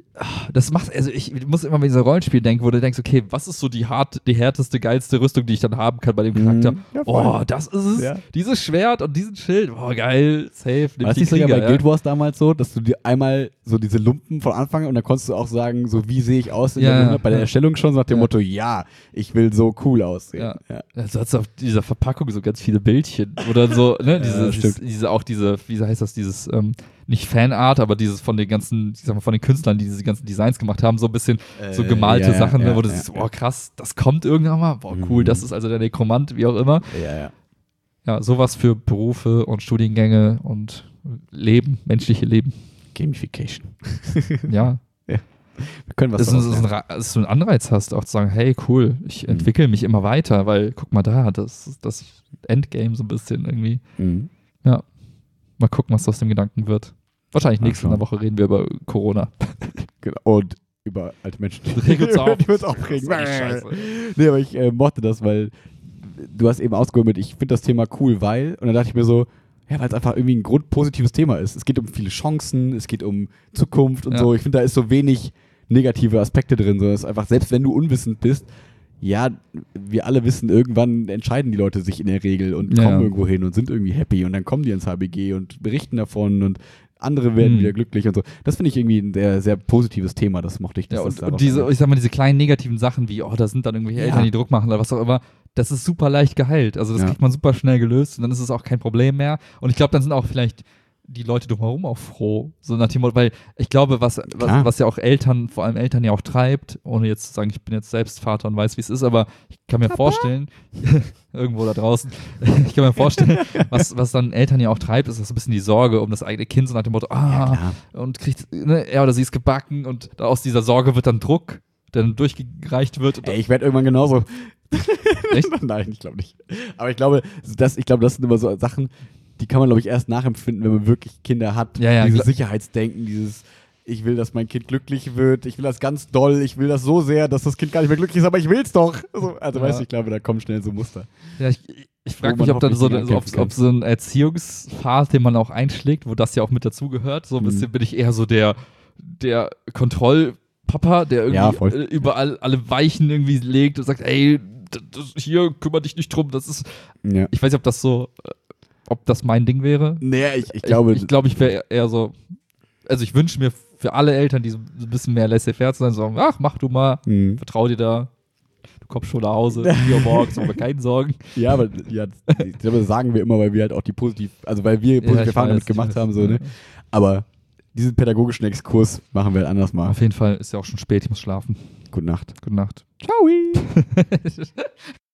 das macht, also ich muss immer bei dieser Rollenspiel denken, wo du denkst, okay, was ist so die härteste, geilste Rüstung, die ich dann haben kann bei dem Charakter? Ja, voll. Oh, das ist es. Ja. Dieses Schwert und diesen Schild. Oh, geil, safe. War das nicht sogar bei Guild Wars damals so, dass du dir einmal so diese Lumpen von Anfang und dann konntest du auch sagen, so wie sehe ich aus in Ja, der Runde, bei der ja. Erstellung schon, so nach dem Ja. Motto, ja, ich will so cool aussehen. Ja. Ja. Also hast du auf dieser Verpackung so ganz viele Bildchen oder so, ne? stimmt. Wie heißt das, dieses, nicht Fanart, aber dieses von den ganzen, ich sag mal, von den Künstlern, die diese ganzen Designs gemacht haben, so ein bisschen so gemalte Sachen, ne, wo du siehst, boah, krass, das kommt irgendwann mal, boah, cool, das ist also der Nekromant, wie auch immer. Ja. Ja, sowas für Berufe und Studiengänge und Leben, menschliche Leben. Gamification. Ja. Wir können was Dass du daraus lernen. einen Anreiz hast, auch zu sagen, hey, cool, ich entwickle mich immer weiter, weil, guck mal da, das ist das Endgame so ein bisschen irgendwie. Mhm. Ja. Mal gucken, was aus dem Gedanken wird. Wahrscheinlich Mal nächste schauen. Woche reden wir über Corona. Genau. Und über alte Menschen. Die regen uns auf. Die uns aufregen. Das ist echt scheiße. Nee, aber ich mochte das, weil du hast eben ausgeholt mit, ich finde das Thema cool, weil, und dann dachte ich mir so, ja, weil es einfach irgendwie ein grundpositives Thema ist. Es geht um viele Chancen, es geht um Zukunft und Ja. so. Ich finde, da ist so wenig negative Aspekte drin. So, es ist einfach, selbst wenn du unwissend bist, ja, wir alle wissen, irgendwann entscheiden die Leute sich in der Regel und Ja. kommen irgendwo hin und sind irgendwie happy und dann kommen die ins HBG und berichten davon und andere werden wieder glücklich und so. Das finde ich irgendwie ein sehr, sehr positives Thema, das mochte ich. Ja, dass das und diese, ich sag mal, diese kleinen negativen Sachen wie, oh, da sind dann irgendwelche Ja. Eltern, die Druck machen oder was auch immer, das ist super leicht geheilt. Also das Ja. kriegt man super schnell gelöst und dann ist es auch kein Problem mehr. Und ich glaube, dann sind auch vielleicht die Leute drumherum auch froh. So nach dem Motto, weil ich glaube, was ja auch Eltern, vor allem Eltern ja auch treibt, ohne jetzt zu sagen, ich bin jetzt selbst Vater und weiß, wie es ist, aber ich kann mir vorstellen, irgendwo da draußen, ich kann mir vorstellen, was dann Eltern ja auch treibt, ist so ein bisschen die Sorge um das eigene Kind, so nach dem Motto, klar. und kriegt, ne, er oder sie ist gebacken und aus dieser Sorge wird dann Druck, der dann durchgereicht wird. Und Ey, ich werde irgendwann genauso. Echt? Nein, ich glaube nicht. Aber ich glaube, das sind immer so Sachen, die kann man, glaube ich, erst nachempfinden, wenn man wirklich Kinder hat. Ja, dieses Sicherheitsdenken, dieses, ich will, dass mein Kind glücklich wird, ich will das ganz doll, ich will das so sehr, dass das Kind gar nicht mehr glücklich ist, aber ich will es doch. Also Ja. weißt du, ich glaube, da kommen schnell so Muster. Ja, ich frage Wo mich, man ob dann so, hoffentlich gegen ob so ein Erziehungspfad, den man auch einschlägt, wo das ja auch mit dazugehört, so ein bisschen bin ich eher so der Kontrollpapa, der Ja, irgendwie voll. überall alle Weichen irgendwie legt und sagt, ey, hier kümmere dich nicht drum, das ist, Ja. ich weiß nicht, ob das mein Ding wäre. Nee, ich glaube, ich wäre eher so, also ich wünsche mir für alle Eltern, die so ein bisschen mehr laissez-faire zu sein, sagen, ach, mach du mal, vertrau dir da, du kommst schon nach Hause, 4 Uhr morgens, mach mir keine Sorgen. ja, aber ja, ich glaube, das sagen wir immer, weil wir halt auch weil wir positive Erfahrungen damit gemacht haben, so, ne? Aber diesen pädagogischen Exkurs machen wir halt anders mal. Auf jeden Fall ist ja auch schon spät, ich muss schlafen. Gute Nacht. Gute Nacht. Ciao.